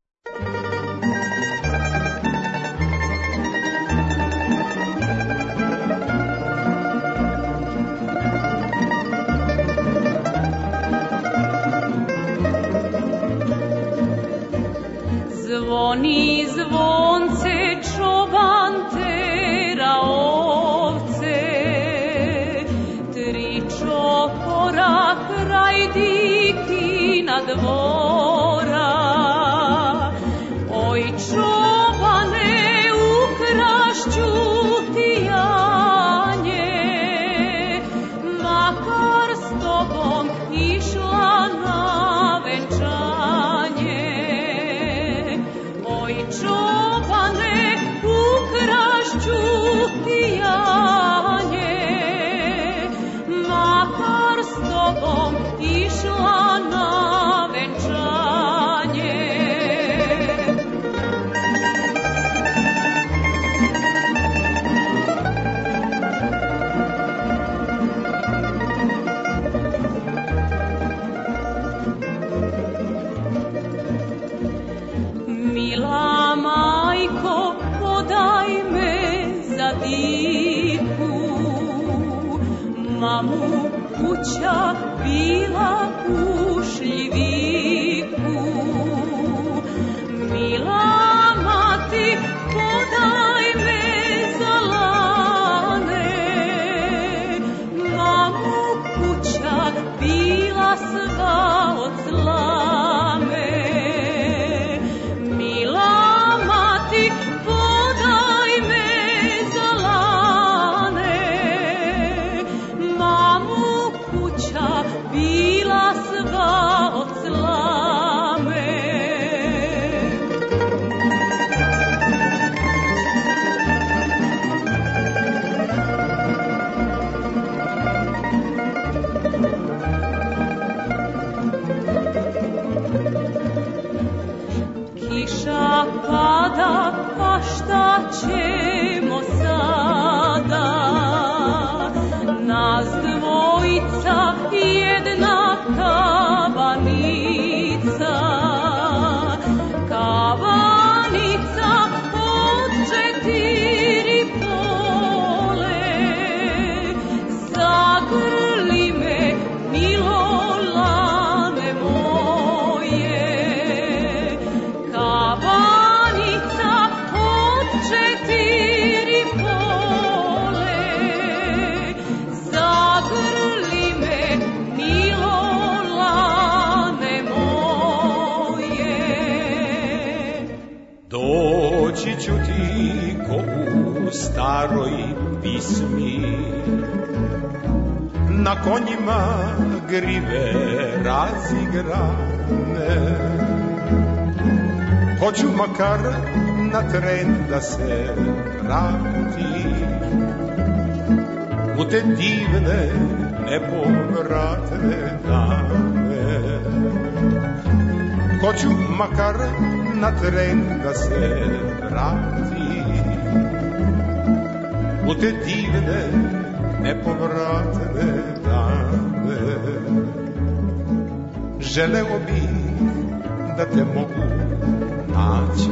Zvoni zvonce, čoban tera ovce, tri čopora kraj dikina dvora. Oj čobane, u krašću ti janje, makar s tobom išla na venčanje. Čobane, u krašću ti janje, makar s tobom išla na venčanje. Mila majko, podaj me za diku, mamu kuća bila u šljiviku. Mila mati, podaj me za lane, mamu kuća bila sva od slame. Podaj me za lane, mamu kuća bila sva od slame. Kiša pada, pa šta ćemo sada? Nas dvojica, jedna kavanica. Kavanica od četiri pole, zagrli me, milo lane moje. Kavanica od četiri pole, zagrli me, milo lane moje. Doći ću ti ko u staroj pismi, na konjima grive razigrane. Hoću makar na tren da se vrati u te divne nepovratne dane. Hoću makar na tren da se vratim u te divne nepovratne dane. Želeo bih da te mogu naći,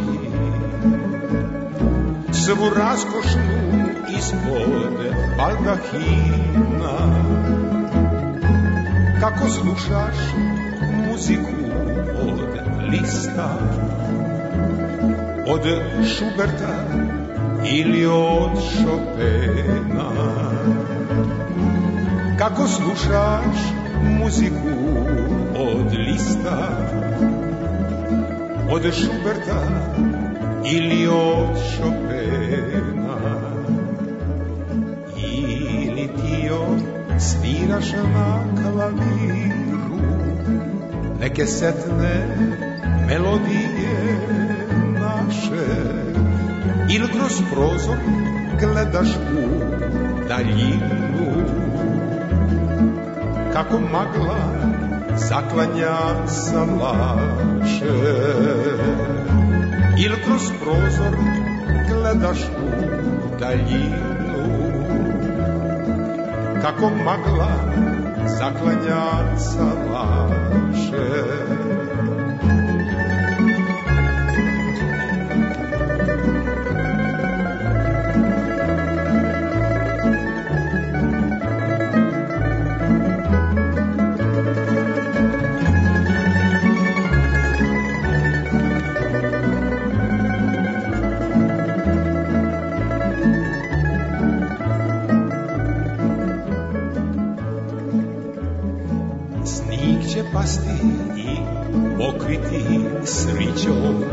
svu raskošnu ispod baldahina, kako slušaš muziku od Lista, od Šuberta ili od Chopina, kako slušaš muziku od Lista, od Šuberta ili od Chopina, ili ti joj sviraš na klaviru neke setne melodije naše, ili kroz prozor gledaš u daljinu kako magla zaklanja salaše, ili kroz prozor gledaš u daljinu kako magla zaklanja salaše. Pasti i pokriti srićom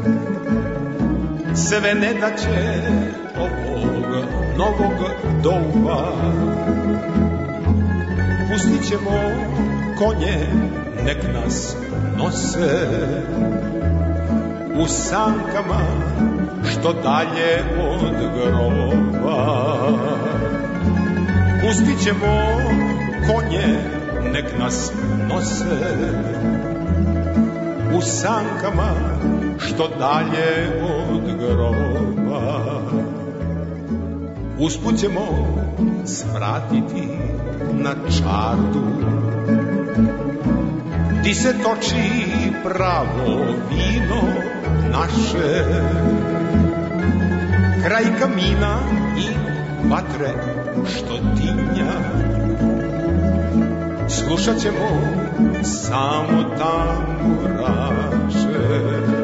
sve nedaće ovog novog doba. Pustit ćemo konje, nek nas nose u sankama što dalje od groba. Pustit ćemo konje, nek nas nose u sankama što dalje od groba. Usput ćemo svratiti na čardu, ti se toči pravo vino naše, kraj kamina i vatre što tinja. Slušat ćemo samo tamburaše,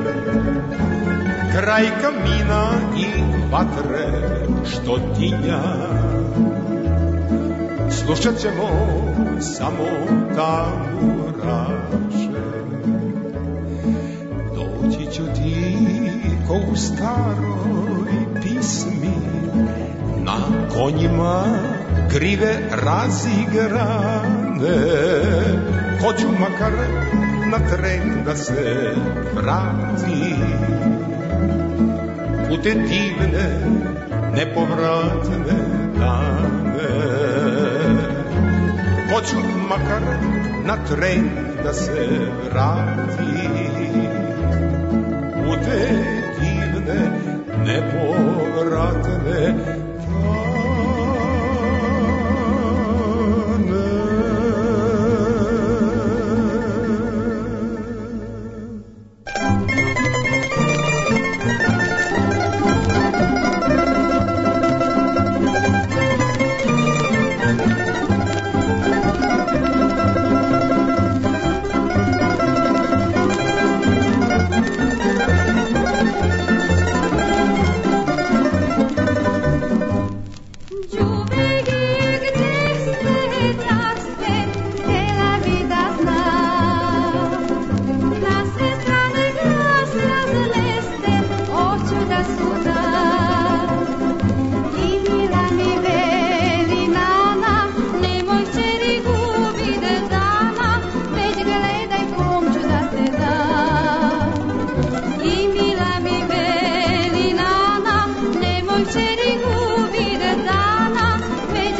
kraj kamina i vatre što tinja. Slušat ćemo samo tamburaše. Doći ću ti ko u staroj pismi, na konjima krive razigrane. Hoću makar na tren da se vratim u te divne nepovratne dane. Hoću makar na tren da se vratim u te divne nepovratne dane. Već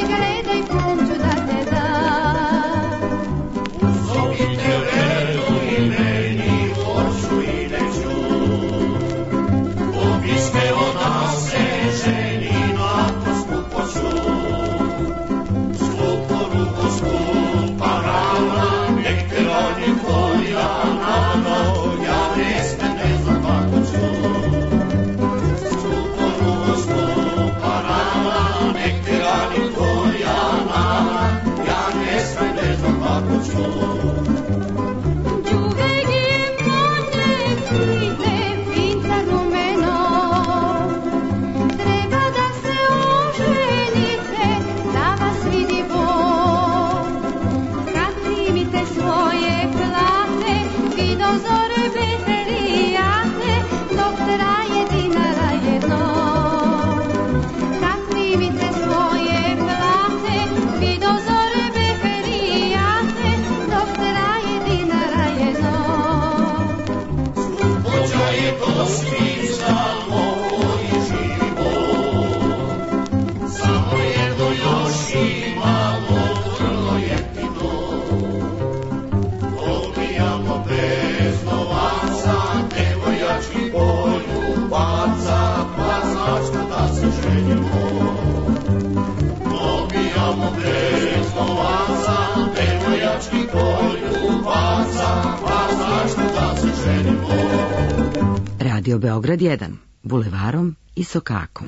Radio Beograd jedan, bulevarom i sokakom.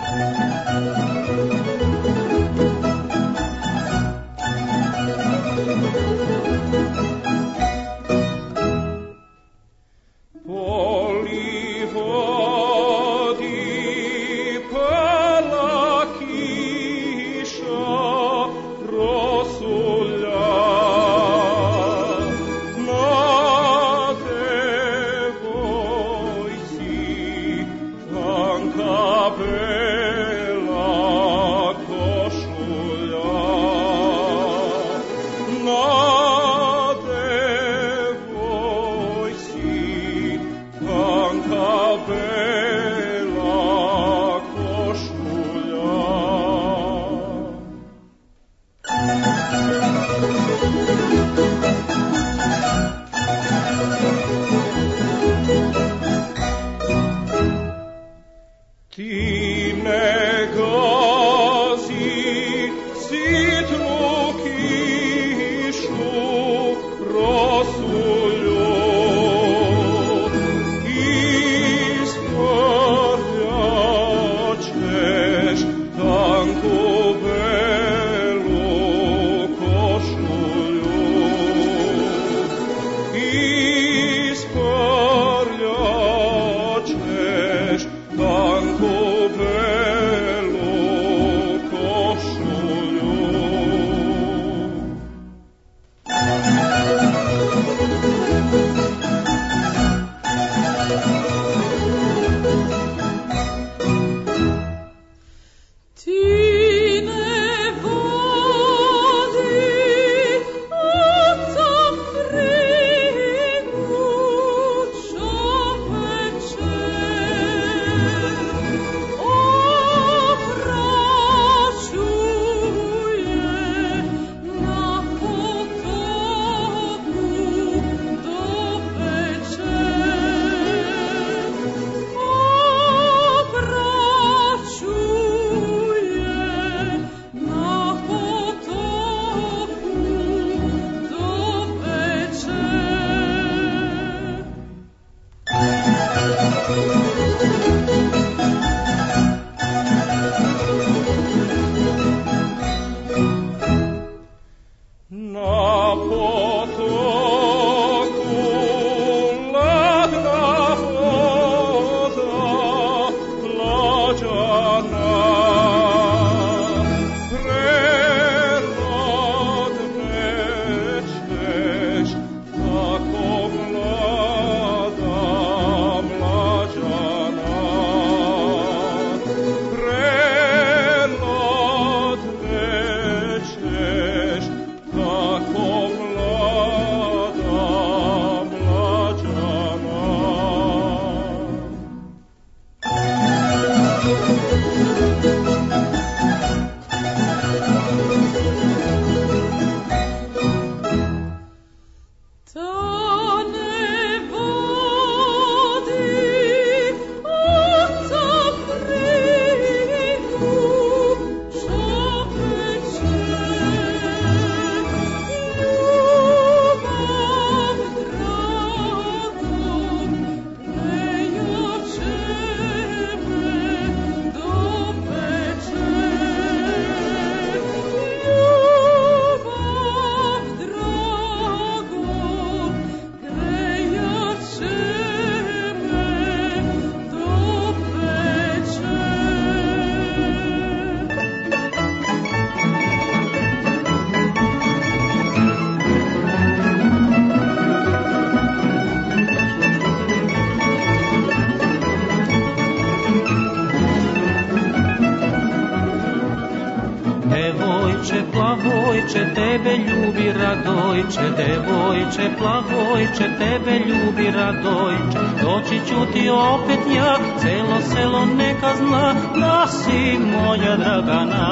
Plavojče, tebe ljubi Radojče, devojče, plavojče, tebe ljubi Radojče. Doći ću ti opet ja, celo selo neka zna da si moja Dragana.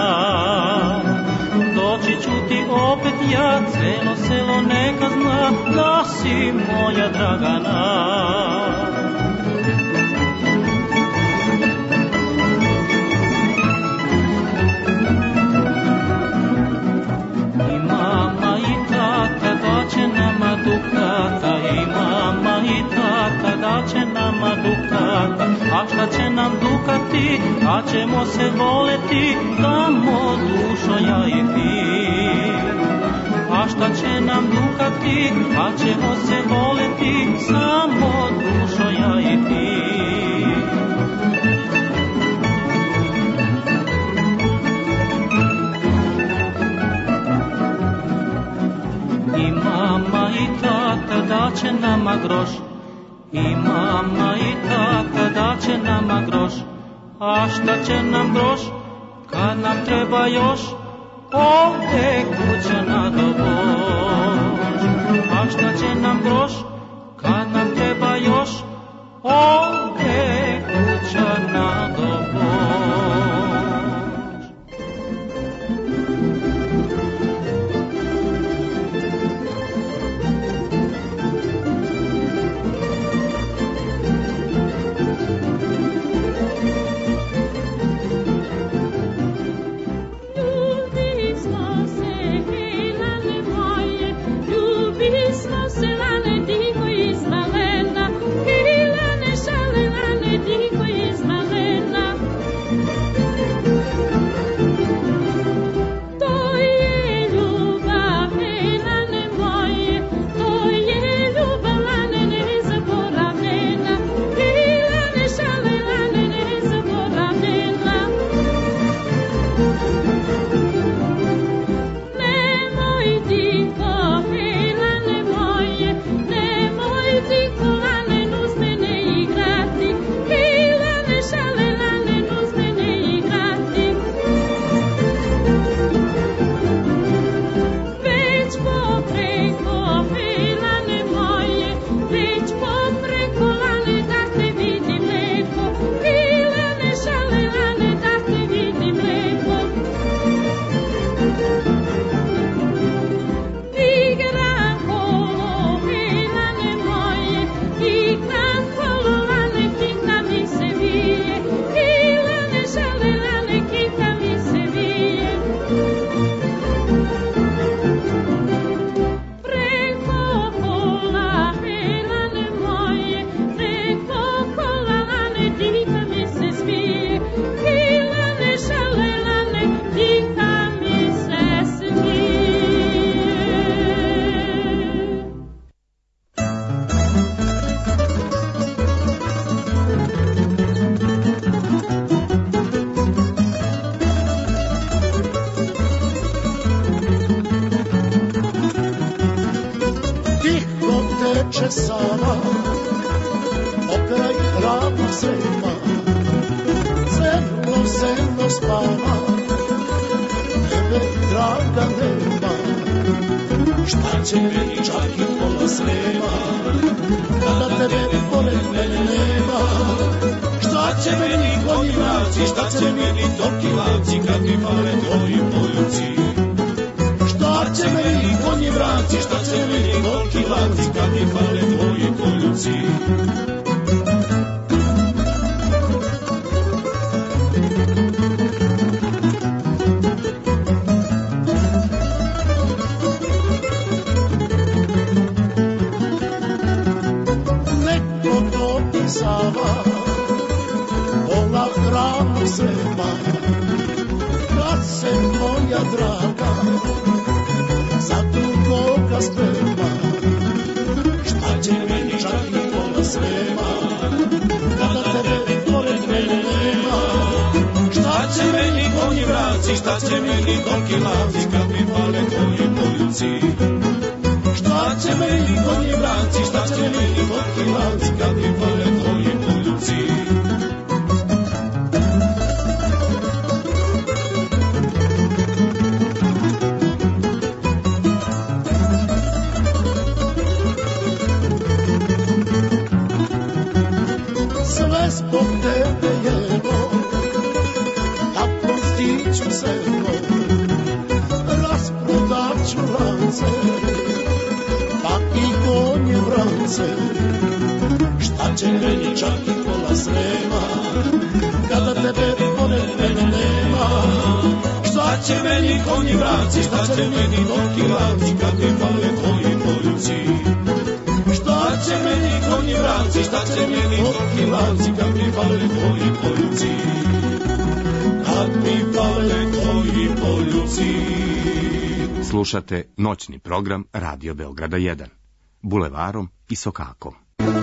Doći ću ti opet ja, celo selo neka zna da si moja Dragana. Dukata, i mama i tata da će nama dukata, dukati, a ćemo se voleti tamo dušo ja i ti. A šta će nam dukati, a ćemo se voleti samo dušo ja i ti. I mama i tata da će nama groš, i mama i tata da će nama groš. A šta će nam groš, kad nam treba još ovdje kuća na dobož. A šta će nam groš, kad nam treba još ovdje kuća na dobož. Šta će meni konji vrati, stranci, šta će meni toliki lanci, kad mi fale tvoji poljuci, kad mi fale tvoji poljuci. Slušate noćni program Radio Beograda jedan, bulevarom i sokakom.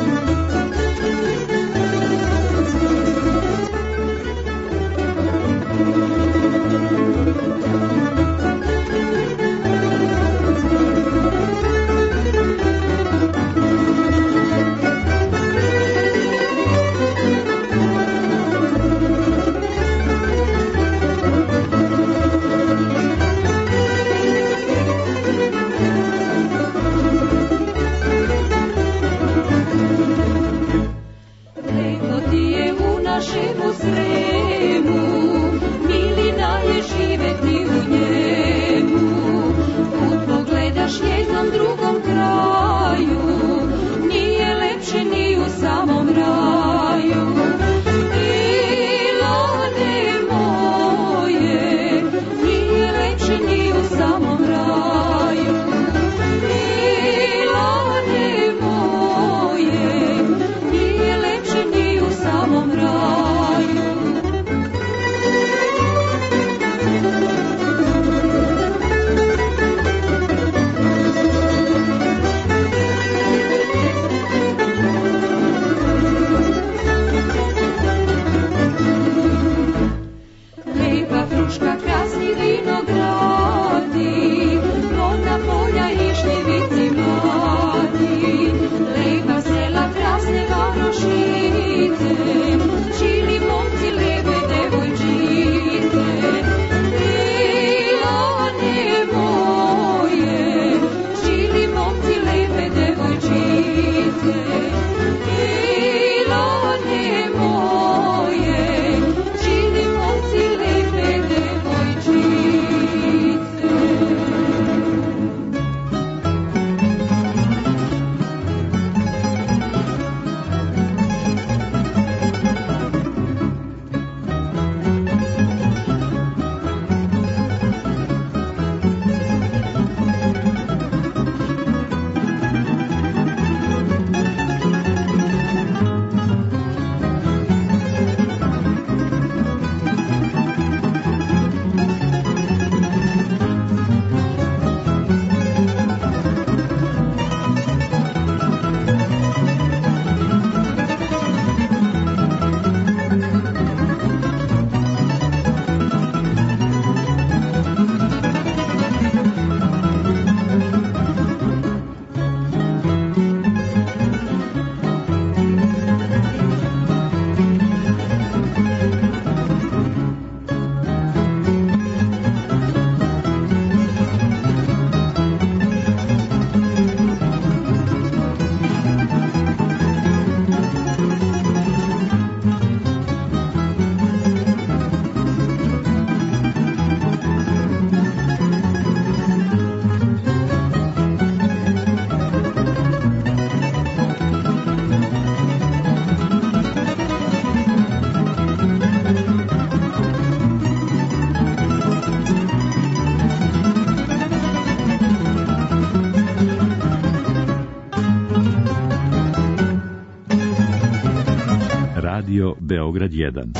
Radio Beograd jedan.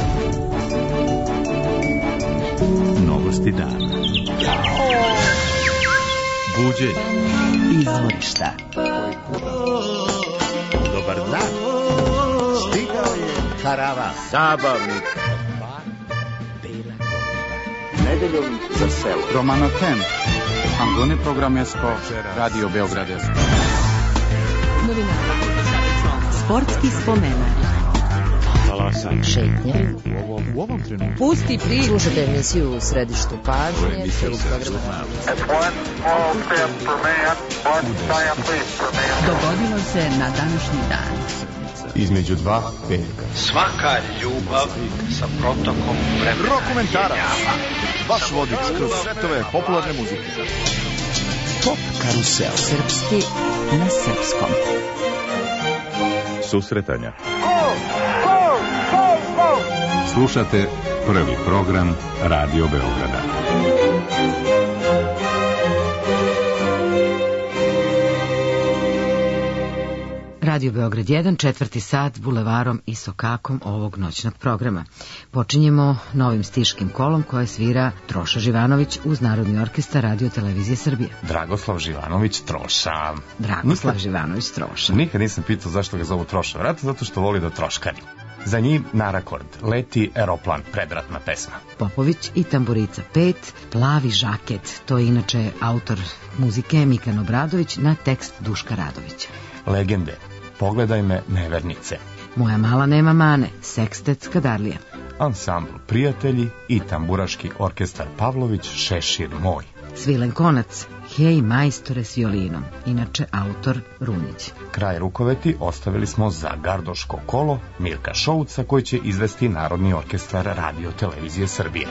Novosti dana. Buđenje. Izvorišta. Dobar dan. Stigao je karavan zabavnik. Nedeljom za selo. Romano Ten. Angone programesko. Radio Beogradesko. Novinari. Sportski spomenak. Šetnje. U ovom trenutku. Pusti priču. Slušajte emisiju u središtu pažnje. Dogodilo se na današnji dan. Između dva petka. Svaka ljubav sa protokom vremena. Rokomentarac. Vaš vodič kroz svetove popularne muzike. Pop karusel. Srpski na srpskom. Susretanja. Slušate prvi program Radio Beograda. Radio Beograd jedan, četvrti sat, bulevarom i sokakom ovog noćnog programa. Počinjemo novim stiškim kolom koje svira Troša Živanović uz Narodni orkestar Radio Televizije Srbije. Dragoslav Živanović Troša. Dragoslav nikad, Živanović Troša. Nikad nisam pitao zašto ga zovu Troša. Vratno zato što voli da troškari. Za njim narakord Leti aeroplan, predratna pesma. Popović i Tamburica pet, Plavi žaket, to je inače autor muzike Mikan Obradović na tekst Duška Radovića. Legende, Pogledaj me nevernice. Moja mala nema mane, Sekstet Skadarlija. Ansambl Prijatelji i tamburaški orkestar Pavlović, Šešir moj. Svilen konac, Hej majstore s violinom, inače autor Runjić. Kraj rukoveti ostavili smo za gardoško kolo Mirka Šouca koji će izvesti Narodni orkestar Radio Televizije Srbije.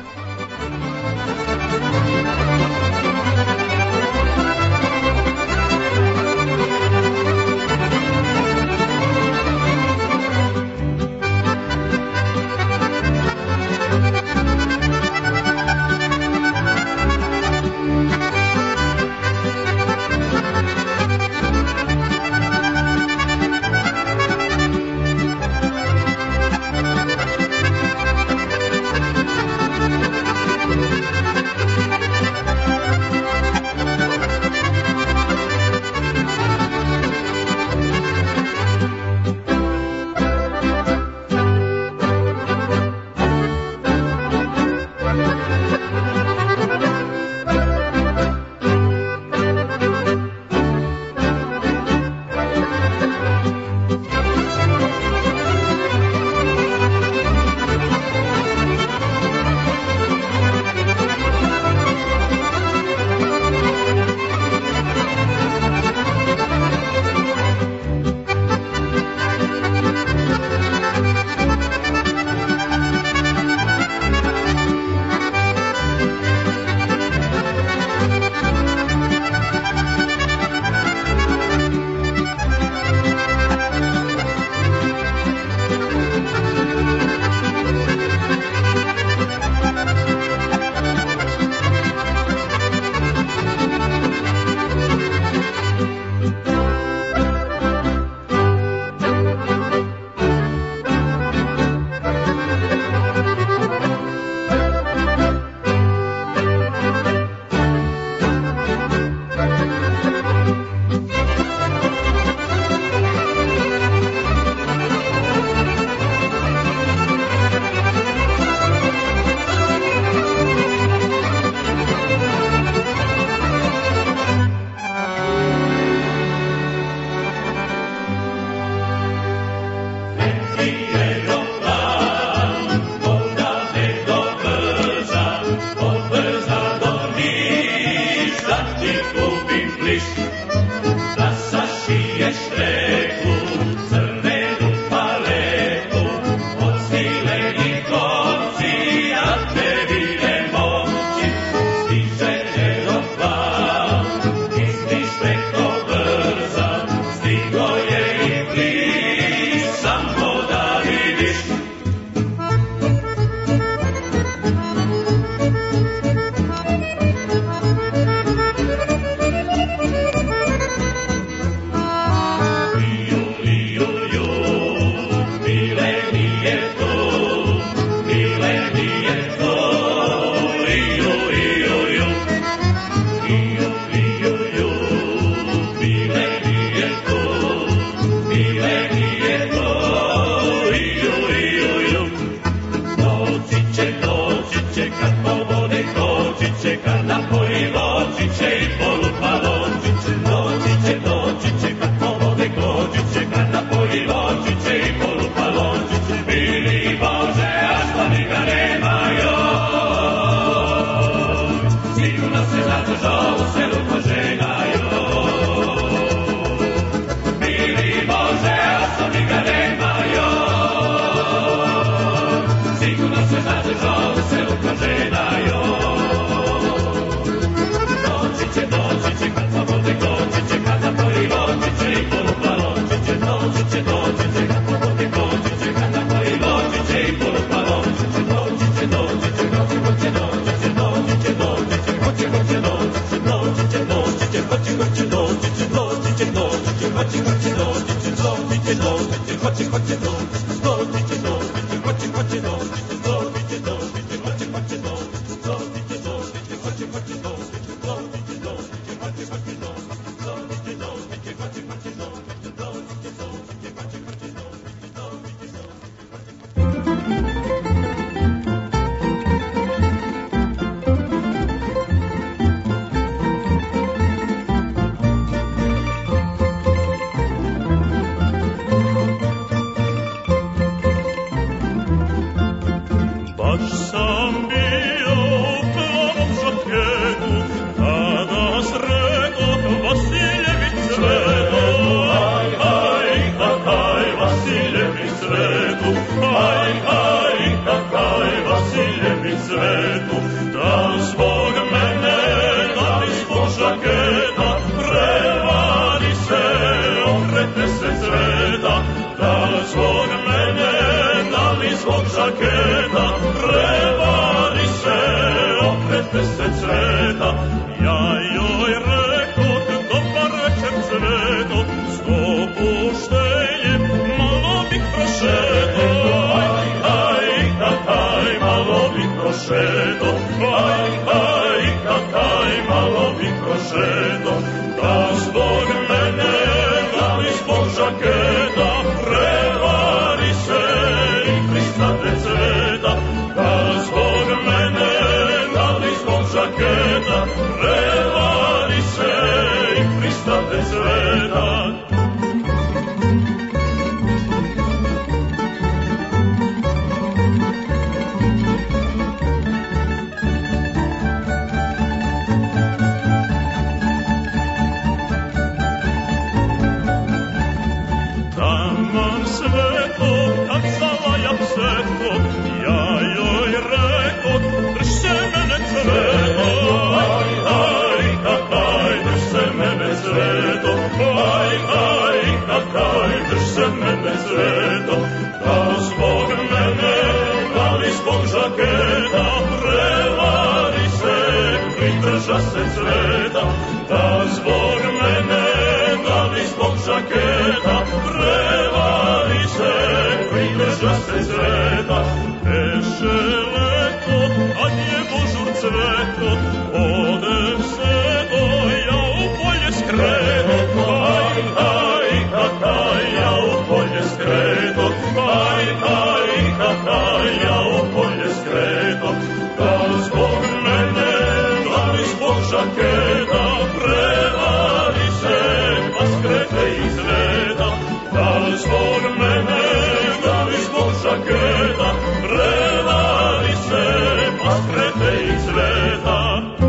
šedo, aj, aj, kakaj malo mikrošedo, da zbog mene, da li zbog žaketa, prevari se i pristane cveta, da zbog mene, da li zbog žaketa, prevari se i pristane cveta. Pridrža se cveta, da zbog mene, da li zbog žaketa, prevari se, pridrža se cveta. Teše leto, kad je božur cveto, odem se do ja u polje skreto, aj, aj, kakaj, ja u polje skreto, aj, aj, kakaj, ja u polje skreto, da zbog mene, žaketa, prevari se, pa skrete izgleda, da li zbog mene, da li zbog žaketa, prevari se, pa skrete izgleda.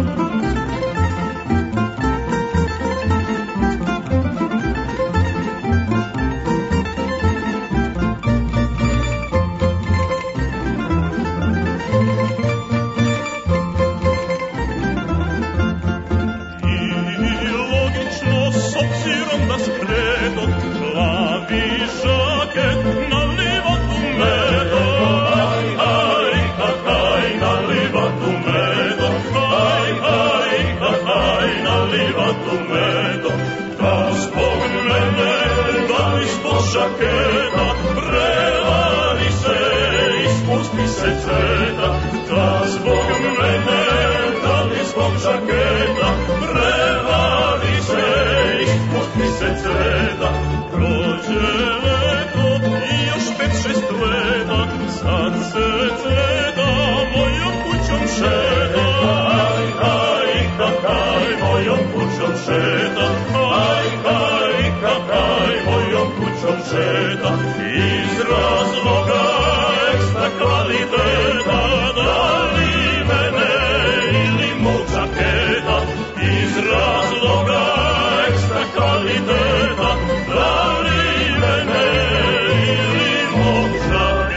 Žaketa, prevari se, ispusti se cveta, da zbog mene, da li zbog žaketa, prevari se, ispusti se cveta, prođe leto i još pet šest leta, sad se cveta mojom kućom šeta, aj, aj, kakaj, mojom kućom šeta, aj, aj, kakaj, mojom kućom šeta, iz razloga ekstra kvaliteta, da li mene ili mog žaketa, iz razloga ekstra kvaliteta, da li mene ili mog žaketa.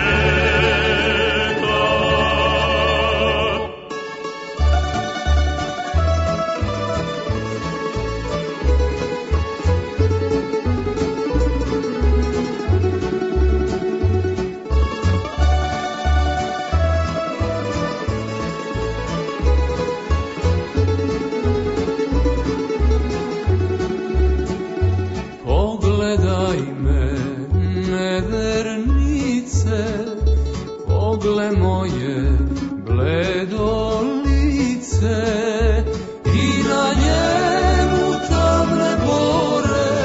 Pogle moje bledo lice i na njemu tamne bore,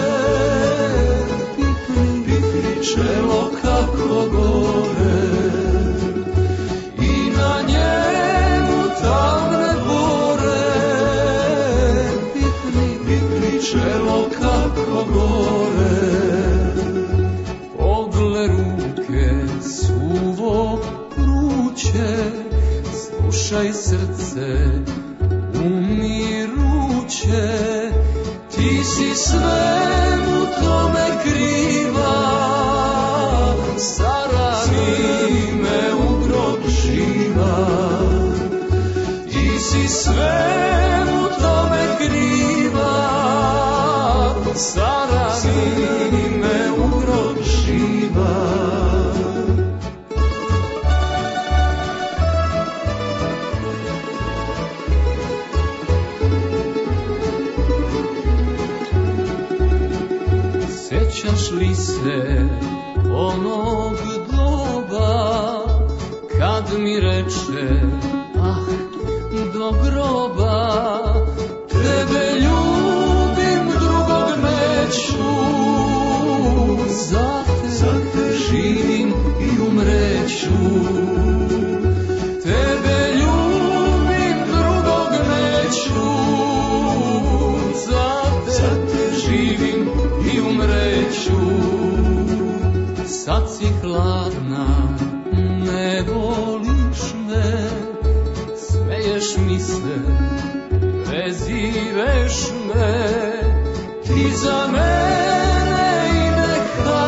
pikni, pikni čelo kako gore, i na njemu tamne bore, pikni, pikni čelo kako gore. Pogle ruke suvo slušaj srce umiruće, ti si svemu tome kriva, sarani me u grob živa, ti si svemu tome kriva, sarani me u grob živa. Sjećaš li se onog doba kad mi reče do groba, tebe ljubim, drugog neću, za te živim i umreću. Tebe ljubim, drugog neću, za te živim i umreću. Sad si hladna, ne voliš me, smeješ mi se, prezireš me, ti za mene i ne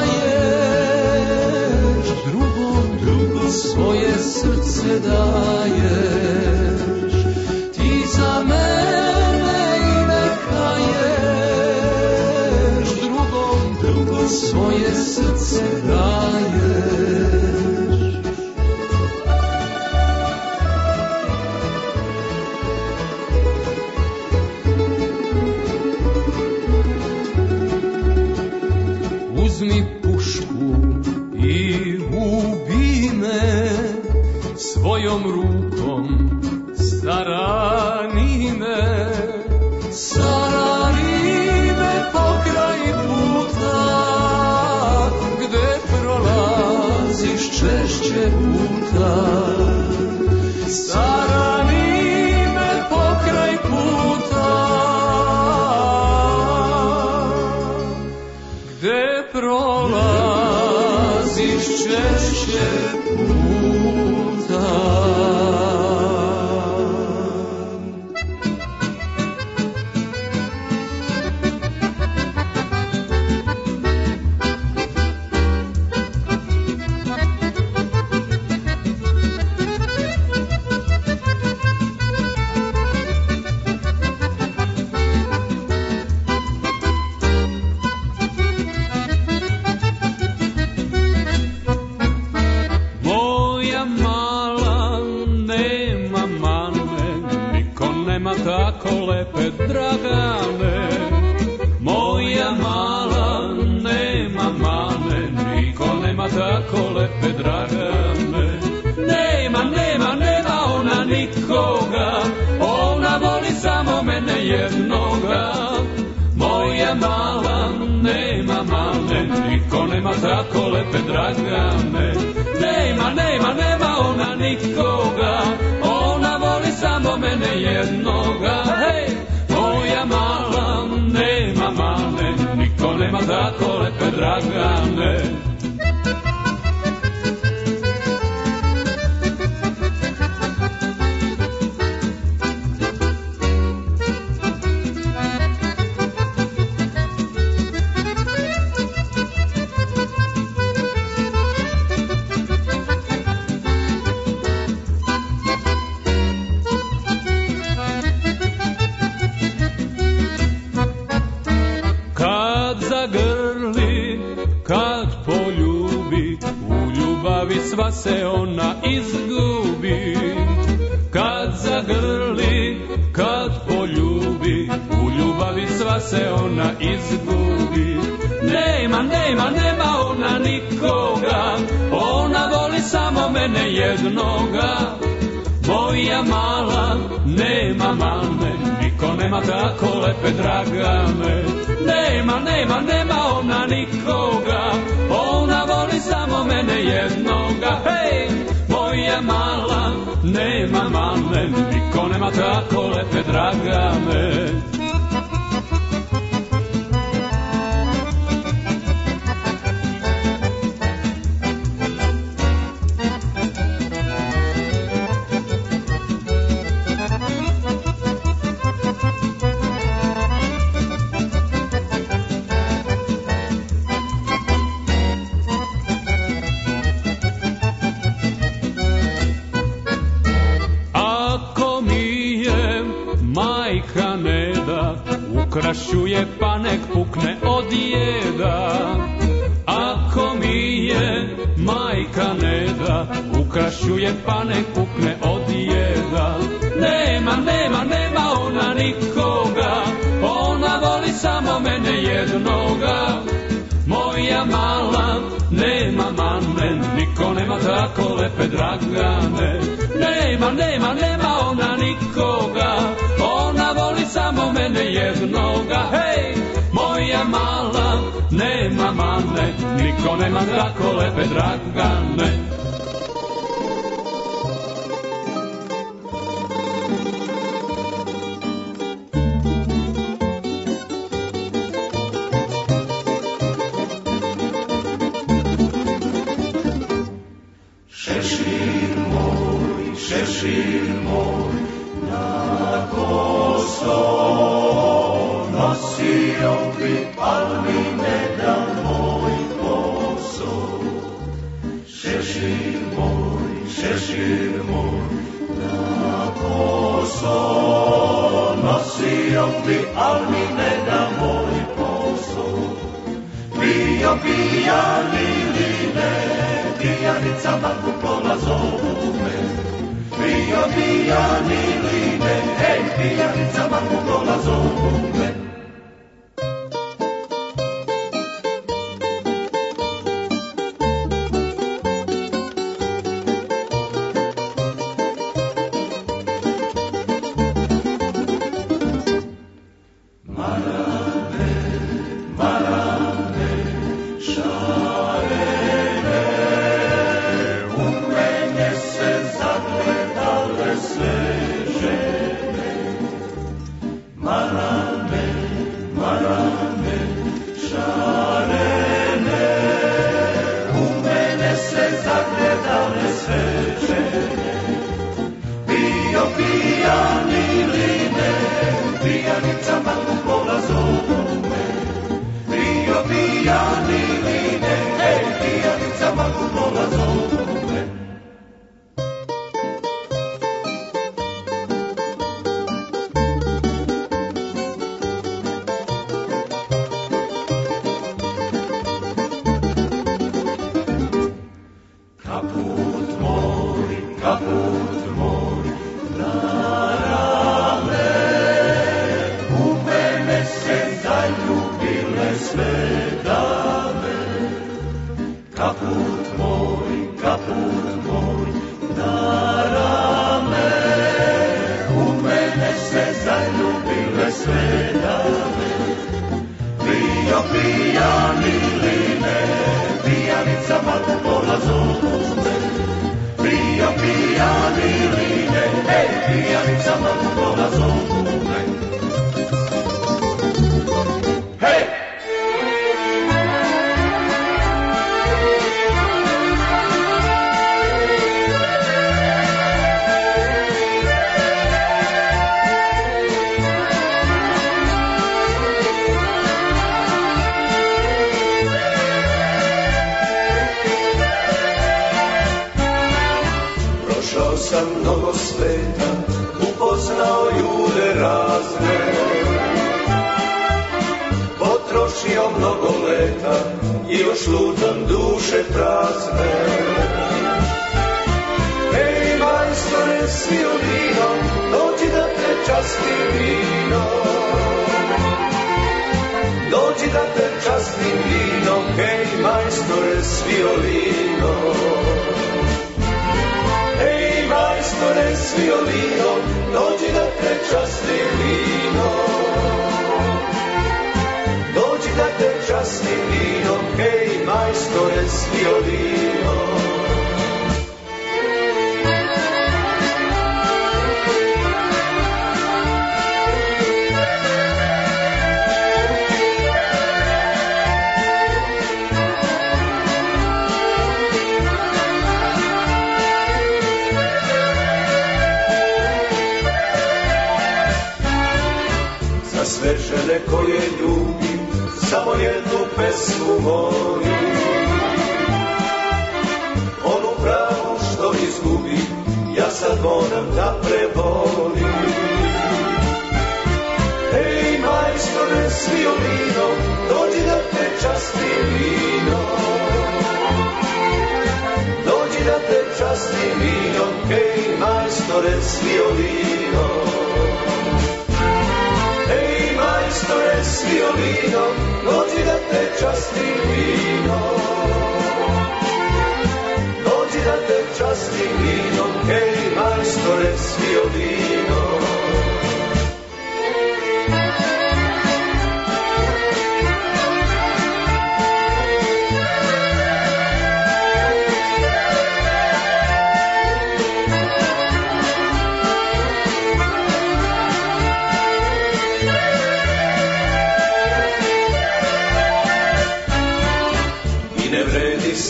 haješ, drugom, drugom svoje srce daješ, ti za mene i ne haješ, drugom, drugom svoje srce daješ. Uzmi pušku i ubi me, svojom rukom sarani me, sarani me pokraj puta, gde prolaziš češće puta. Sarani me pokraj puta, gde prolaziš češće puta. Tako lepe Dragane, moja mala, nema mane, niko nema tako lepe Dragane. Nema, nema, nema ona nikoga, ona voli samo mene jednoga. Moja mala, nema mane, niko nema tako lepe Dragane. Nema, nema, nema ona nikoga, ona voli samo mene jednoga. Hej, moja mala, nema mane, niko nema tako lepe Dragane. Sva se ona izgubi, kad zagrli, kad poljubi, u ljubavi sva se ona izgubi. Nema, nema, nema ona nikoga, ona voli samo mene jednoga. Moja mala, nema mane, niko nema tako lepe Dragane. Nema, nema, nema ona nikoga, ona voli samo mene jednoga. Hej, moja mala, nema mane, niko nema tako lepe Dragane. Ukrašuje pa nek pukne od jeda. Ako mi je majka ne da, ukrašuje pa nek pukne od jeda. Nema, nema, nema ona nikoga, ona voli samo mene jednoga. Moja mala, nema mane, niko nema da tako lepe Dragane. Nema, nema, nema ona nikoga, ona voli samo mene jednoga. Hej, moja mala, nema mane, niko nema tako lepe Dragane. Šešir moj, šešir moj, na koso nosio bi, al mi ne da moj posao. Šešir moj, šešir moj, na koso nosio bi, al mi ne da moj posao. Bio pijani li ne, pijanica banku pola zovu me. Bio pijani li ne, ej, pijanica banku pola zovu me. Dođi da te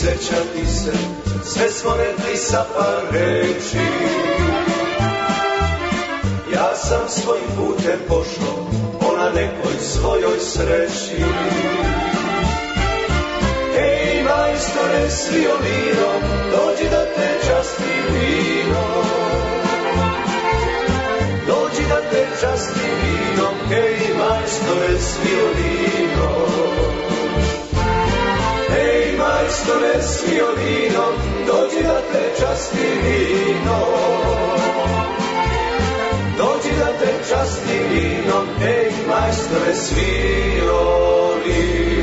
sećati se, sve smo rekli sa par reči. Ja sam svojim putem pošao, ona nekoj svojoj sreći. Ej, majstore s violinom, dođi da te častim vinom. Dođi da te častim vinom, ej, majstore s violinom. Ej, majstore s violinom, dođi da te častim vinom. Dođi da te častim vinom, ej, majstore s violinom.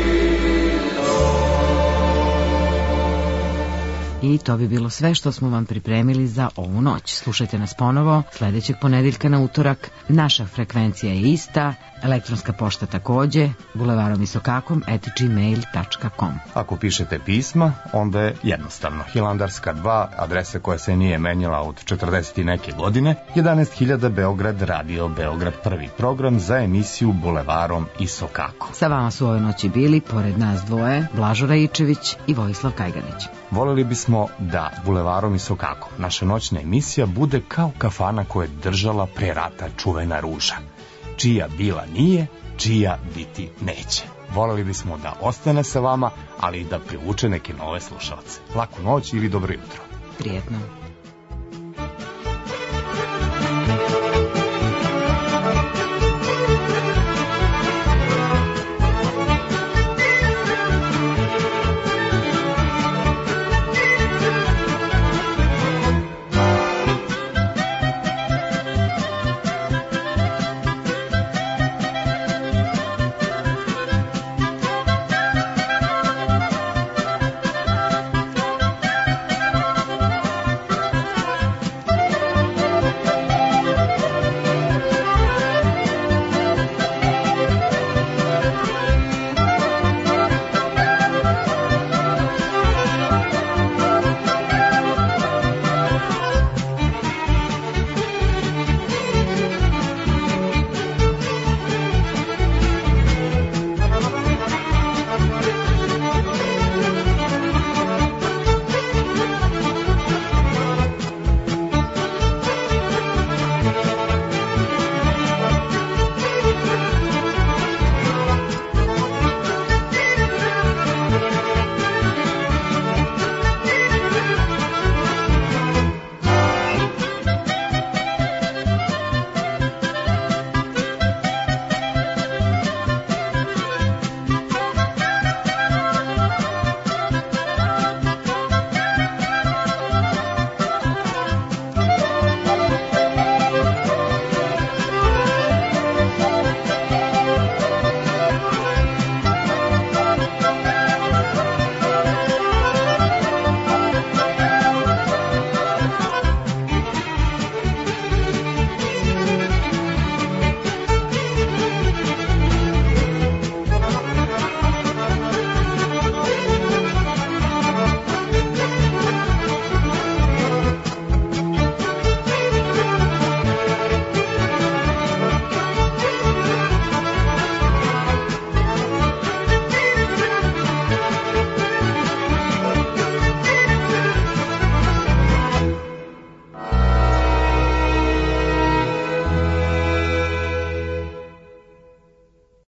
I to bi bilo sve što smo vam pripremili za ovu noć. Slušajte nas ponovo sledećeg ponedeljka na utorak. Naša frekvencija je ista, elektronska pošta takođe, bulevarom Isokakom at gmail tačka com. Ako pišete pisma, onda je jednostavno. Hilandarska dva, adresa koja se nije menjala od četrdeset i neke godine, jedanaest hiljada Beograd, Radio Beograd, prvi program za emisiju Bulevarom Isokako. Sa vama su ove noći bili, pored nas dvoje, Blažo Rajičević i Vojislav Kajganić. Voleli bismo da Bulevarom Isokako, naša noćna emisija, bude kao kafana koja je držala pre rata čuvena ruža. Čija bila nije, čija biti neće. Voleli bismo da ostane sa vama, ali i da privuče neke nove slušalce. Laku noć ili dobro jutro. Prijetno.